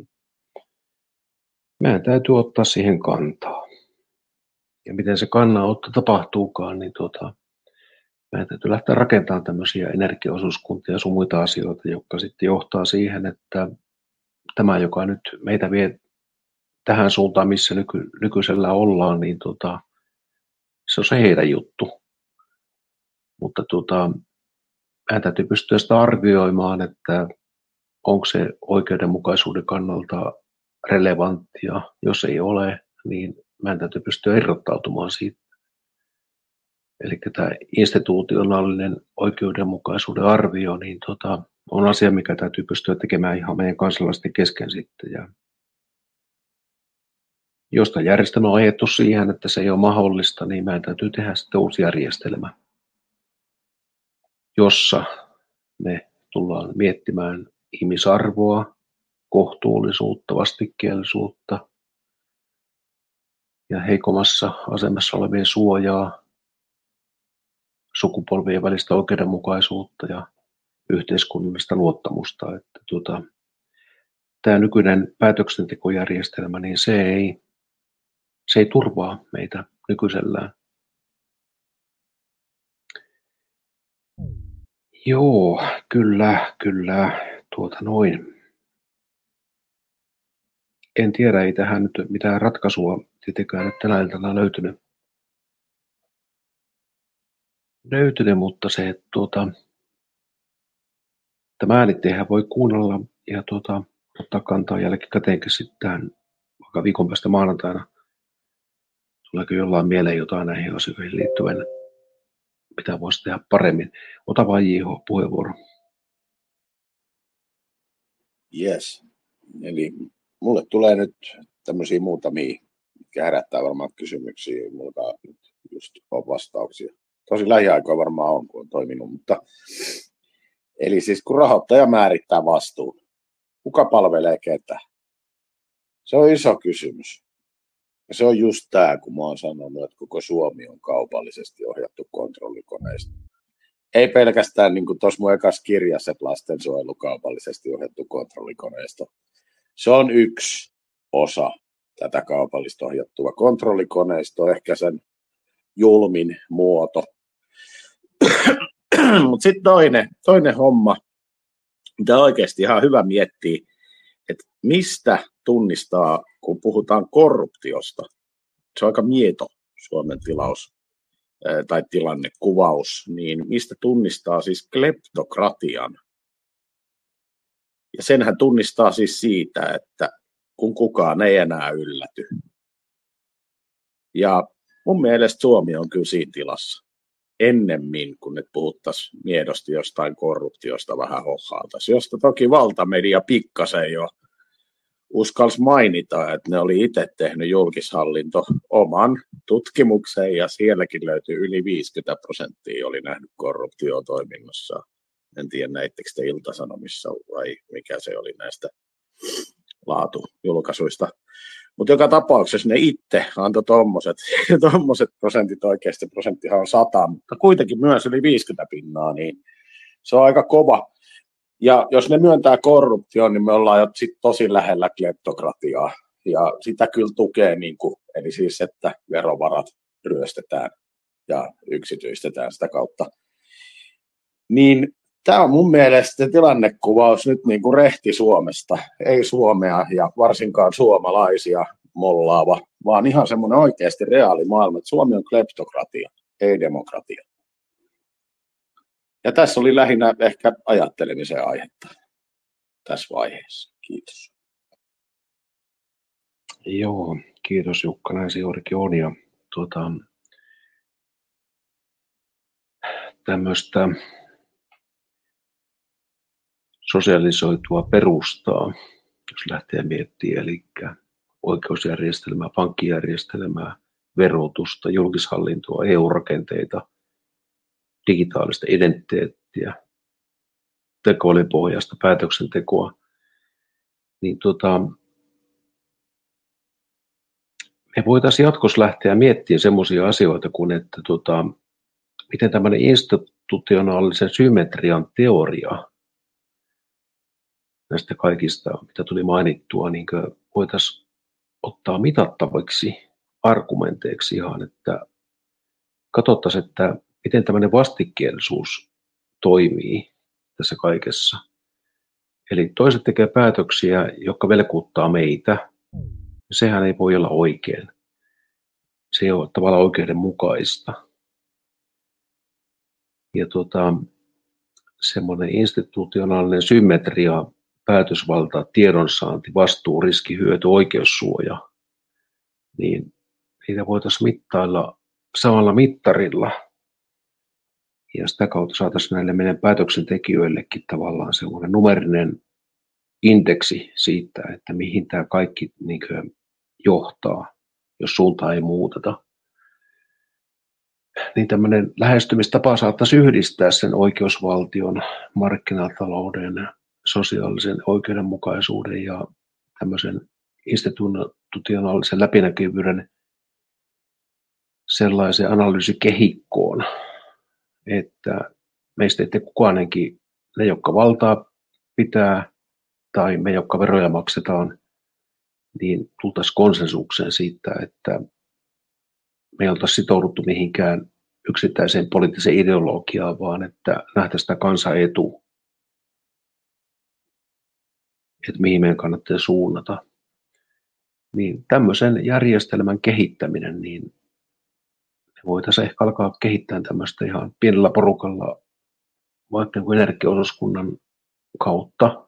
meidän täytyy ottaa siihen kantaa. Ja miten se kannanotto tapahtuukaan, niin meidän täytyy lähteä rakentamaan tämmöisiä energiaosuuskuntia ja sun muita asioita, jotka sitten johtaa siihen, että tämä, joka nyt meitä vie tähän suuntaan, missä nykyisellä ollaan, niin se on se heidän juttu. Mutta meidän täytyy pystyä sitä arvioimaan, että onko se oikeudenmukaisuuden kannalta relevanttia. Jos ei ole, niin meidän täytyy pystyä irrottautumaan siitä. Eli tämä institutionaalinen oikeudenmukaisuuden arvio niin on asia, mikä täytyy pystyä tekemään ihan meidän kansalaisten kesken sitten. Ja jos tämä järjestelmä on ajettu siihen, että se ei ole mahdollista, niin meidän täytyy tehdä sitten uusi järjestelmä, jossa me tullaan miettimään ihmisarvoa, kohtuullisuutta, vastikkeellisuutta ja heikommassa asemassa olevien suojaa, sukupolvien välistä oikeudenmukaisuutta ja yhteiskunnallista luottamusta. Että tämä nykyinen päätöksentekojärjestelmä, niin se ei turvaa meitä nykyisellään. Joo, kyllä. En tiedä, ei tähän nyt mitään ratkaisua tietenkään nyt tänä iltana löytynyt, mutta se, että tämä äänitteihän voi kuunnella ja ottaa kantaa jälkikäteenkin sitten tähän vaikka viikon päästä maanantaina. Tuleeko jollain mieleen jotain näihin asioihin liittyen? mitä voisi tehdä paremmin. Ota vain JH puheenvuoro. Yes. Eli mulle tulee nyt tämmöisiä muutamia, mitkä herättää varmaan kysymyksiä, mulla nyt just on vastauksia. Tosi lähiaikoina varmaan on, kun on toiminut, mutta eli siis kun rahoittaja määrittää vastuun, kuka palvelee ketä? Se on iso kysymys. Ja se on just tämä, kun mä oon sanonut, että koko Suomi on kaupallisesti ohjattu kontrollikoneista. Ei pelkästään niin kuin tuossa mun ekassa kirjassa, että lastensuojelu kaupallisesti ohjattu kontrollikoneisto. Se on yksi osa tätä kaupallista ohjattua kontrollikoneistoa, ehkä sen julmin muoto. Mutta sitten toinen homma, mitä oikeasti ihan hyvä miettiä, että mistä tunnistaa, kun puhutaan korruptiosta. Se on aika mieto Suomen tilaus tai tilannekuvaus, niin mistä tunnistaa siis kleptokratian. Ja senhän tunnistaa siis siitä, että kun kukaan ei enää ylläty. Ja mun mielestä Suomi on kyllä siinä tilassa. Ennemmin, kun nyt puhuttaisiin miedosti jostain korruptiosta vähän hohaaltaisiin, josta toki valtamedia pikkasen jo uskalsi mainita, että ne oli itse tehnyt julkishallinto oman tutkimuksen ja sielläkin löytyi yli 50% oli nähnyt korruptioa toiminnassa. En tiedä, näittekö te Ilta-Sanomissa vai mikä se oli näistä laatujulkaisuista. Mutta joka tapauksessa ne itse antoi tommoset prosentit, oikeasti prosenttihan on 100, mutta kuitenkin myös yli 50%, niin se on aika kova. Ja jos ne myöntää korruptioon, niin me ollaan jo sit tosi lähellä kleptokratiaa. Ja sitä kyllä tukee, eli siis, että verovarat ryöstetään ja yksityistetään sitä kautta. Niin tämä on mun mielestä tilannekuvaus nyt niin kuin rehti Suomesta. Ei Suomea ja varsinkaan suomalaisia mollaava, vaan ihan semmoinen oikeasti reaali maailma, että Suomi on kleptokratia, ei demokratia. Ja tässä oli lähinnä ehkä ajattelemisen aihetta tässä vaiheessa. Kiitos. Joo, kiitos Jukka, näin se juurikin on. Ja tämmöistä sosialisoitua perustaa, jos lähtee miettimään, eli oikeusjärjestelmää, pankkijärjestelmää, verotusta, julkishallintoa, EU-rakenteita, digitaalista identiteettiä, tekoälypohjaista päätöksentekoa, niin me voitaisiin jatkossa lähteä miettimään semmoisia asioita kuin, että miten tämmöinen institutionaalisen symmetrian teoria näistä kaikista, mitä tuli mainittua, niin voitaisiin ottaa mitattaviksi argumenteiksi ihan, että katsottaisiin, että miten tämmöinen vastikkeellisuus toimii tässä kaikessa. Eli toiset tekee päätöksiä, jotka velkuuttaa meitä. Sehän ei voi olla oikein. Se ei ole tavallaan oikeudenmukaista. Ja semmoinen institutionaalinen symmetria, päätösvalta, tiedonsaanti, vastuu, riski, hyöty, oikeussuoja, niin niitä voitaisiin mittailla samalla mittarilla. Ja sitä kautta saataisiin näille meidän päätöksentekijöillekin tavallaan semmoinen numerinen indeksi siitä, että mihin tämä kaikki johtaa, jos suuntaa ei muuteta. Niin tämmöinen lähestymistapa saattaisi yhdistää sen oikeusvaltion, markkinatalouden, sosiaalisen oikeudenmukaisuuden ja tämmöisen institutionaalisen läpinäkyvyyden sellaiseen analyysikehikkoon, että meistä ei kukaanenkin, ne jotka valtaa pitää tai me jotka veroja maksetaan, niin tultaisiin konsensukseen siitä, että me ei oltaisi sitouduttu mihinkään yksittäiseen poliittiseen ideologiaan, vaan että nähtäisiin sitä kansan etu, että mihin meidän kannattaa suunnata. Niin tämmöisen järjestelmän kehittäminen, niin me voitaisiin ehkä alkaa kehittämään tämmöistä ihan pienellä porukalla, vaikka energiaosuuskunnan kautta,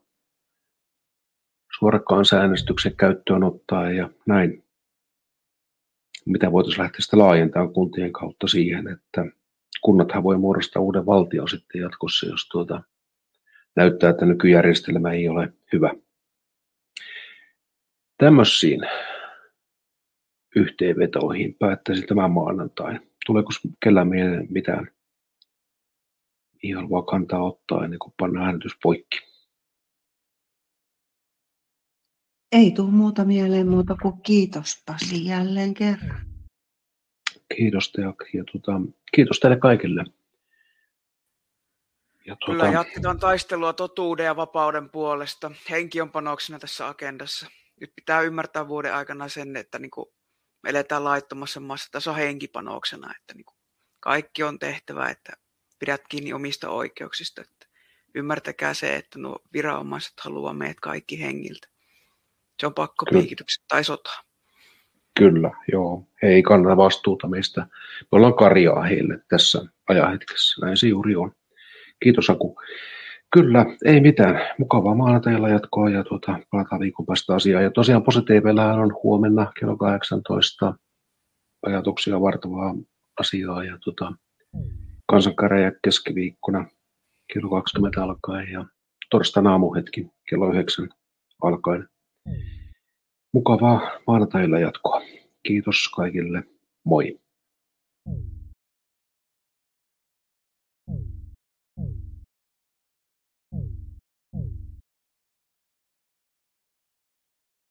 suora kansanäänestyksen käyttöön ottaa ja näin. Mitä voitaisiin lähteä sitä laajentamaan kuntien kautta siihen, että kunnathan voi muodostaa uuden valtion sitten jatkossa, jos näyttää, että nykyjärjestelmä ei ole hyvä. Tämmöisiin yhteenvetoihin päättäisin tämän maanantain. Tuleeko kellään mieleen mitään, mihin haluaa kantaa ottaa ennen kuin pannaan äänitys poikki? Ei tule muuta mieleen muuta kuin kiitos Pasi jälleen kerran. Kiitos ja kiitos teille kaikille. Ja Kyllä jatketaan taistelua totuuden ja vapauden puolesta. Henki on panoksena tässä agendassa. Nyt pitää ymmärtää vuoden aikana sen, että niin kuin me eletään laittomassa maassa. Tässä on henkipanoksena, että niin kuin kaikki on tehtävä, että pidät kiinni omista oikeuksista. Että ymmärtäkää se, että nuo viranomaiset haluaa meidät kaikki hengiltä. Se on pakko piikitykset tai sotaa. Kyllä, joo. He ei kannata vastuuta meistä. Me ollaan karjaa heille tässä ajanhetkessä. Näin se juuri on. Kiitos Aku. Kyllä, ei mitään. Mukavaa maanantailla jatkoa ja palataan viikon päästä asiaan. Ja tosiaan PosiTV:llä on huomenna kello 18 ajatuksia vartavaa asiaa ja kansankäräjä keskiviikkona kello 20 alkaen ja torstaina aamuhetki kello 9 alkaen. Mukavaa maanantailla jatkoa. Kiitos kaikille. Moi.